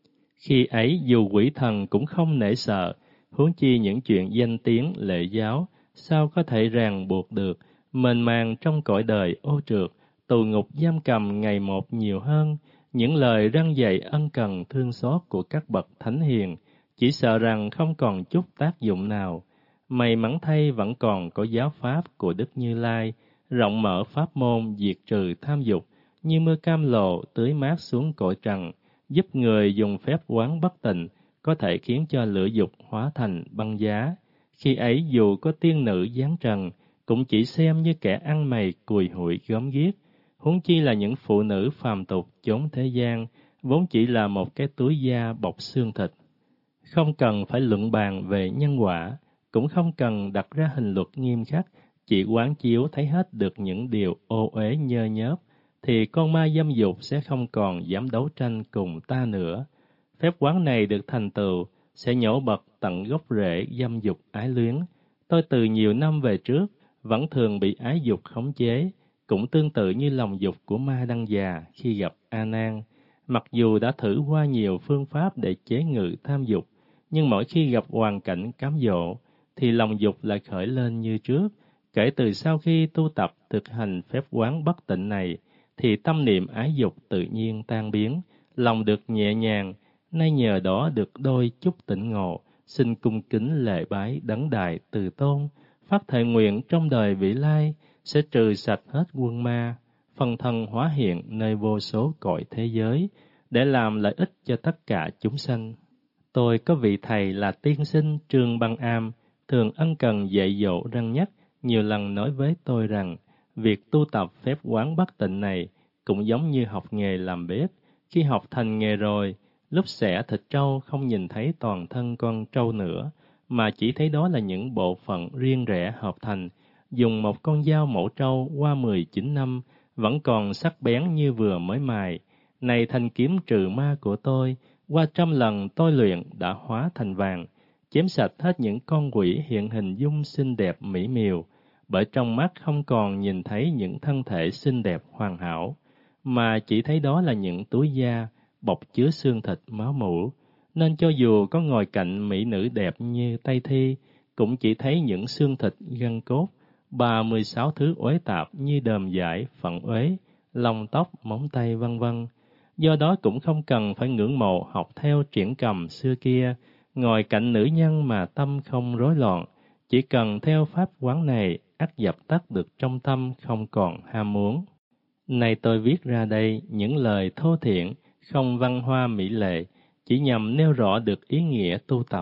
Khi ấy dù quỷ thần cũng không nể sợ, huống chi những chuyện danh tiếng lễ giáo, sao có thể ràng buộc được, mềm màng trong cõi đời ô trượt, tù ngục giam cầm ngày một nhiều hơn. Những lời răn dạy ân cần thương xót của các bậc thánh hiền, chỉ sợ rằng không còn chút tác dụng nào. May mắn thay vẫn còn có giáo pháp của Đức Như Lai, rộng mở pháp môn diệt trừ tham dục, như mưa cam lộ tưới mát xuống cõi trần, giúp người dùng phép quán bất tịnh, có thể khiến cho lửa dục hóa thành băng giá. Khi ấy dù có tiên nữ giáng trần, cũng chỉ xem như kẻ ăn mày cùi hụi gớm ghiếc, huống chi là những phụ nữ phàm tục chốn thế gian, vốn chỉ là một cái túi da bọc xương thịt. Không cần phải luận bàn về nhân quả, cũng không cần đặt ra hình luật nghiêm khắc, chỉ quán chiếu thấy hết được những điều ô uế nhơ nhớp, thì con ma dâm dục sẽ không còn dám đấu tranh cùng ta nữa. Phép quán này được thành tựu, sẽ nhổ bật tận gốc rễ dâm dục ái luyến. Tôi từ nhiều năm về trước, vẫn thường bị ái dục khống chế, cũng tương tự như lòng dục của Ma Đăng Già khi gặp A Nan. Mặc dù đã thử qua nhiều phương pháp để chế ngự tham dục, nhưng mỗi khi gặp hoàn cảnh cám dỗ, thì lòng dục lại khởi lên như trước. Kể từ sau khi tu tập thực hành phép quán bất tịnh này, thì tâm niệm ái dục tự nhiên tan biến, lòng được nhẹ nhàng, nay nhờ đó được đôi chút tỉnh ngộ, xin cung kính lễ bái đấng đại từ tôn, phát thệ nguyện trong đời vị lai, sẽ trừ sạch hết quân ma, phân thân hóa hiện nơi vô số cõi thế giới, để làm lợi ích cho tất cả chúng sanh. Tôi có vị thầy là tiên sinh Trương Băng Am, thường ân cần dạy dỗ răn nhắc, nhiều lần nói với tôi rằng, việc tu tập phép quán bất tịnh này cũng giống như học nghề làm bếp. Khi học thành nghề rồi, lúc xẻ thịt trâu không nhìn thấy toàn thân con trâu nữa, mà chỉ thấy đó là những bộ phận riêng rẽ hợp thành. Dùng một con dao mổ trâu qua mười chín năm, vẫn còn sắc bén như vừa mới mài. Này thanh kiếm trừ ma của tôi, qua trăm lần tôi luyện đã hóa thành vàng, chém sạch hết những con quỷ hiện hình dung xinh đẹp mỹ miều, bởi trong mắt không còn nhìn thấy những thân thể xinh đẹp hoàn hảo, mà chỉ thấy đó là những túi da bọc chứa xương thịt máu mủ, nên cho dù có ngồi cạnh mỹ nữ đẹp như Tây Thi, cũng chỉ thấy những xương thịt gân cốt, ba mươi sáu thứ uế tạp như đờm dải, phận uế, lông tóc, móng tay vân vân. Do đó cũng không cần phải ngưỡng mộ học theo triển cầm xưa kia, ngồi cạnh nữ nhân mà tâm không rối loạn, chỉ cần theo pháp quán này, ắt dập tắt được trong tâm không còn ham muốn. Này tôi viết ra đây những lời thô thiện, không văn hoa mỹ lệ, chỉ nhằm nêu rõ được ý nghĩa tu tập,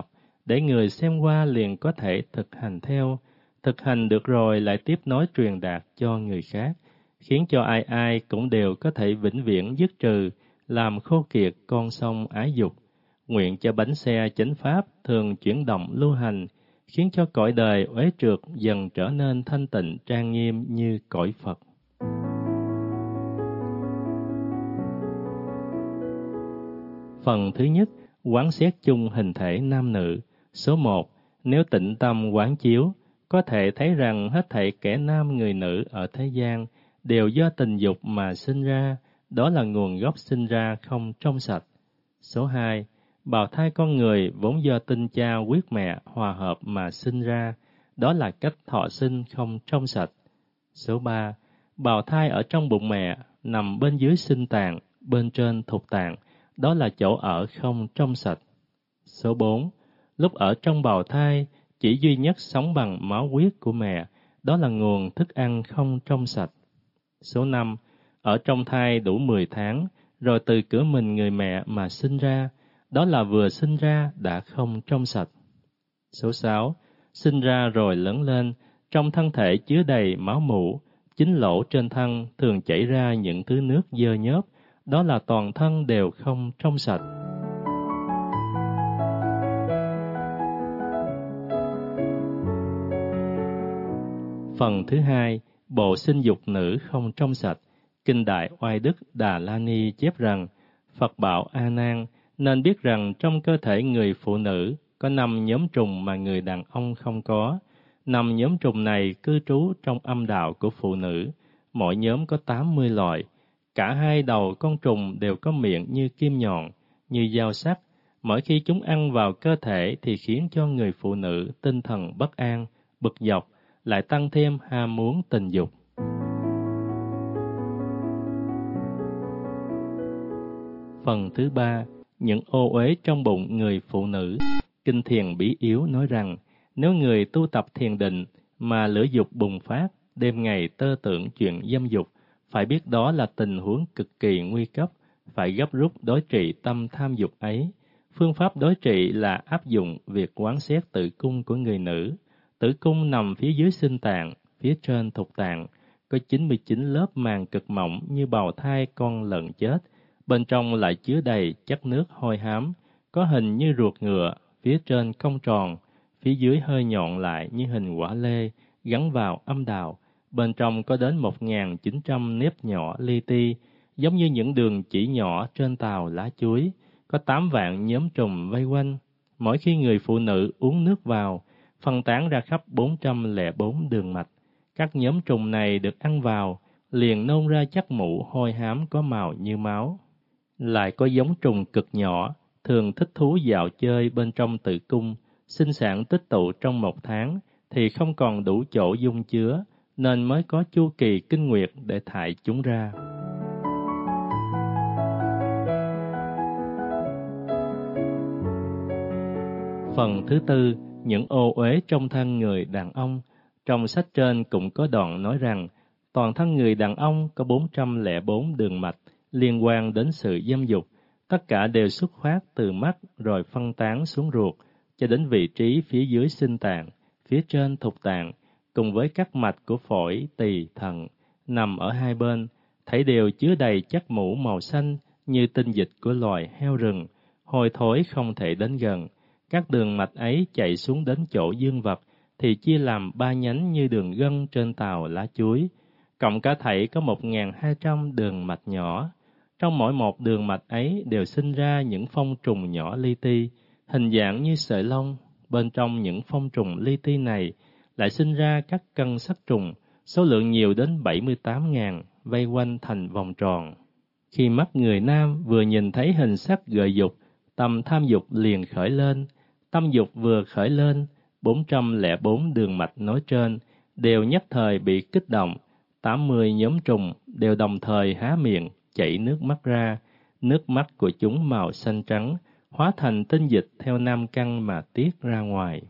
để người xem qua liền có thể thực hành theo, thực hành được rồi lại tiếp nối truyền đạt cho người khác, khiến cho ai ai cũng đều có thể vĩnh viễn dứt trừ, làm khô kiệt con sông ái dục. Nguyện cho bánh xe chánh pháp thường chuyển động lưu hành, khiến cho cõi đời uế trượt dần trở nên thanh tịnh trang nghiêm như cõi Phật. Phần thứ nhất, quán xét chung hình thể nam nữ. Số một, nếu tĩnh tâm quán chiếu, có thể thấy rằng hết thảy kẻ nam người nữ ở thế gian đều do tình dục mà sinh ra, đó là nguồn gốc sinh ra không trong sạch. Số hai, bào thai con người vốn do tinh cha huyết mẹ hòa hợp mà sinh ra, đó là cách thọ sinh không trong sạch. Số ba, bào thai ở trong bụng mẹ, nằm bên dưới sinh tạng, bên trên thục tạng, đó là chỗ ở không trong sạch. Số bốn, lúc ở trong bào thai, chỉ duy nhất sống bằng máu huyết của mẹ, đó là nguồn thức ăn không trong sạch. Số năm, ở trong thai đủ mười tháng, rồi từ cửa mình người mẹ mà sinh ra, đó là vừa sinh ra đã không trong sạch. Số sáu, sinh ra rồi lớn lên, trong thân thể chứa đầy máu mủ, chính lỗ trên thân thường chảy ra những thứ nước dơ nhớp, đó là toàn thân đều không trong sạch. Phần thứ hai, bộ sinh dục nữ không trong sạch. Kinh Đại Oai Đức Đà La Ni chép rằng, Phật bảo A Nan nên biết rằng trong cơ thể người phụ nữ có năm nhóm trùng mà người đàn ông không có. Năm nhóm trùng này cư trú trong âm đạo của phụ nữ, mỗi nhóm có tám mươi loại. Cả hai đầu con trùng đều có miệng như kim nhọn, như dao sắc. Mỗi khi chúng ăn vào cơ thể thì khiến cho người phụ nữ tinh thần bất an, bực dọc, lại tăng thêm ham muốn tình dục. Phần thứ ba, những ô uế trong bụng người phụ nữ. Kinh Thiền Bí Yếu nói rằng, nếu người tu tập thiền định mà lửa dục bùng phát, đêm ngày tơ tưởng chuyện dâm dục, phải biết đó là tình huống cực kỳ nguy cấp, phải gấp rút đối trị tâm tham dục ấy. Phương pháp đối trị là áp dụng việc quán xét tử cung của người nữ. Tử cung nằm phía dưới sinh tạng, phía trên thục tạng, có chín mươi chín lớp màng cực mỏng như bào thai con lợn chết, bên trong lại chứa đầy chất nước hôi hám, có hình như ruột ngựa, phía trên cong tròn, phía dưới hơi nhọn lại như hình quả lê, gắn vào âm đạo. Bên trong có đến một nghìn chín trăm nếp nhỏ li ti, giống như những đường chỉ nhỏ trên tàu lá chuối, có tám vạn nhóm trùng vây quanh. Mỗi khi người phụ nữ uống nước vào, phân tán ra khắp bốn trăm lẻ bốn đường mạch. Các nhóm trùng này được ăn vào, liền nôn ra chất mủ hôi hám có màu như máu. Lại có giống trùng cực nhỏ, thường thích thú dạo chơi bên trong tử cung, sinh sản tích tụ trong một tháng, thì không còn đủ chỗ dung chứa, nên mới có chu kỳ kinh nguyệt để thải chúng ra. Phần thứ tư, những ô uế trong thân người đàn ông. Trong sách trên cũng có đoạn nói rằng, toàn thân người đàn ông có bốn trăm lẻ bốn đường mạch liên quan đến sự dâm dục, tất cả đều xuất phát từ mắt rồi phân tán xuống ruột, cho đến vị trí phía dưới sinh tạng, phía trên thục tạng, cùng với các mạch của phổi, tỳ, thận, nằm ở hai bên, thảy đều chứa đầy chất mủ màu xanh như tinh dịch của loài heo rừng, hôi thối không thể đến gần. Các đường mạch ấy chạy xuống đến chỗ dương vật, thì chia làm ba nhánh như đường gân trên tàu lá chuối, cộng cả thảy có một nghìn hai trăm đường mạch nhỏ. Trong mỗi một đường mạch ấy đều sinh ra những phong trùng nhỏ li ti, hình dạng như sợi lông. Bên trong những phong trùng li ti này lại sinh ra các cân sắc trùng, số lượng nhiều đến bảy mươi tám nghìn, vây quanh thành vòng tròn. Khi mắt người nam vừa nhìn thấy hình sắc gợi dục, tâm tham dục liền khởi lên. Tâm dục vừa khởi lên, bốn trăm lẻ bốn đường mạch nói trên đều nhất thời bị kích động, tám mươi nhóm trùng đều đồng thời há miệng, chảy nước mắt ra. Nước mắt của chúng màu xanh trắng, hóa thành tinh dịch theo nam căn mà tiết ra ngoài.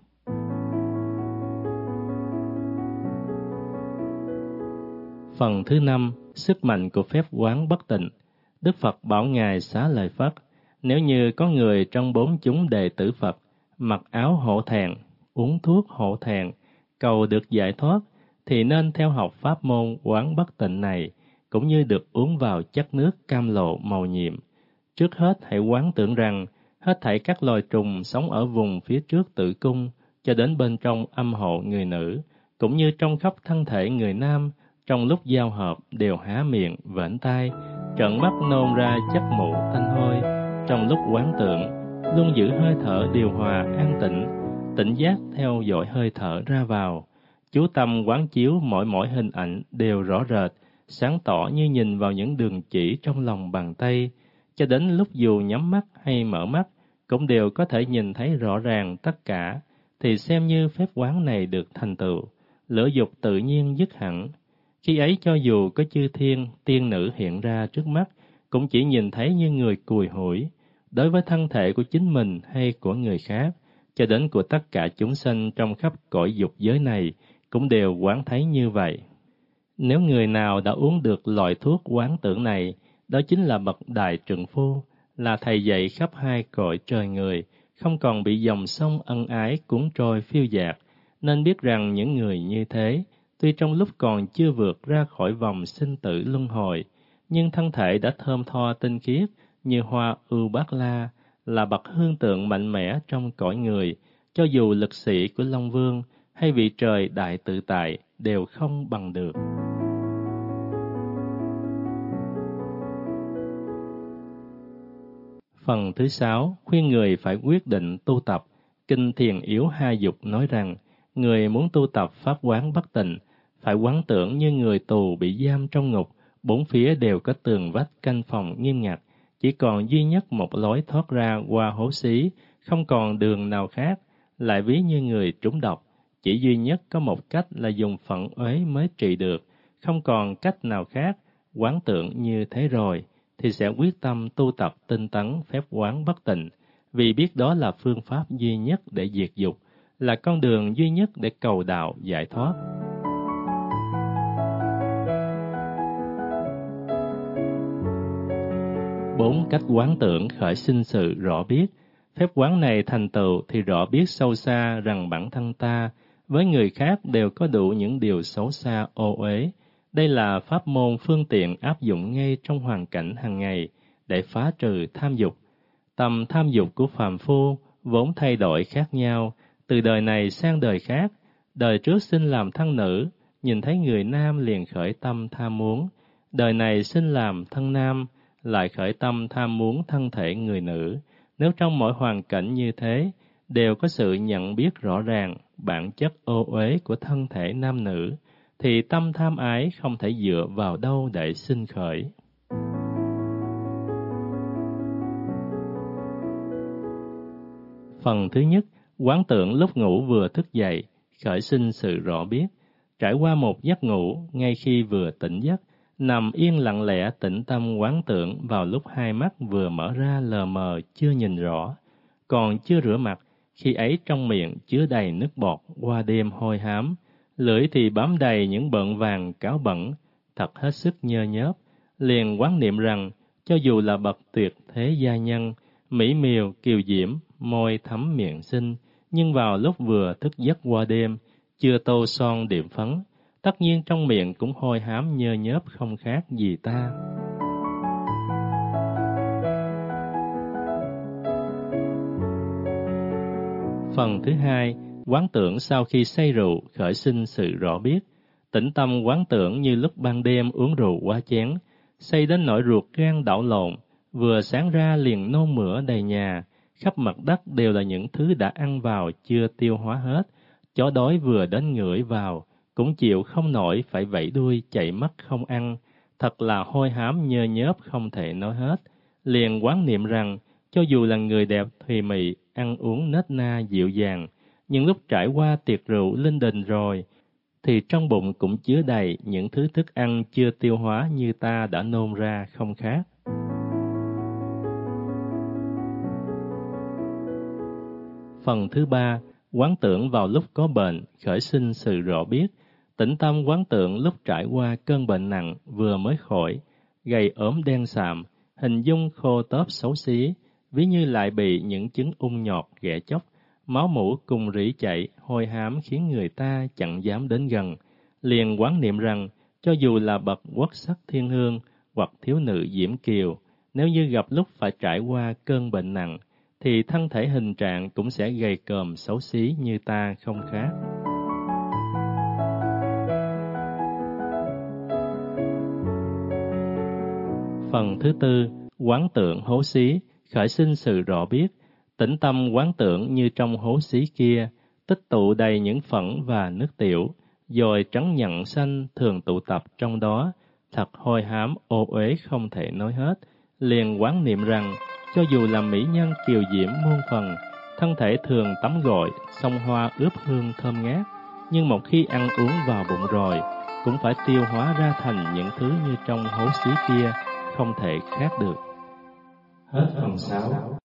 Phần thứ năm, sức mạnh của phép quán bất tịnh. Đức Phật bảo Ngài Xá Lợi Phất, nếu như có người trong bốn chúng đệ tử Phật mặc áo hộ thẹn, uống thuốc hộ thẹn, cầu được giải thoát, thì nên theo học pháp môn quán bất tịnh này, cũng như được uống vào chất nước cam lộ màu nhiệm. Trước hết hãy quán tưởng rằng, hết thảy các loài trùng sống ở vùng phía trước tử cung, cho đến bên trong âm hộ người nữ, cũng như trong khắp thân thể người nam, trong lúc giao hợp đều há miệng, vểnh tai, trợn mắt nôn ra chất mụ tanh hôi. Trong lúc quán tưởng, luôn giữ hơi thở điều hòa an tĩnh, tỉnh giác theo dõi hơi thở ra vào. Chú tâm quán chiếu mỗi mỗi hình ảnh đều rõ rệt, sáng tỏ như nhìn vào những đường chỉ trong lòng bàn tay, cho đến lúc dù nhắm mắt hay mở mắt, cũng đều có thể nhìn thấy rõ ràng tất cả, thì xem như phép quán này được thành tựu, lửa dục tự nhiên dứt hẳn. Khi ấy cho dù có chư thiên, tiên nữ hiện ra trước mắt, cũng chỉ nhìn thấy như người cùi hủi, đối với thân thể của chính mình hay của người khác, cho đến của tất cả chúng sanh trong khắp cõi dục giới này, cũng đều quán thấy như vậy. Nếu người nào đã uống được loại thuốc quán tưởng này, đó chính là bậc đại trượng phu, là thầy dạy khắp hai cõi trời người, không còn bị dòng sông ân ái cuốn trôi phiêu dạt, nên biết rằng những người như thế, tuy trong lúc còn chưa vượt ra khỏi vòng sinh tử luân hồi, nhưng thân thể đã thơm tho tinh khiết như hoa ưu bát la, là bậc hương tượng mạnh mẽ trong cõi người, cho dù lực sĩ của Long Vương hay vị trời đại tự tại đều không bằng được. Phần thứ sáu, khuyên người phải quyết định tu tập. Kinh Thiền Yếu Hai Dục nói rằng, người muốn tu tập pháp quán bất tịnh, phải quán tưởng như người tù bị giam trong ngục, bốn phía đều có tường vách canh phòng nghiêm ngặt, chỉ còn duy nhất một lối thoát ra qua hố xí, không còn đường nào khác, lại ví như người trúng độc, chỉ duy nhất có một cách là dùng phận uế mới trị được, không còn cách nào khác. Quán tưởng như thế rồi, thì sẽ quyết tâm tu tập tinh tấn phép quán bất tịnh, vì biết đó là phương pháp duy nhất để diệt dục, là con đường duy nhất để cầu đạo giải thoát. Bốn cách quán tưởng khởi sinh sự rõ biết. Phép quán này thành tựu thì rõ biết sâu xa rằng bản thân ta với người khác đều có đủ những điều xấu xa ô uế. Đây là pháp môn phương tiện áp dụng ngay trong hoàn cảnh hàng ngày để phá trừ tham dục. Tầm tham dục của phàm phu vốn thay đổi khác nhau, từ đời này sang đời khác. Đời trước sinh làm thân nữ, nhìn thấy người nam liền khởi tâm tham muốn. Đời này sinh làm thân nam, lại khởi tâm tham muốn thân thể người nữ. Nếu trong mỗi hoàn cảnh như thế, đều có sự nhận biết rõ ràng bản chất ô uế của thân thể nam nữ, thì tâm tham ái không thể dựa vào đâu để sinh khởi. Phần thứ nhất, quán tưởng lúc ngủ vừa thức dậy, khởi sinh sự rõ biết. Trải qua một giấc ngủ, ngay khi vừa tỉnh giấc, nằm yên lặng lẽ tĩnh tâm quán tưởng vào lúc hai mắt vừa mở ra lờ mờ chưa nhìn rõ, còn chưa rửa mặt, khi ấy trong miệng chứa đầy nước bọt qua đêm hôi hám, lưỡi thì bám đầy những bợn vàng cáo bẩn, thật hết sức nhơ nhớp, liền quán niệm rằng cho dù là bậc tuyệt thế gia nhân, mỹ miều kiều diễm, môi thắm miệng xinh, nhưng vào lúc vừa thức giấc qua đêm, chưa tô son điểm phấn, tất nhiên trong miệng cũng hôi hám nhơ nhớp không khác gì ta. Phần thứ hai, quán tưởng sau khi say rượu khởi sinh sự rõ biết. Tĩnh tâm quán tưởng như lúc ban đêm uống rượu quá chén, say đến nỗi ruột gan đảo lộn, vừa sáng ra liền nôn mửa đầy nhà, khắp mặt đất đều là những thứ đã ăn vào chưa tiêu hóa hết, chó đói vừa đến ngửi vào, cũng chịu không nổi phải vẫy đuôi chạy mất không ăn, thật là hôi hám nhơ nhớp không thể nói hết. Liền quán niệm rằng, cho dù là người đẹp thùy mị, ăn uống nết na dịu dàng, nhưng lúc trải qua tiệc rượu linh đình rồi, thì trong bụng cũng chứa đầy những thứ thức ăn chưa tiêu hóa như ta đã nôn ra không khác. Phần thứ ba, quán tưởng vào lúc có bệnh, khởi sinh sự rõ biết. Tĩnh tâm quán tưởng lúc trải qua cơn bệnh nặng vừa mới khỏi, gầy ốm đen sạm, hình dung khô tớp xấu xí, ví như lại bị những chứng ung nhọt ghẻ chóc, máu mủ cùng rỉ chạy, hôi hám khiến người ta chẳng dám đến gần. Liền quán niệm rằng, cho dù là bậc quốc sắc thiên hương hoặc thiếu nữ diễm kiều, nếu như gặp lúc phải trải qua cơn bệnh nặng, thì thân thể hình trạng cũng sẽ gầy còm xấu xí như ta không khác. Phần thứ tư, quán tượng hố xí, khởi sinh sự rõ biết. Tĩnh tâm quán tưởng như trong hố xí kia, tích tụ đầy những phẫn và nước tiểu, rồi trắng nhẵn xanh thường tụ tập trong đó, thật hôi hám ô uế không thể nói hết. Liền quán niệm rằng, cho dù là mỹ nhân kiều diễm muôn phần, thân thể thường tắm gội, xông hoa ướp hương thơm ngát, nhưng một khi ăn uống vào bụng rồi, cũng phải tiêu hóa ra thành những thứ như trong hố xí kia, không thể khác được. Hết phần sáu.